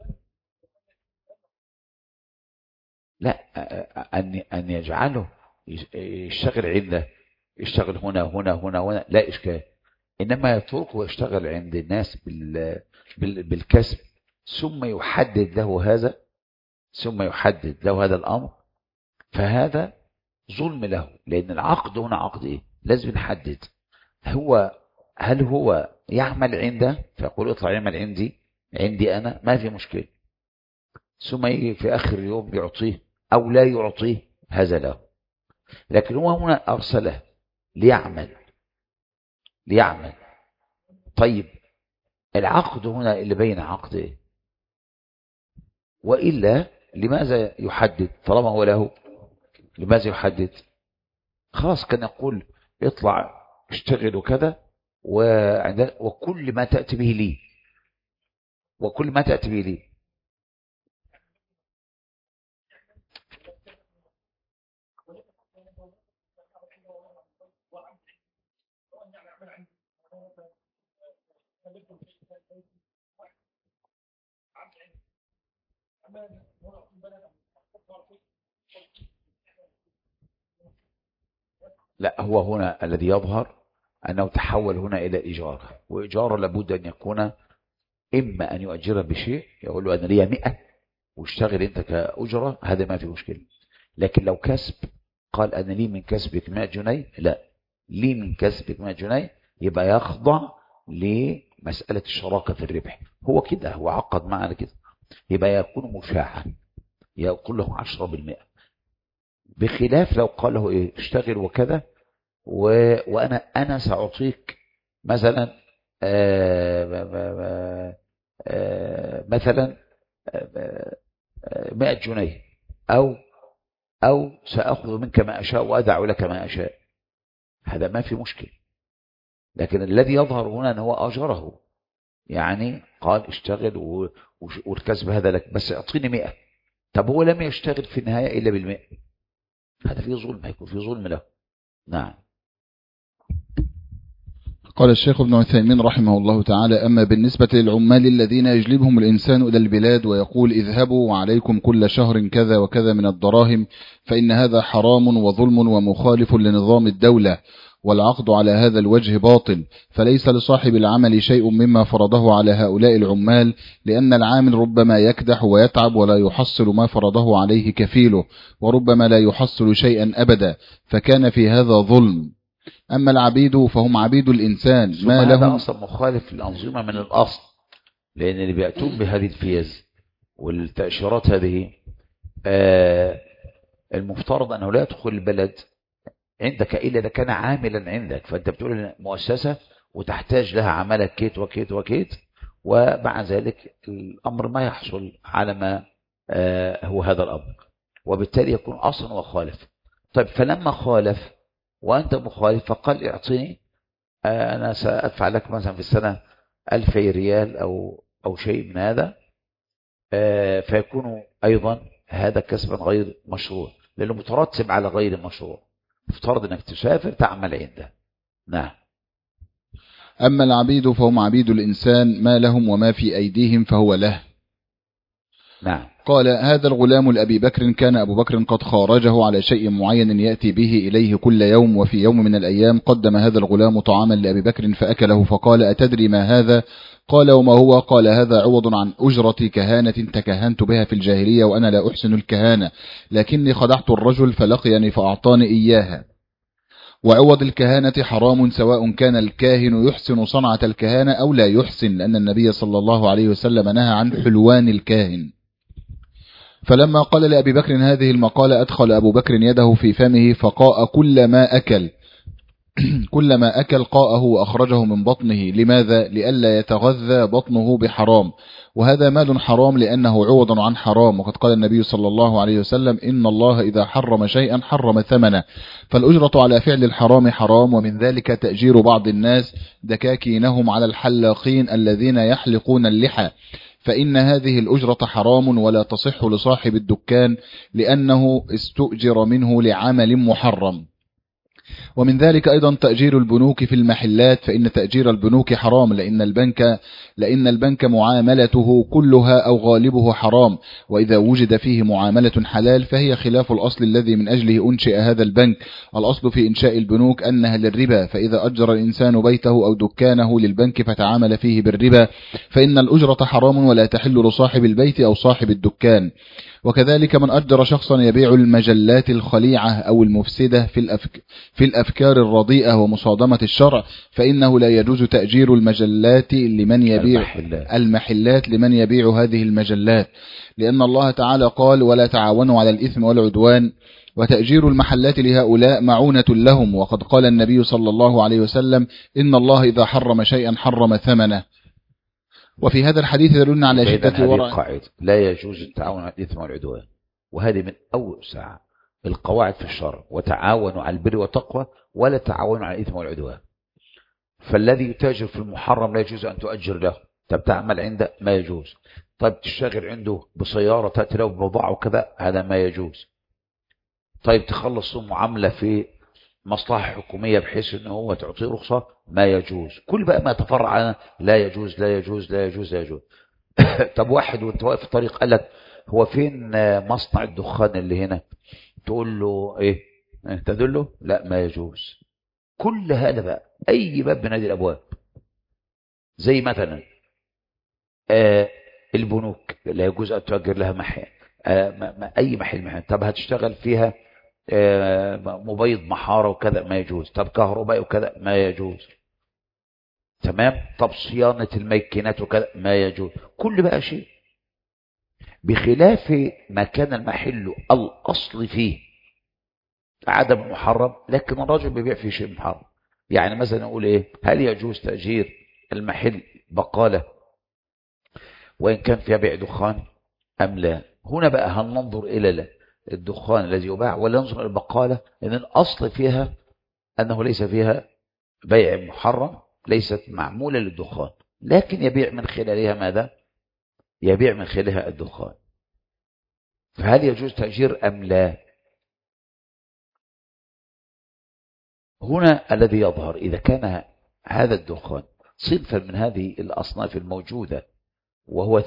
لا، أن يجعله يشتغل عنده، يشتغل هنا لا إشكال. إنما يتركه ويشتغل عند الناس بالكسب ثم يحدد له هذا الأمر، فهذا ظلم له. لأن العقد هنا عقد إيه؟ لازم نحدد هل هو يعمل عنده فيقول اطلع يعمل عندي أنا، ما في مشكلة، ثم يجي في آخر اليوم يعطيه أو لا يعطيه، هذا له. لكن هو هنا أرسله ليعمل. طيب العقد هنا اللي بين عقد إيه؟ وإلا لماذا يحدد طالما هو له؟ لماذا يحدد؟ خلاص كان يقول اطلع اشتغل وكذا وكل ما تأتي به لي. لا، هو هنا الذي يظهر أنه تحول هنا إلى إجارة، وإجارة لابد أن يكون إما أن يؤجر بشيء، يقول له أنا ليا 100 واشتغل أنت كأجرة، هذا ما في مشكلة. لكن لو كسب قال أنا لي من كسبك 100 جنيه، لا، لي من كسبك 100 جنيه، يبقى يخضع لمسألة الشراكة في الربح. هو كده، هو عقد معنا كده، يبقى يكون مشاعا، يقول له 10%. بخلاف لو قال له إيه اشتغل وكذا وأنا سأعطيك مثلا مثلا 100 جنيه أو سأخذ منك ما أشاء وأدع لك ما أشاء، هذا ما في مشكل. لكن الذي يظهر هنا أنه هو أجره، يعني قال اشتغل والكسب هذا لك بس اعطيني 100. طب هو لم يشتغل في النهاية إلا بال100، هذا فيه ظلم، هيكون فيه ظلم له. نعم. قال الشيخ ابن عثيمين رحمه الله تعالى: أما بالنسبة للعمال الذين يجلبهم الإنسان إلى البلاد ويقول اذهبوا وعليكم كل شهر كذا وكذا من الدراهم، فإن هذا حرام وظلم ومخالف لنظام الدولة، والعقد على هذا الوجه باطل، فليس لصاحب العمل شيء مما فرضه على هؤلاء العمال، لأن العامل ربما يكدح ويتعب ولا يحصل ما فرضه عليه كفيله، وربما لا يحصل شيئا أبدا، فكان في هذا ظلم. أما العبيد فهم عبيد الإنسان ما هذا لهم. أصلا مخالف للأنظمة من الأصل، لأن اللي بيأتون بهذه الفيز والتأشيرات هذه المفترض أنه لا يدخل البلد عندك إلا إذا كان عاملا عندك. فأنت بتقول مؤسسة وتحتاج لها عمالة كيت وكيت وكيت، ومع ذلك الأمر ما يحصل على ما هو هذا الأمر، وبالتالي يكون أصلا وخالف. طيب فلما خالف وأنت مخالف فقال اعطيني أنا سأدفع لك مثلا في السنة 1000 ريال أو شيء من هذا، فيكون أيضا هذا كسبا غير مشروع، لأنه مترتب على غير مشروع. افترض أنك تسافر تعمل عنده. نعم. أما العبيد فهم عبيد الإنسان ما لهم وما في أيديهم فهو له. نعم. قال هذا الغلام لأبي بكر كان أبو بكر قد خارجه على شيء معين يأتي به إليه كل يوم، وفي يوم من الأيام قدم هذا الغلام طعاما لأبي بكر فأكله، فقال أتدري ما هذا؟ قال وما هو؟ قال هذا عوض عن أجرة كهانة تكهنت بها في الجاهلية، وأنا لا أحسن الكهانة، لكني خدعت الرجل فلقيني فأعطاني إياها. وعوض الكهانة حرام سواء كان الكاهن يحسن صنعة الكهانة أو لا يحسن، لأن النبي صلى الله عليه وسلم نهى عن حلوان الكاهن. فلما قال لأبي بكر هذه المقالة أدخل أبو بكر يده في فمه فقاء كلما أكل قاءه وأخرجه من بطنه. لماذا؟ لئلا يتغذى بطنه بحرام، وهذا مال حرام لأنه عوض عن حرام. وقد قال النبي صلى الله عليه وسلم إن الله إذا حرم شيئا حرم ثمنه، فالأجرة على فعل الحرام حرام. ومن ذلك تأجير بعض الناس دكاكينهم على الحلاقين الذين يحلقون اللحى، فإن هذه الأجرة حرام ولا تصح لصاحب الدكان، لأنه استؤجر منه لعمل محرم. ومن ذلك أيضا تأجير البنوك في المحلات، فإن تأجير البنوك حرام، لأن البنك معاملته كلها أو غالبه حرام، وإذا وجد فيه معاملة حلال فهي خلاف الأصل الذي من أجله أنشئ هذا البنك. الأصل في إنشاء البنوك أنها للربا، فإذا أجر الإنسان بيته أو دكانه للبنك فتعامل فيه بالربا فإن الأجرة حرام ولا تحل لصاحب البيت أو صاحب الدكان. وكذلك من أجر شخصا يبيع المجلات الخليعة أو المفسدة في الأفكار الرديئة ومصادمة الشرع، فإنه لا يجوز تأجير المحلات لمن يبيع هذه المجلات، لأن الله تعالى قال ولا تعاونوا على الإثم والعدوان. وتأجير المحلات لهؤلاء معونة لهم، وقد قال النبي صلى الله عليه وسلم إن الله إذا حرم شيئا حرم ثمنه. وفي هذا الحديث يدلنا على شدة الورع. لا يجوز التعاون على الإثم والعدوان، وهذه من أوسع القواعد في الشرع. وتعاونوا على البر والتقوى ولا تعاونوا على الإثم والعدوان. فالذي يتاجر في المحرم لا يجوز أن تؤجر له. طب تعمل عنده ما يجوز. طيب تشتغل عنده بسيارة تأتي له ببضاعة وكذا هذا ما يجوز. طيب تخلص معاملة في مصلحة حكومية بحيث أنه هو تعطيه رخصة ما يجوز. كل بقى ما تفرع عنه لا يجوز لا يجوز لا يجوز لا يجوز. طب واحد وانت واقف في الطريق قال لك هو فين مصنع الدخان اللي هنا؟ تقول له ايه؟ تدله لا ما يجوز. كل هذا بقى اي باب من هذه الابواب، زي مثلا البنوك لا يجوز ان تؤجر لها محل، اي محل. طب هتشتغل فيها مبيض محارة وكذا ما يجوز. طب كهرباء وكذا ما يجوز. تمام. طب صيانة الماكينات وكذا ما يجوز. كل بقى شيء بخلاف ما كان المحل الأصل فيه عدم محرم، لكن الرجل بيبيع فيه شيء محرم. يعني مثلا نقول ايه؟ هل يجوز تأجير المحل بقالة وإن كان فيها بيع دخان أم لا؟ هنا بقى هل ننظر إلى الدخان الذي يباع ولا ننظر إلى البقالة؟ لأن الأصل فيها أنه ليس فيها بيع محرم، ليست معمولة للدخان، لكن يبيع من خلالها ماذا؟ يبيع من خلالها الدخان. فهل يجوز تأجير أم لا؟ هنا الذي يظهر إذا كان هذا الدخان صنفا من هذه الأصناف الموجودة وهو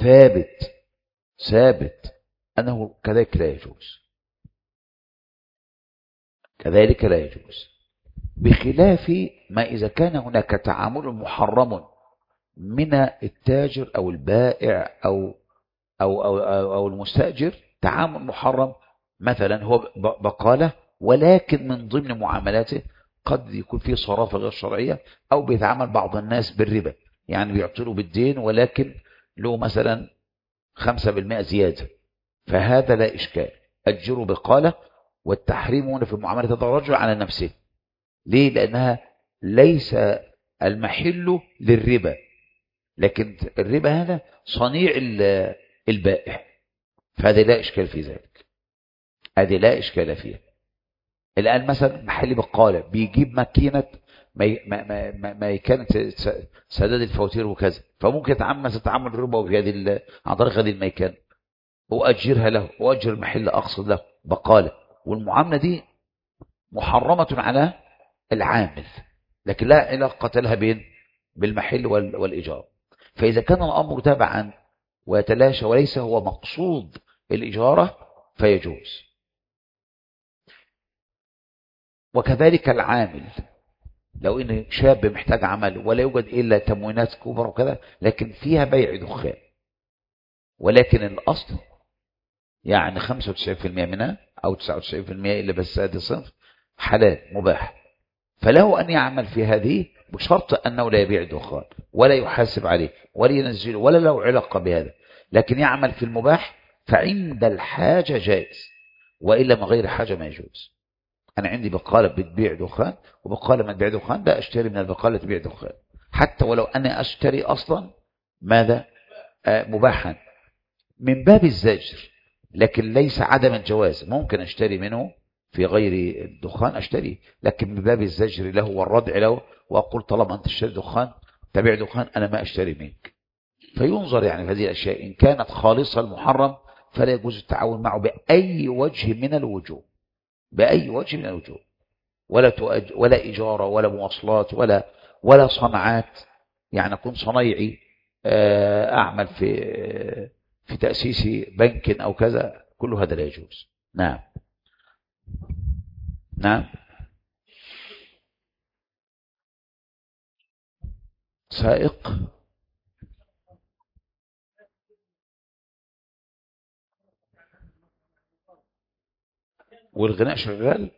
ثابت أنه كذلك لا يجوز، كذلك لا يجوز. بخلاف ما إذا كان هناك تعامل محرم من التاجر أو البائع أو المستأجر، تعامل محرم، مثلا هو بقالة ولكن من ضمن معاملاته قد يكون فيه صرافة غير شرعية، أو بيتعامل بعض الناس بالربا، يعني بيعطله بالدين ولكن له مثلا 5% زيادة، فهذا لا إشكال، أجره بقالة. والتحريم هنا في معاملة الرجل على نفسه. ليه؟ لأنها ليس المحل للربا، لكن الربا هذا صنيع البائع، فهذا لا إشكال في ذلك، هذه لا إشكال فيها. الآن مثلا محل بقالة بيجيب ماكينة ماكينة سداد الفواتير وكذا، فممكن يتعمل تعامل الربا بهذه عن طريق هذه الماكينة، وأجرها له وأجر المحل أقصد له بقالة، والمعاملة دي محرمة على العامل، لكن لا علاقة لها بالمحل والإيجار. فإذا كان الأمر تبعا ويتلاشى وليس هو مقصود الإجارة فيجوز. وكذلك العامل، لو إن شاب محتاج عمل ولا يوجد إلا تموينات كبرى وكذا، لكن فيها بيع دخان، ولكن الأصل يعني 95% منها أو 99% إلا بس هذه صنف حلال مباح، فله أن يعمل في هذه بشرط أنه لا يبيع دخان ولا يحاسب عليه ولا ينزله ولا له علاقة بهذا، لكن يعمل في المباح، فعند الحاجة جائز، وإلا من غير حاجة ما يجوز. أنا عندي بقالة بتبيع دخان وبقالة ما تبيع دخان، لا أشتري من البقالة تبيع دخان، حتى ولو أنا أشتري أصلا ماذا مباحا من باب الزجر، لكن ليس عدم الجواز، ممكن أشتري منه في غير الدخان أشتري، لكن من باب الزجر له والردع له، وأقول طالما أنت تشتري دخان تبيع دخان أنا ما أشتري منك. فينظر يعني في هذه الأشياء، إن كانت خالصة المحرم فلا يجوز التعاون معه بأي وجه من الوجوه، بأي وجه من الوجوه، ولا إجارة ولا مواصلات ولا صنعات، يعني أكون صنيعي أعمل في تأسيس بنك أو كذا، كل هذا لا يجوز. نعم نعم. سائق والغناء شغال،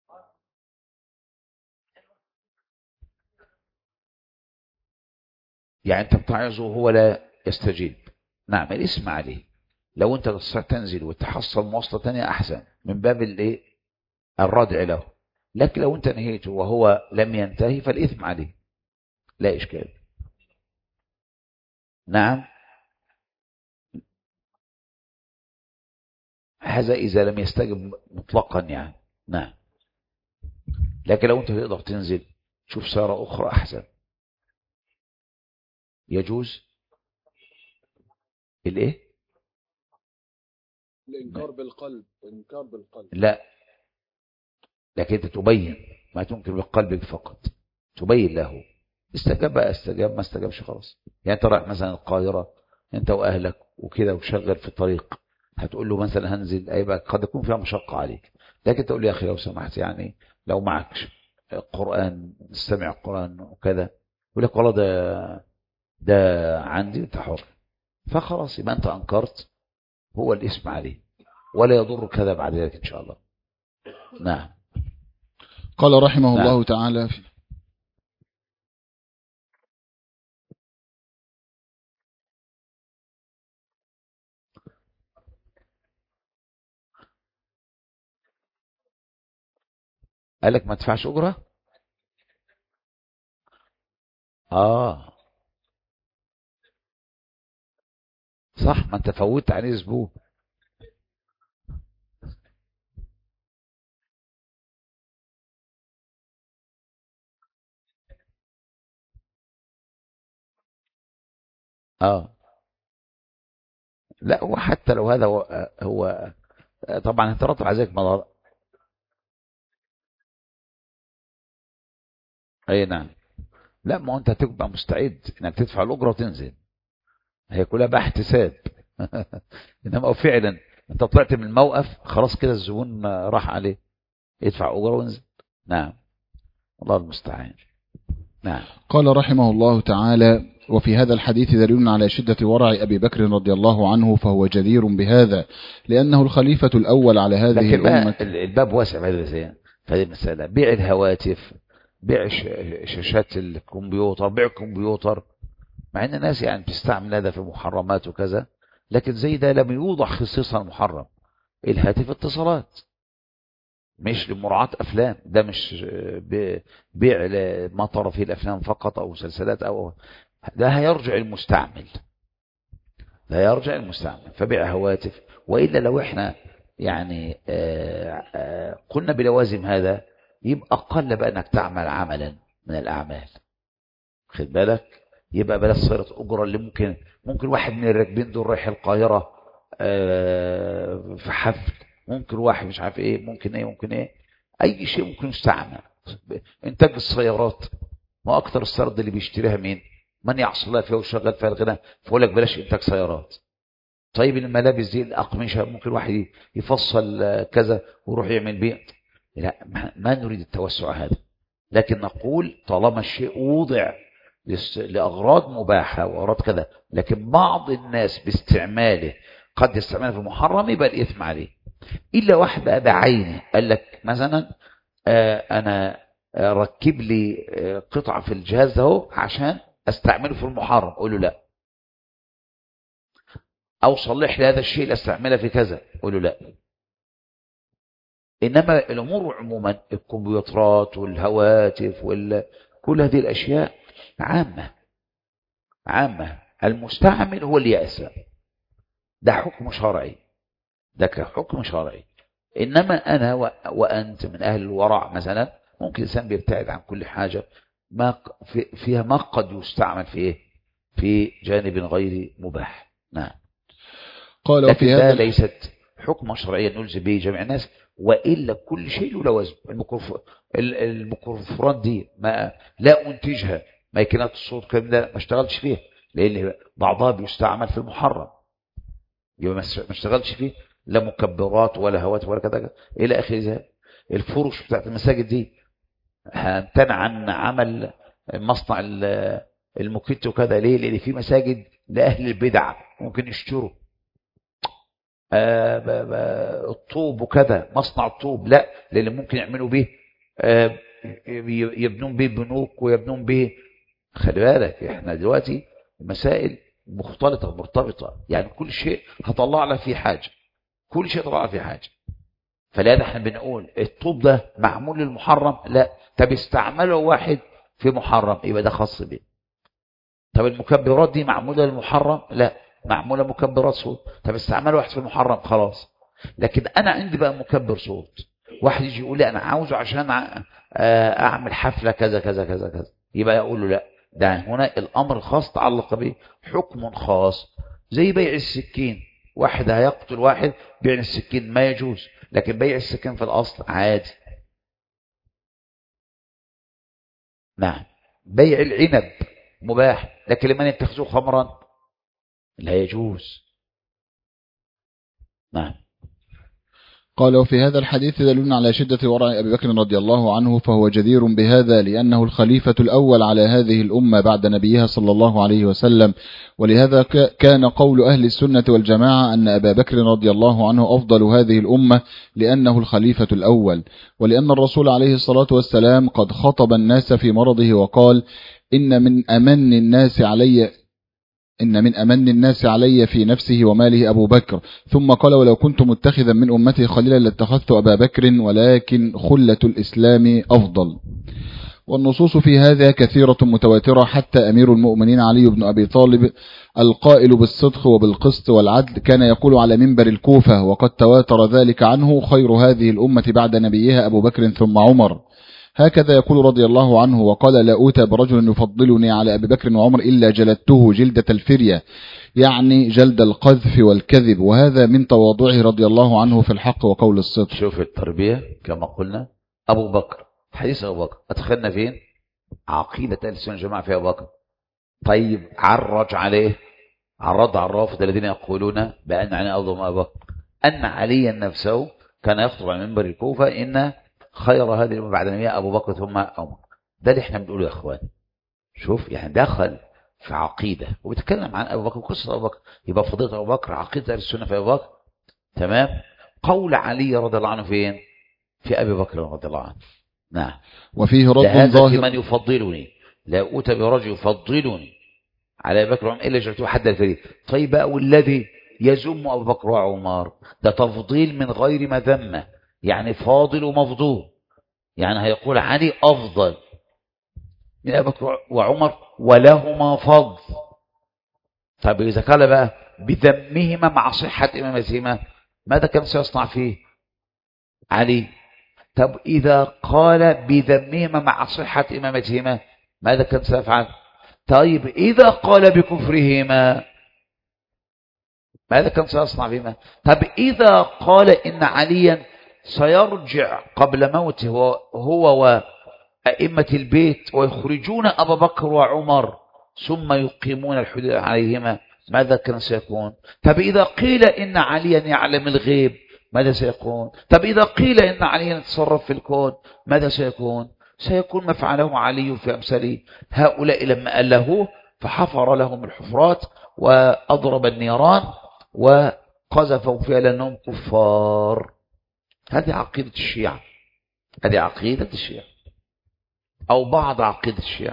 يعني أنت بتعظه وهو لا يستجيب، نعم الاسم عليه. لو أنت تستطيع تنزل وتحصل مواصلة تانية أحسن من باب الردع له، لكن لو أنت نهيته وهو لم ينتهي فالإثم عليه، لا إشكال. نعم، هذا إذا لم يستجب مطلقا يعني. نعم، لكن لو أنت تقدر تنزل شوف سيارة أخرى أحسن يجوز. الإيه؟ الإنكار بالقلب، إنكار بالقلب. لا، لكن أنت تبين، ما تنكر بقلبك فقط، تبين له، استجاب بقى استجاب، ما استجابش خلاص. يعني أنت رايح مثلا القاهرة أنت وأهلك وكده وشغل في الطريق، هتقول له مثلا هنزل، أيبقى قد يكون فيها مشقة عليك، لكن تقول له يا أخي لو سمحت يعني لو معك قرآن نستمع القرآن وكذا، يقول لك والله ده عندي أنت حر، فخلاص يبقى أنت أنكرت، هو الاسم عليه ولا يضر كذا بعد ذلك إن شاء الله. نعم. قال رحمه نعم. الله تعالى قال لك ما تدفعش أجرة. صح، ما انت فوتت عليه اسبوع. اه لا، وحتى لو هذا هو طبعا هترتب على ذلك مضار. اي نعم. لا، ما هو انت هتبقى مستعد انك تدفع الاجره وتنزل، هي كلها بقى احتساب. انما فعلا انت طلعت من الموقف خلاص كده الزبون راح عليه، يدفع اجره وينزل. نعم. الله المستعان. نعم. قال رحمه الله تعالى: وفي هذا الحديث دليل على شدة ورع أبي بكر رضي الله عنه، فهو جدير بهذا لأنه الخليفة الأول على هذه الأمة. الباب واسع في هذه المسألة. بيع الهواتف، بيع شاشات الكمبيوتر، بيع الكمبيوتر، مع ان الناس يعني بتستعمل هذا في محرمات وكذا، لكن زي ده لم يوضع خصيصا محرم. الهاتف اتصالات، مش لمراعاة أفلام، ده مش بيع ما ترى فيه الأفلام فقط أو مسلسلات، أو ده هيرجع المستعمل، ده يرجع المستعمل. فبيع هواتف. وإلا لو احنا يعني قلنا بلوازم هذا، يبقى قل بقى أنك تعمل عملا من الأعمال. خد بالك، يبقى بلا صيرة أجرة اللي ممكن واحد من الراكبين دول رايح القاهرة في حفل، ممكن واحد مش عارف ايه، ممكن ايه اي شيء ممكن يستعمل. انتاج السيارات، ما اكتر السيارات اللي بيشتريها مين؟ من يعصي الله فيها وشغال فيها الغنى، فيقول لك بلاش انتاج سيارات. طيب الملابس دي، الاقمشه، ممكن واحد يفصل كذا ويروح يعمل بيه. لا، ما نريد التوسع هذا، لكن نقول طالما الشيء وضع لأغراض مباحة وأغراض كذا، لكن بعض الناس باستعماله قد يستعمله في المحرم، يبقى الإثم عليه. إلا واحد بقى بعينه قال لك مثلا أنا ركب لي قطعة في الجهاز ده عشان أستعمله في المحرم، قول له لا. أو صلح لي هذا الشيء لأستعمله في كذا، قول له لا. إنما الأمور عموما، الكمبيوترات والهواتف كل هذه الأشياء عامة. المستعمل هو اللي يأسى، ده حكم شرعي، ده كحكم شرعي. إنما أنا وأنت من أهل الورع مثلا، ممكن الإنسان بيبتعد عن كل حاجة فيها ما قد يستعمل في جانب غير مباح. نعم. قال لكن وفي ده هذا ليست حكم شرعيا نلزم به جميع الناس، وإلا كل شيء له لوازم. الميكروفونات دي ما لا أنتجها، ماكينات الصوت كلام ده ما اشتغلش فيها، لأن بعضها بيستعمل في المحرم، يبقى ما اشتغلش فيه، لا مكبرات ولا هواتف ولا كذا إلى آخره. الفرش بتاعت المساجد دي هنمتنع عن عمل مصنع الموكيت وكذا، ليه؟ لأن في مساجد لأهل البدع ممكن يشتروا الطوب وكذا، مصنع الطوب لا، لأن ممكن يعملوا به يبنون به بنوك ويبنون به. خلي بالك، احنا دلوقتي مسائل مختلطة مرتبطة، يعني كل شيء هطلع له فيه حاجة، كل شيء طلع له فيه حاجة. فلذا احنا بنقول الطوب ده معمول للمحرم، لا. طب استعمله واحد في محرم، يبقى ده خاص به. طب المكبرات دي معمولة للمحرم، لا، معمولة مكبرات صوت. طب استعمله واحد في المحرم، خلاص. لكن انا عندي بقى مكبر صوت، واحد يجي يقول لي انا عاوزه عشان اعمل حفلة كذا كذا كذا كذا، يبقى اقول له لا، ده هنا الامر الخاص تعلق به حكم خاص. زي بيع السكين، واحد هيقتل واحد، بيع السكين ما يجوز، لكن بيع السكين في الاصل عادي. نعم. بيع العنب مباح، لكن لمن يتخذوه خمرا لا يجوز. نعم. قال وفي هذا الحديث دليل على شدة ورع أبي بكر رضي الله عنه، فهو جدير بهذا لأنه الخليفة الأول على هذه الأمة بعد نبيها صلى الله عليه وسلم. ولهذا كان قول أهل السنة والجماعة أن أبا بكر رضي الله عنه أفضل هذه الأمة لأنه الخليفة الأول، ولأن الرسول عليه الصلاة والسلام قد خطب الناس في مرضه وقال: إن من أمن الناس علي في نفسه وماله أبو بكر. ثم قال: ولو كنت متخذا من أمتي خليلا لاتخذت أبا بكر، ولكن خلة الإسلام أفضل. والنصوص في هذا كثيرة متواترة، حتى أمير المؤمنين علي بن أبي طالب القائل بالصدق وبالقسط والعدل كان يقول على منبر الكوفة، وقد تواتر ذلك عنه: خير هذه الأمة بعد نبيها أبو بكر ثم عمر. هكذا يقول رضي الله عنه، وقال: لا أوتى برجل يفضلني على أبي بكر وعمر إلا جلدته جلدة الفرية، يعني جلد القذف والكذب. وهذا من تواضعه رضي الله عنه في الحق وقول الصدق. شوف التربية كما قلنا. أبو بكر، حديث أبو بكر أدخلنا فين؟ عقيدة أهل السنة والجماعة في أبو بكر. طيب عرج عليه، عرض على الرافضة الذين يقولون بأن علي أفضل من أبو بكر، أن عليا نفسه كان يخطب على منبر الكوفة إن خير هذه الأمة بعد نبيها أبو بكر ثم عمر. ده اللي احنا بنقوله يا اخوان. شوف يعني دخل في عقيدة وبيتكلم عن أبو بكر، قصة أبو بكر، يبقى فضيلة أبو بكر، عقيدة أهل السنة في أبو بكر. تمام. قول علي رضي الله عنه فين؟ في أبي بكر رضي الله عنه. نعم. وفيه رد لهذا في ظاهر. من يفضلني، لا أوتى برجل يفضلني على أبي بكر وعمر إلا جعلته حد الفريق. طيب بقى والذي يزم أبو بكر وعمر ده تفضيل من غير مذمة، يعني فاضل ومفضول، يعني هيقول علي أفضل من أبي بكر وعمر ولهما فضل. طيب إذا قال بقى بذمهما مع صحة إمامتهما ماذا كان سيصنع فيه علي؟ طب إذا قال بذمهما مع صحة إمامتهما ماذا كان سيفعل؟ طيب إذا قال بكفرهما ماذا كان سيصنع بهما؟ طب إذا قال إن عليا سيرجع قبل موته هو وأئمة البيت ويخرجون أبا بكر وعمر ثم يقيمون الحدود عليهما ماذا كان سيكون؟ طب إذا قيل إن عليا يعلم الغيب ماذا سيكون؟ طب إذا قيل إن عليا يتصرف في الكون ماذا سيكون؟ سيكون ما فعله علي في أمثال هؤلاء لما ألهوه فحفر لهم الحفرات وأضرب النيران وقذفوا فيها لأنهم كفار. هذه عقيدة الشيعة، هذه عقيدة الشيعة أو بعض عقيدة الشيعة.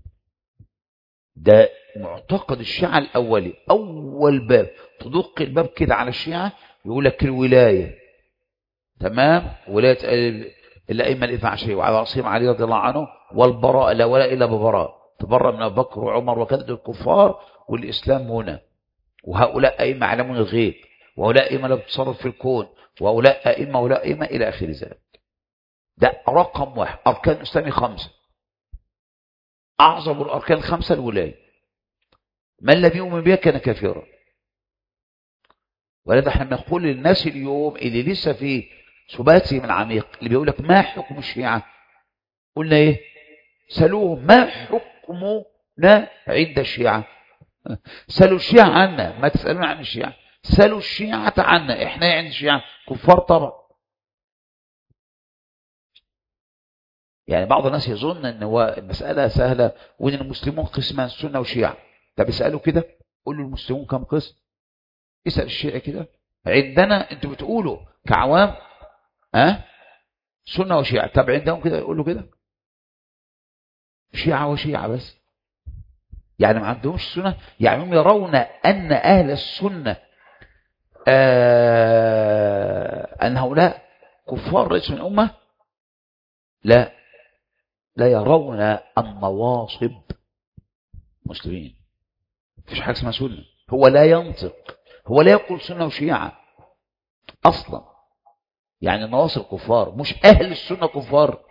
ده معتقد الشيعة الأولي. أول باب تدق الباب كده على الشيعة يقول لك الولاية، تمام، ولاية الأئمة الاثنى عشرية وعلى رأسهم علي رضي الله عنه، والبراء لا ولا إلا ببراء، تبرأ من أبي بكر وعمر وكذا الكفار، والإسلام هنا، وهؤلاء أئمة يعلمون الغيب، وهؤلاء أئمة لا بتصرف في الكون، وهؤلاء أئمة وهؤلاء أئمة إلى آخر ذلك. ده رقم واحد. أركان الإسلام 5، أعظم الأركان 5 الولاية. من لم يؤمن بها كان كافرا. ولذا احنا بنقول للناس اليوم اللي لسه في سباتهم العميق اللي بيقول لك ما حكم الشيعة، قلنا ايه؟ سألوهم ما حكمنا عند الشيعة. سألوا الشيعة عنا، ما تسألون عن الشيعة، سألوا الشيعة عنا، احنا عند الشيعة كفار طبعا. يعني بعض الناس يظن ان هو المسألة سهلة وان المسلمون قسمان سنة وشيعة. طب اسألوا كده، قولوا المسلمون كم قسم؟ اسأل الشيعة كده. عندنا انتوا بتقولوا كعوام سنة وشيعة، طب عندهم كده يقولوا كده شيعة وشيعة بس، يعني ما عندهمش سنة. يعني هم يرون أن أهل السنة أن هؤلاء كفار رئيس من الأمة. لا، لا يرون النواصب مسلمين. مفيش حاجة اسمها سنة. هو لا ينطق، هو لا يقول سنة وشيعة أصلا. يعني النواصب كفار، مش أهل السنة كفار.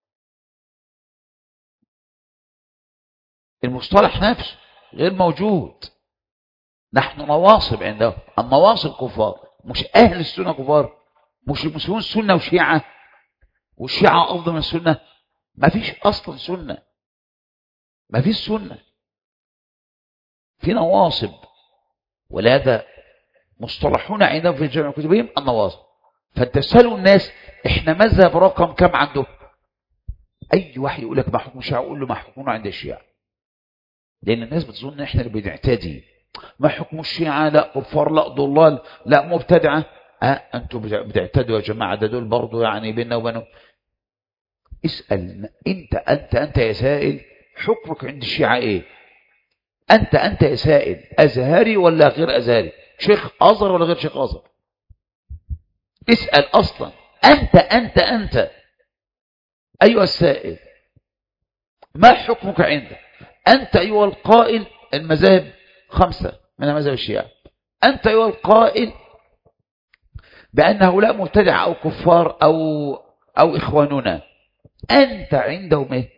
المصطلح نفسه غير موجود. نحن نواصب عندهم، النواصب كفار، مش أهل السنة كفار. مش المسلمون سنة وشيعة والشيعة أفضل من السنة. ما فيش أصلا سنة، ما فيش سنة، في نواصب. ولهذا مصطلحون عندهم في جميع كتبهم النواصب. فتسألوا الناس احنا مذهب رقم كم عنده؟ أي واحد يقول لك ما حكم الشيعة، أقول له ما حكمنا عند الشيعة. لأن الناس بتظن ان احنا اللي بنعتدي. ما حكم الشيعة؟ لا كفار، لا ضلال، لا مبتدعة. أنتوا بتعتدوا يا جماعة، ده دول برضو يعني بيننا وبينهم. اسأل أنت يا سائل، حكمك عند الشيعة إيه؟ أنت يا سائل، أزهري ولا غير أزهري؟ شيخ أزهر ولا غير شيخ أزهر؟ اسأل أصلا. أنت أيها السائل، ما حكمك عندك؟ أنت أيها القائل المذاهب 5 من مذهب الشيعة، أنت أيها القائل بأن هؤلاء مبتدع أو كفار أو إخواننا، أنت عندهم إيه؟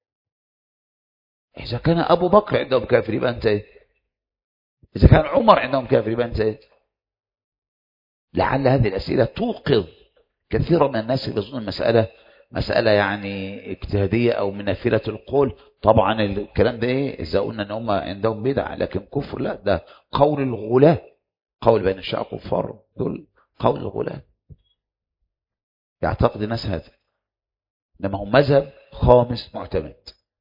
إذا كان أبو بكر عندهم كافر يبقى أنت إيه؟ إذا كان عمر عندهم كافر يبقى أنت إيه؟ لعل هذه الأسئلة توقظ كثيرا من الناس اللي يظنون مسألة يعني اجتهادية أو من نافلة القول. طبعا الكلام ده إيه؟ إذا قلنا أن هم عندهم بدع لكن كفر، لا، ده قول الغلاة، قول بين الشيعة كفار، دول قول الغلاة، يعتقد الناس هذا. إنما هم مذهب خامس معتمد.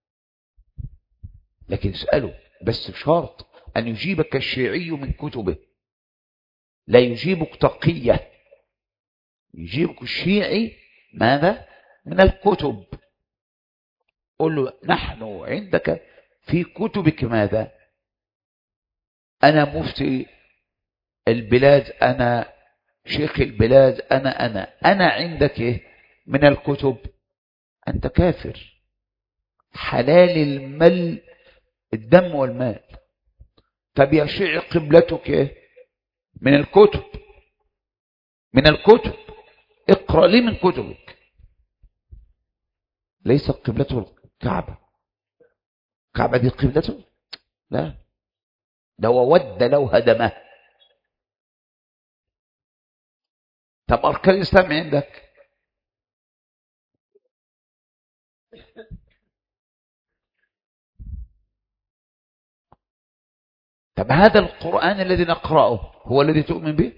لكن اسأله بس بشرط أن يجيبك الشيعي من كتبه، لا يجيبك تقية، يجيبك الشيعي ماذا؟ من الكتب. قل له نحن عندك في كتبك ماذا؟ أنا مفتي البلاد، أنا شيخ البلاد، أنا عندك إيه من الكتب؟ أنت كافر حلال المال الدم والمال. طب يا شيعي قبلتك إيه؟ من الكتب، من الكتب، اقرأ لي من كتبك. ليس قبلته الكعبة، الكعبة دي قبلته؟ لا، لو ود لو هدمه. طب أركان الإسلام عندك؟ طب هذا القرآن الذي نقرأه هو الذي تؤمن به؟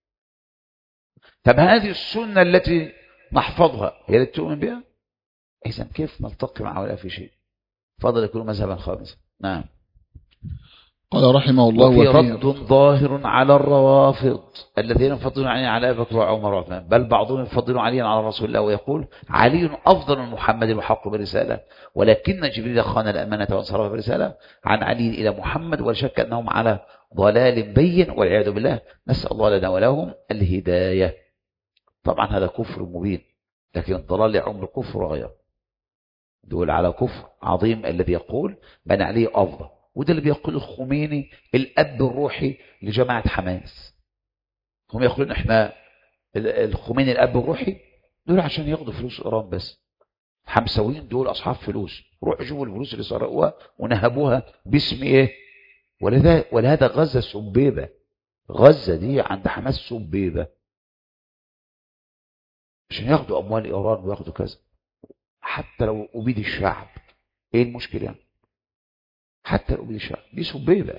طب هذه السنة التي نحفظها هي التي تؤمن بها؟ إذن كيف نلتقي مع ولا في شيء؟ فضل يكون مذهبا خامسا. نعم. قال رحمه الله وفي رد ظاهر على الروافض الذين يفضلون علي على أبي بكر وعمر وعثمان، بل بعضهم يفضلون عليا على رسول الله ويقول علي أفضل من محمد وحق برسالة، ولكن جبريل خان الأمانة وانصرف برسالة عن علي إلى محمد، ولا شك أنهم على ضلال بين والعياذ بالله، نسأل الله لنا ولهم الهداية. طبعا هذا كفر مبين، لكن الضلال يعم الكفر غيره، دول على كفر عظيم الذي يقول بن علي أفضل. وده اللي بيقول الخميني الأب الروحي لجماعة حماس. هم يقولون احنا الخميني الأب الروحي، دول عشان ياخدوا فلوس إيران بس. حمساويين دول أصحاب فلوس، روحوا شوفوا الفلوس اللي سرقوها ونهبوها باسم ايه؟ ولهذا غزة سبيبة، غزة دي عند حماس سبيبة عشان ياخدوا أموال إيران وياخدوا كذا. حتى لو أبيد الشعب، ايه المشكلة يعني؟ حتى لو أبيد الشعب دي سبيبة.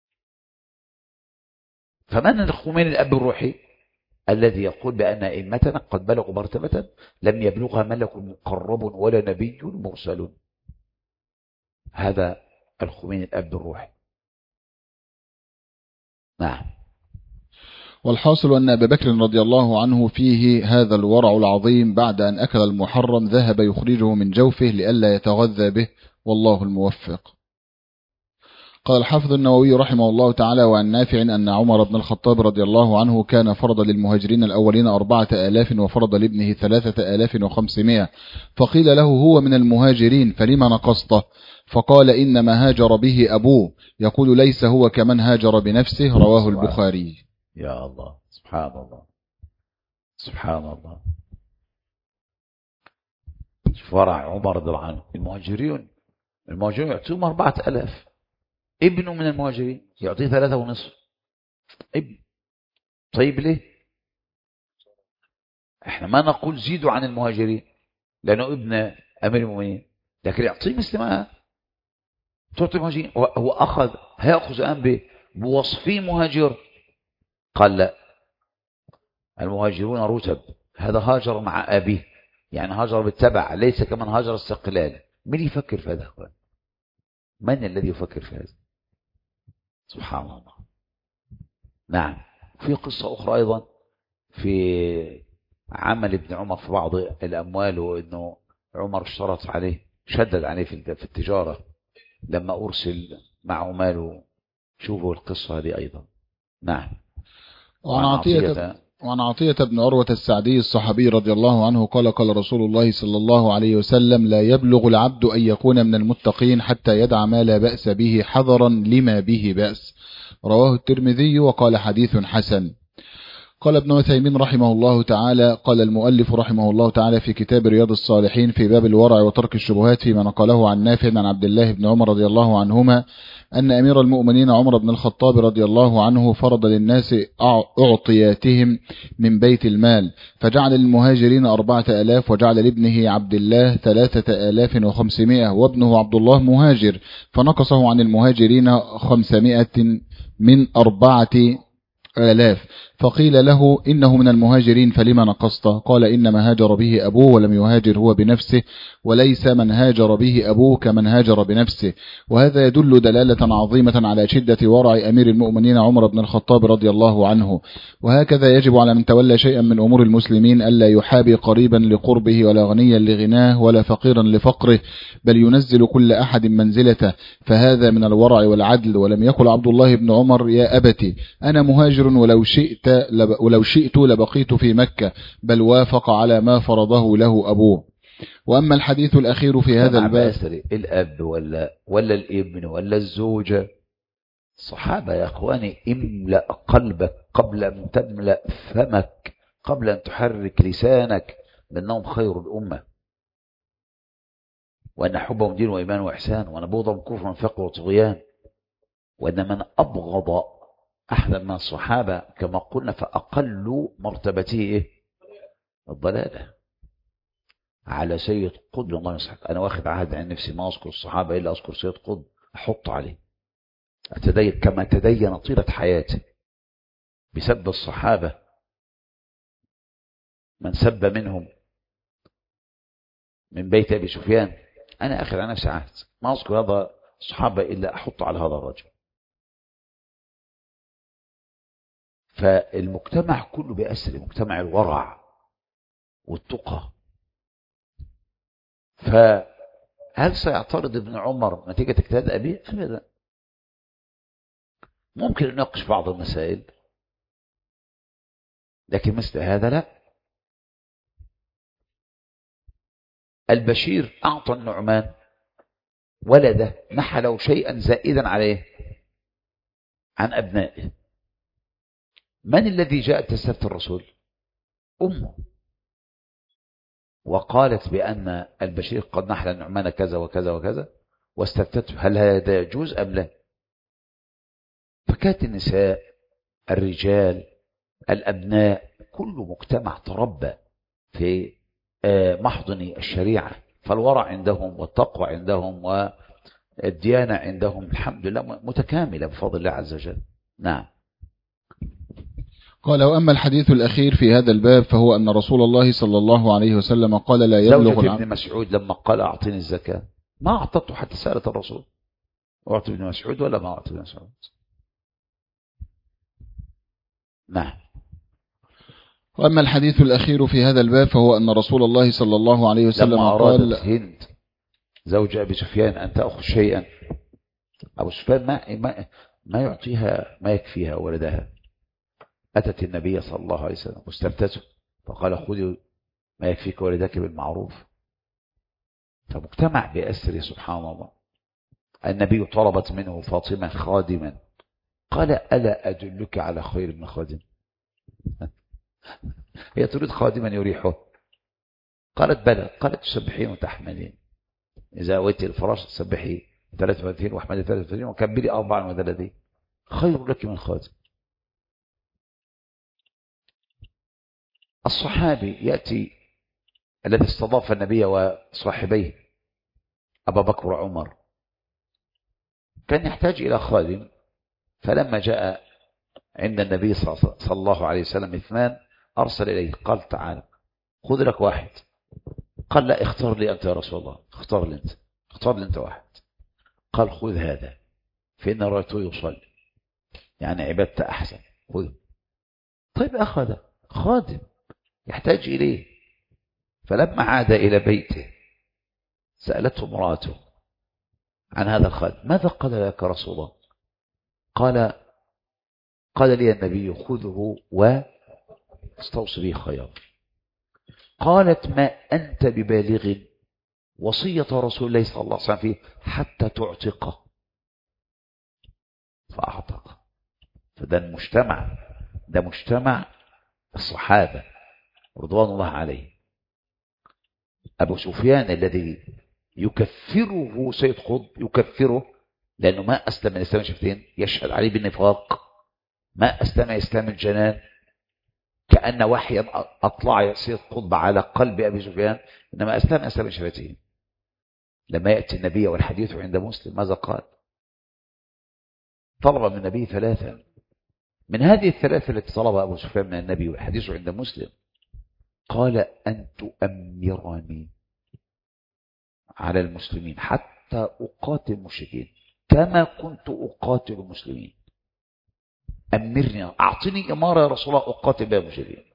فمن الخميني الأب الروحي الذي يقول بأن أئمتنا قد بلغوا مرتبة لم يبلغها ملك مقرب ولا نبي مرسل؟ هذا الخميني الأب الروحي. نعم. والحاصل أن أبا بكر رضي الله عنه فيه هذا الورع العظيم، بعد أن أكل المحرم ذهب يخرجه من جوفه لئلا يتغذى به، والله الموفق. قال الحافظ النووي رحمه الله تعالى: وعن نافع أن عمر بن الخطاب رضي الله عنه كان فرض للمهاجرين الأولين 4000 وفرض لابنه 3500، فقيل له هو من المهاجرين فلما نقصته؟ فقال إنما هاجر به أبوه، يقول ليس هو كمن هاجر بنفسه، رواه البخاري. يا الله، سبحان الله، سبحان الله. فرع عمر رضي الله عنه المهاجرين يعطيهم 4000، ابنه من المهاجرين يعطيه 3.5 ابن. طيب ليه؟ احنا ما نقول زيدوا عن المهاجرين لأنه ابن أمير المؤمنين، لكن يعطيه مثل ما تعطي المهاجرين. هو هيأخذ الآن بوصفه مهاجر؟ قال لا، المهاجرون رتب، هذا هاجر مع أبيه، يعني هاجر بالتبع، ليس كمن هاجر استقلال. من يفكر في هذا؟ من الذي يفكر في هذا؟ سبحان الله. نعم. في قصة أخرى أيضا في عمل ابن عمر في بعض الأموال، وأنه عمر اشترط عليه، شدد عليه في التجارة لما أرسل معه ماله. شوفوا القصة هذه أيضا. نعم. وعن عطية بن عروة السعدي الصحابي رضي الله عنه قال: قال رسول الله صلى الله عليه وسلم: لا يبلغ العبد أن يكون من المتقين حتى يدع ما لا بأس به حذرا لما به بأس، رواه الترمذي وقال حديث حسن. قال ابن عثيمين رحمه الله تعالى: قال المؤلف رحمه الله تعالى في كتاب رياض الصالحين في باب الورع وترك الشبهات فيما نقله عن نافع عن عبد الله بن عمر رضي الله عنهما أن أمير المؤمنين عمر بن الخطاب رضي الله عنه فرض للناس أعطياتهم من بيت المال، فجعل للمهاجرين 4000 وجعل لابنه عبد الله 3500 وابنه عبد الله مهاجر، فنقصه عن المهاجرين 500 من 4000، فقيل له إنه من المهاجرين فلما نقصت؟ قال إنما هاجر به أبوه ولم يهاجر هو بنفسه، وليس من هاجر به أبوه كمن هاجر بنفسه. وهذا يدل دلالة عظيمة على شدة ورع أمير المؤمنين عمر بن الخطاب رضي الله عنه. وهكذا يجب على من تولى شيئا من أمور المسلمين ألا يحابي قريبا لقربه ولا غنيا لغناه ولا فقيرا لفقره، بل ينزل كل أحد منزلته، فهذا من الورع والعدل. ولم يقل عبد الله بن عمر يا أبتي أنا مهاجر ولو شئت لبقيت في مكة، بل وافق على ما فرضه له أبوه. وأما الحديث الأخير في هذا الباب، الأب ولا الابن ولا الزوجة، الصحابة يا أخواني، املأ قلبك قبل أن تملأ فمك، قبل أن تحرك لسانك، بأنهم خير الأمة، وأن حبهم دين وإيمان وإحسان، وأن بغضهم كفر وفقر وطغيان، وأن من أبغض أحدا من الصحابة كما قلنا فأقل مرتبته إيه؟ الضلالة. على سيد قطب الله يصحك، أنا واخد عهد عن نفسي ما أذكر الصحابة إلا أذكر سيد قطب، أحط عليه أتدين كما تدين طيلة حياتي بسب الصحابة، من سب منهم من بيت أبي سفيان، أنا أخذ عن نفسي عهد ما أذكر هذا الصحابة إلا أحط على هذا الرجل. فالمجتمع كله بيأثر، مجتمع الورع والتقى. فهل سيعترض ابن عمر نتيجة اجتهاد أبيه؟ أبدا. ممكن نناقش بعض المسائل، لكن مثل هذا لا. البشير أعطى النعمان ولده نحله شيئا زائدا عليه عن أبنائه. من الذي جاء تستفتي الرسول؟ أمه، وقالت بأن البشير قد نحل النعمان كذا وكذا وكذا، واستفتته هل هذا يجوز أم لا؟ فكانت النساء، الرجال، الأبناء، كل مجتمع تربى في محضن الشريعة، فالورع عندهم والتقوى عندهم والديانة عندهم الحمد لله متكاملة بفضل الله عز وجل. نعم. قال وأما الحديث الأخير في هذا الباب فهو أن رسول الله صلى الله عليه وسلم قال لا يبلغ زوجة ابن مسعود لما قال أعطيني الزكاة ما أعطته حتى سألت الرسول أعطي ابن مسعود ولا ما أعطي ابن مسعود. نعم. وأما الحديث الأخير في هذا الباب فهو أن رسول الله صلى الله عليه وسلم لما قال هند زوج أبي سفيان أن تأخذ شيئا، أبو سفيان ما يعطيها ما يكفيها ولدها، أتت النبي صلى الله عليه وسلم واستفتته فقال خذي ما يكفيك ولدك بالمعروف. فمجتمع بأسره سبحان الله. النبي طلبت منه فاطمة خادما، قال ألا أدلك على خير من خادم؟ هي تريد خادما يريحه. قالت بلى. قالت تسبحين وتحملين، إذا أويت الفراش تسبحي 33 واحملي 33 وكبري 34 خير لك من خادم. الصحابي يأتي الذي استضاف النبي وصاحبيه أبا بكر وعمر كان يحتاج إلى خادم، فلما جاء عند النبي صلى الله عليه وسلم اثنان أرسل إليه قال تعال خذ لك واحد. قال لا اختار لي أنت يا رسول الله، اختار لي أنت واحد. قال خذ هذا فإن رأيته يصلي، يعني عبادته أحسن، خذ. طيب أخذ خادم يحتاج إليه. فلما عاد إلى بيته سألته امرأته عن هذا الخادم ماذا قال لك رسول الله؟ قال لي النبي خذه واستوصي به خيرا. قالت ما أنت ببالغ وصية رسول الله صلى الله عليه وسلم فيه حتى تعتقه، فأعتق. فده المجتمع، ده مجتمع الصحابة رضوان الله عليه. أبو سفيان الذي يكفره سيد قطب، يكفره لأنه ما أسلم من الإسلام شفتين، يشهد عليه بالنفاق، ما أسلم إسلام الجنان، كأن وحيا أطلع سيد قطب على قلب أبي سفيان، إنما أسلم إسلام شفتين. لما يأتي النبي والحديث عند مسلم ماذا قال؟ طلب من النبي ثلاثة من هذه الثلاثة التي طلبها أبو سفيان من النبي والحديث عند مسلم، قال أن تؤمرني على المسلمين حتى أقاتل المشركين كما كنت أقاتل المسلمين. أمرني، أعطني إمارة يا رسول الله أقاتل بها المشركين.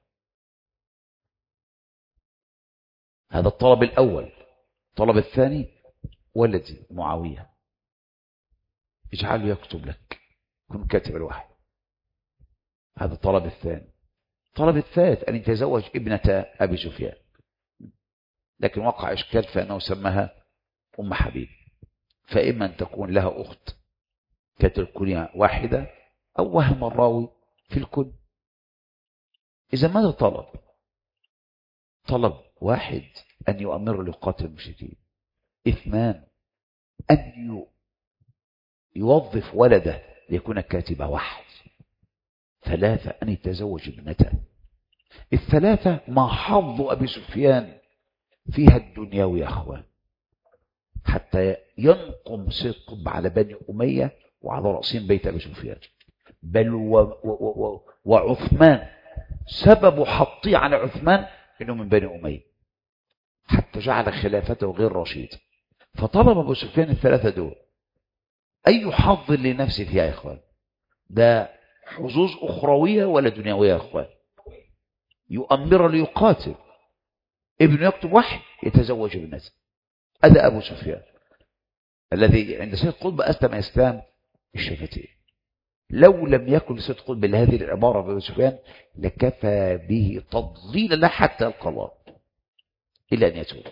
هذا الطلب الأول. الطلب الثاني، ولدي معاوية اجعله يكتب لك، كن كاتب الوحي. هذا الطلب الثاني. الطلب الثالث أن يتزوج ابنة أبي سفيان، لكن وقع إشكال فأنه سماها أم حبيب، فإما أن تكون لها أخت كانت الكنية واحدة أو وهم الراوي في الكل. إذا ماذا طلب؟ طلب واحد أن يؤمر ليقاتل المشركين، اثنان أن يوظف ولده ليكون كاتب وحي، ثلاثة أن يتزوج ابنته. الثلاثة ما حظ أبي سفيان فيها الدنيوي يا أخوان، حتى ينقم سيد قطب على بني أمية وعلى رأسهم بيت أبي سفيان، بل وعثمان سبب حطي على عثمان إنه من بني أمية، حتى جعل خلافته غير رشيد. فطلب أبو سفيان الثلاثة دول. أي حظ لنفسه فيها يا إخوان؟ ده حظوظ أخروية ولا دنيوية يا إخوان؟ يؤمر ليقاتل، ابنه يكتب وحي، يتزوج ابنته. هذا أبو سفيان الذي عند سيد قطب أسلم إسلام الشفتين. لو لم يكن سيد قطب بهذه العبارة بأبو سفيان لكفى به تضليلا لا حتى يلقى الله إلا أن يتوب.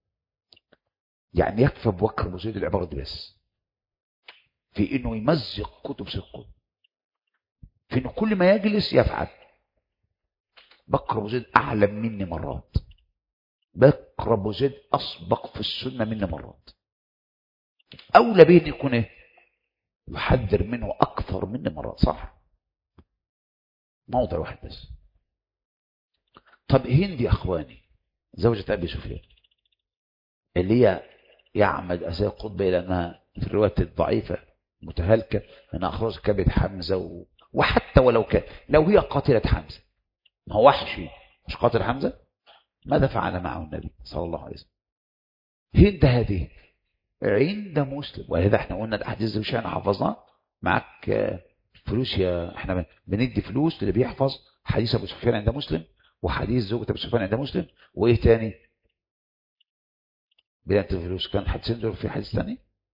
يعني يكفى بوكر أبو زيد العبارة دي بس، في إنه يمزق كتب سيد قطب، في إنه كل ما يجلس يفعل. بكر أبو زيد أعلم مني مرات، بكر أبو زيد أسبق في السنة مني مرات، أولى به أن يكون إيه؟ يحذر منه أكثر مني مرات، صح؟ موضع واحد بس. طب هند يا أخواني زوجة أبي سفيان اللي هي يعمد أساء قطب إلى أنها في الرواية الضعيفة متهالكة أنها أخرج كبد حمزة وحتى ولو كان لو هي قاتلة حمزة، ما هو وحشي مش قاتل حمزة، ماذا فعل معه النبي صلى الله عليه وسلم؟ هند هذه عند مسلم، ولهذا احنا قلنا الأحاديث مش احنا حفظناها معك فلوس يا احنا بندي فلوس اللي بيحفظ حديث أبو سفيان عند مسلم وحديث زوجة أبو سفيان عند مسلم. وإيه تاني؟ بلا فلوس كان حديثين دول، في حديث تاني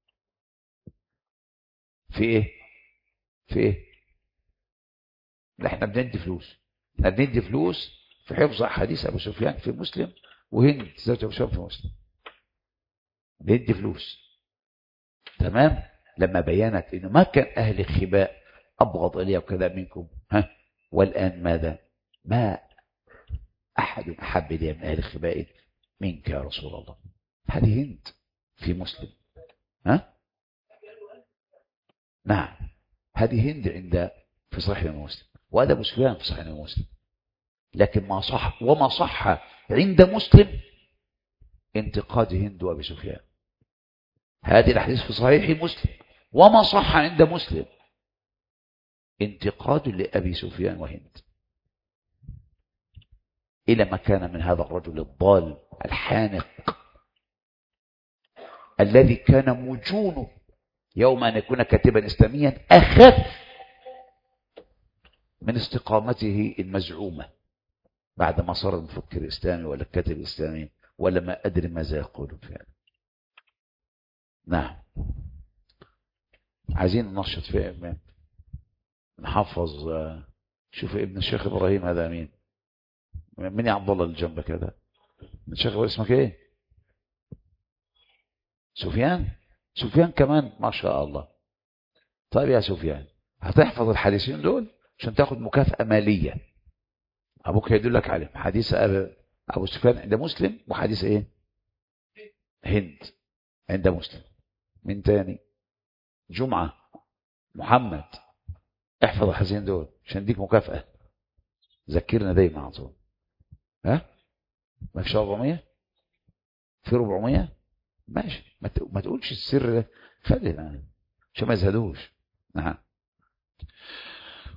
في ايه؟ في ايه؟ لا احنا بندي فلوس، احنا بندي فلوس في حفظ حديث أبو سفيان في مسلم وهند زوجة أبو سفيان في مسلم، بندي فلوس. تمام. لما بيانت انه ما كان اهل الخباء ابغض الي وكذا منكم، ها والان ماذا؟ ما احد احب الي من اهل الخباء منك يا رسول الله. هذه هند في مسلم، ها نعم هذه هند عند في صحيح مسلم، وهذا ابو سفيان في صحيح مسلم. لكن ما صح وما صح عند مسلم انتقاد هند وابي سفيان. هذه الحديث في صحيح مسلم، وما صح عند مسلم انتقاد لأبي سفيان وهند. إلى ما كان من هذا الرجل الضال الحانق الذي كان مجونه يوم أن يكون كاتبا إسلاميا أخف من استقامته المزعومة بعد ما صار المفكر الإسلامي ولا الكاتب الإسلامي ولا ما أدري ماذا يقولون فعلا. نعم عايزين ننشط في نحفظ. شوف ابن الشيخ إبراهيم هذا مين؟ من يا عبد الله اللي جنبك هذا؟ الشيخ إبراهيم اسمك ايه؟ سفيان؟ سفيان كمان ما شاء الله. طيب يا سفيان هتحفظ الحديثين دول عشان تاخد مكافأة مالية أبوك يدلك عليهم. حديث أبو سفيان عند مسلم وحديث ايه؟ هند عند مسلم. من تاني؟ جمعة محمد. احفظ الحديثين دول عشان اديك مكافأة. ذكرنا دايما على طول. ها ما فيش 400 في 400 ماشي، ما تقولش السر ده، خلي عشان ما يزهدوش. نعم.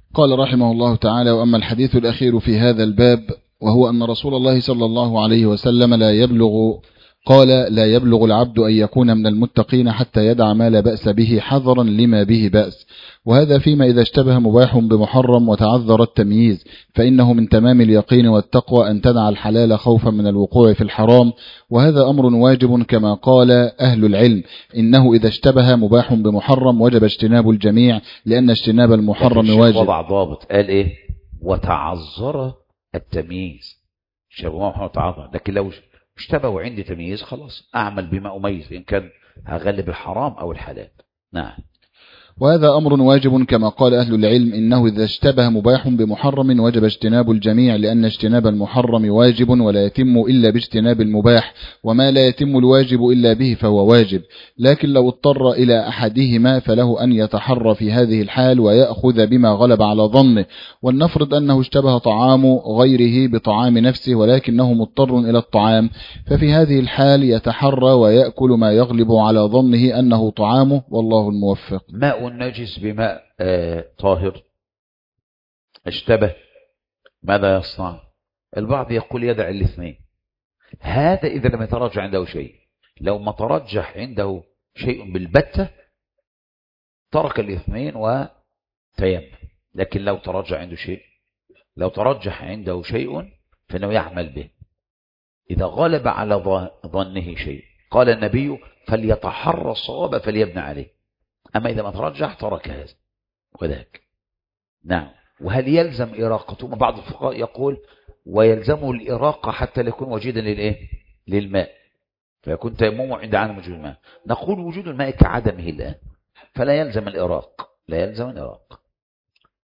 قال رحمه الله تعالى: وأما الحديث الأخير في هذا الباب وهو أن رسول الله صلى الله عليه وسلم لا يبلغ العبد أن يكون من المتقين حتى يدع ما لا بأس به حذرا لما به بأس، وهذا فيما إذا اشتبه مباح بمحرم وتعذر التمييز، فإنه من تمام اليقين والتقوى أن تدع الحلال خوفا من الوقوع في الحرام، وهذا أمر واجب كما قال أهل العلم إنه إذا اشتبه مباح بمحرم وجب اجتناب الجميع، لأن اجتناب المحرم واجب. وضع ضابط قال إيه؟ وتعذر التمييز، شبه وتعذر، لكن لو اشتبه وعندي تمييز خلاص أعمل بما أميز إن كان هغلب الحرام أو الحلال. نعم. وهذا أمر واجب كما قال أهل العلم إنه إذا اشتبه مباح بمحرم وجب اجتناب الجميع، لأن اجتناب المحرم واجب ولا يتم إلا باجتناب المباح، وما لا يتم الواجب إلا به فهو واجب، لكن لو اضطر إلى أحدهما فله أن يتحرى في هذه الحال ويأخذ بما غلب على ظنه. ولنفرض أنه اشتبه طعام غيره بطعام نفسه ولكنه مضطر إلى الطعام، ففي هذه الحال يتحرى ويأكل ما يغلب على ظنه أنه طعامه، والله الموفق. ماء نجس بماء طاهر اشتبه، ماذا يصنع؟ البعض يقول يدع الاثنين، هذا إذا لم يترجح عنده شيء. لو ما ترجح عنده شيء بالبتة ترك الاثنين وتيمم، لكن لو ترجح عنده شيء فإنه يعمل به إذا غلب على ظنه شيء. قال النبي: فليتحرى الصواب فليبنى عليه. أما إذا ما ترجح ترك هذا وذاك. نعم. وهل يلزم إراقته؟ بعض الفقهاء يقول ويلزمه الإراقة حتى يكون وجيدا للماء، فيكون تيممه عند عدم وجود الماء. نقول وجود الماء كعدمه الآن، فلا يلزم الإراق،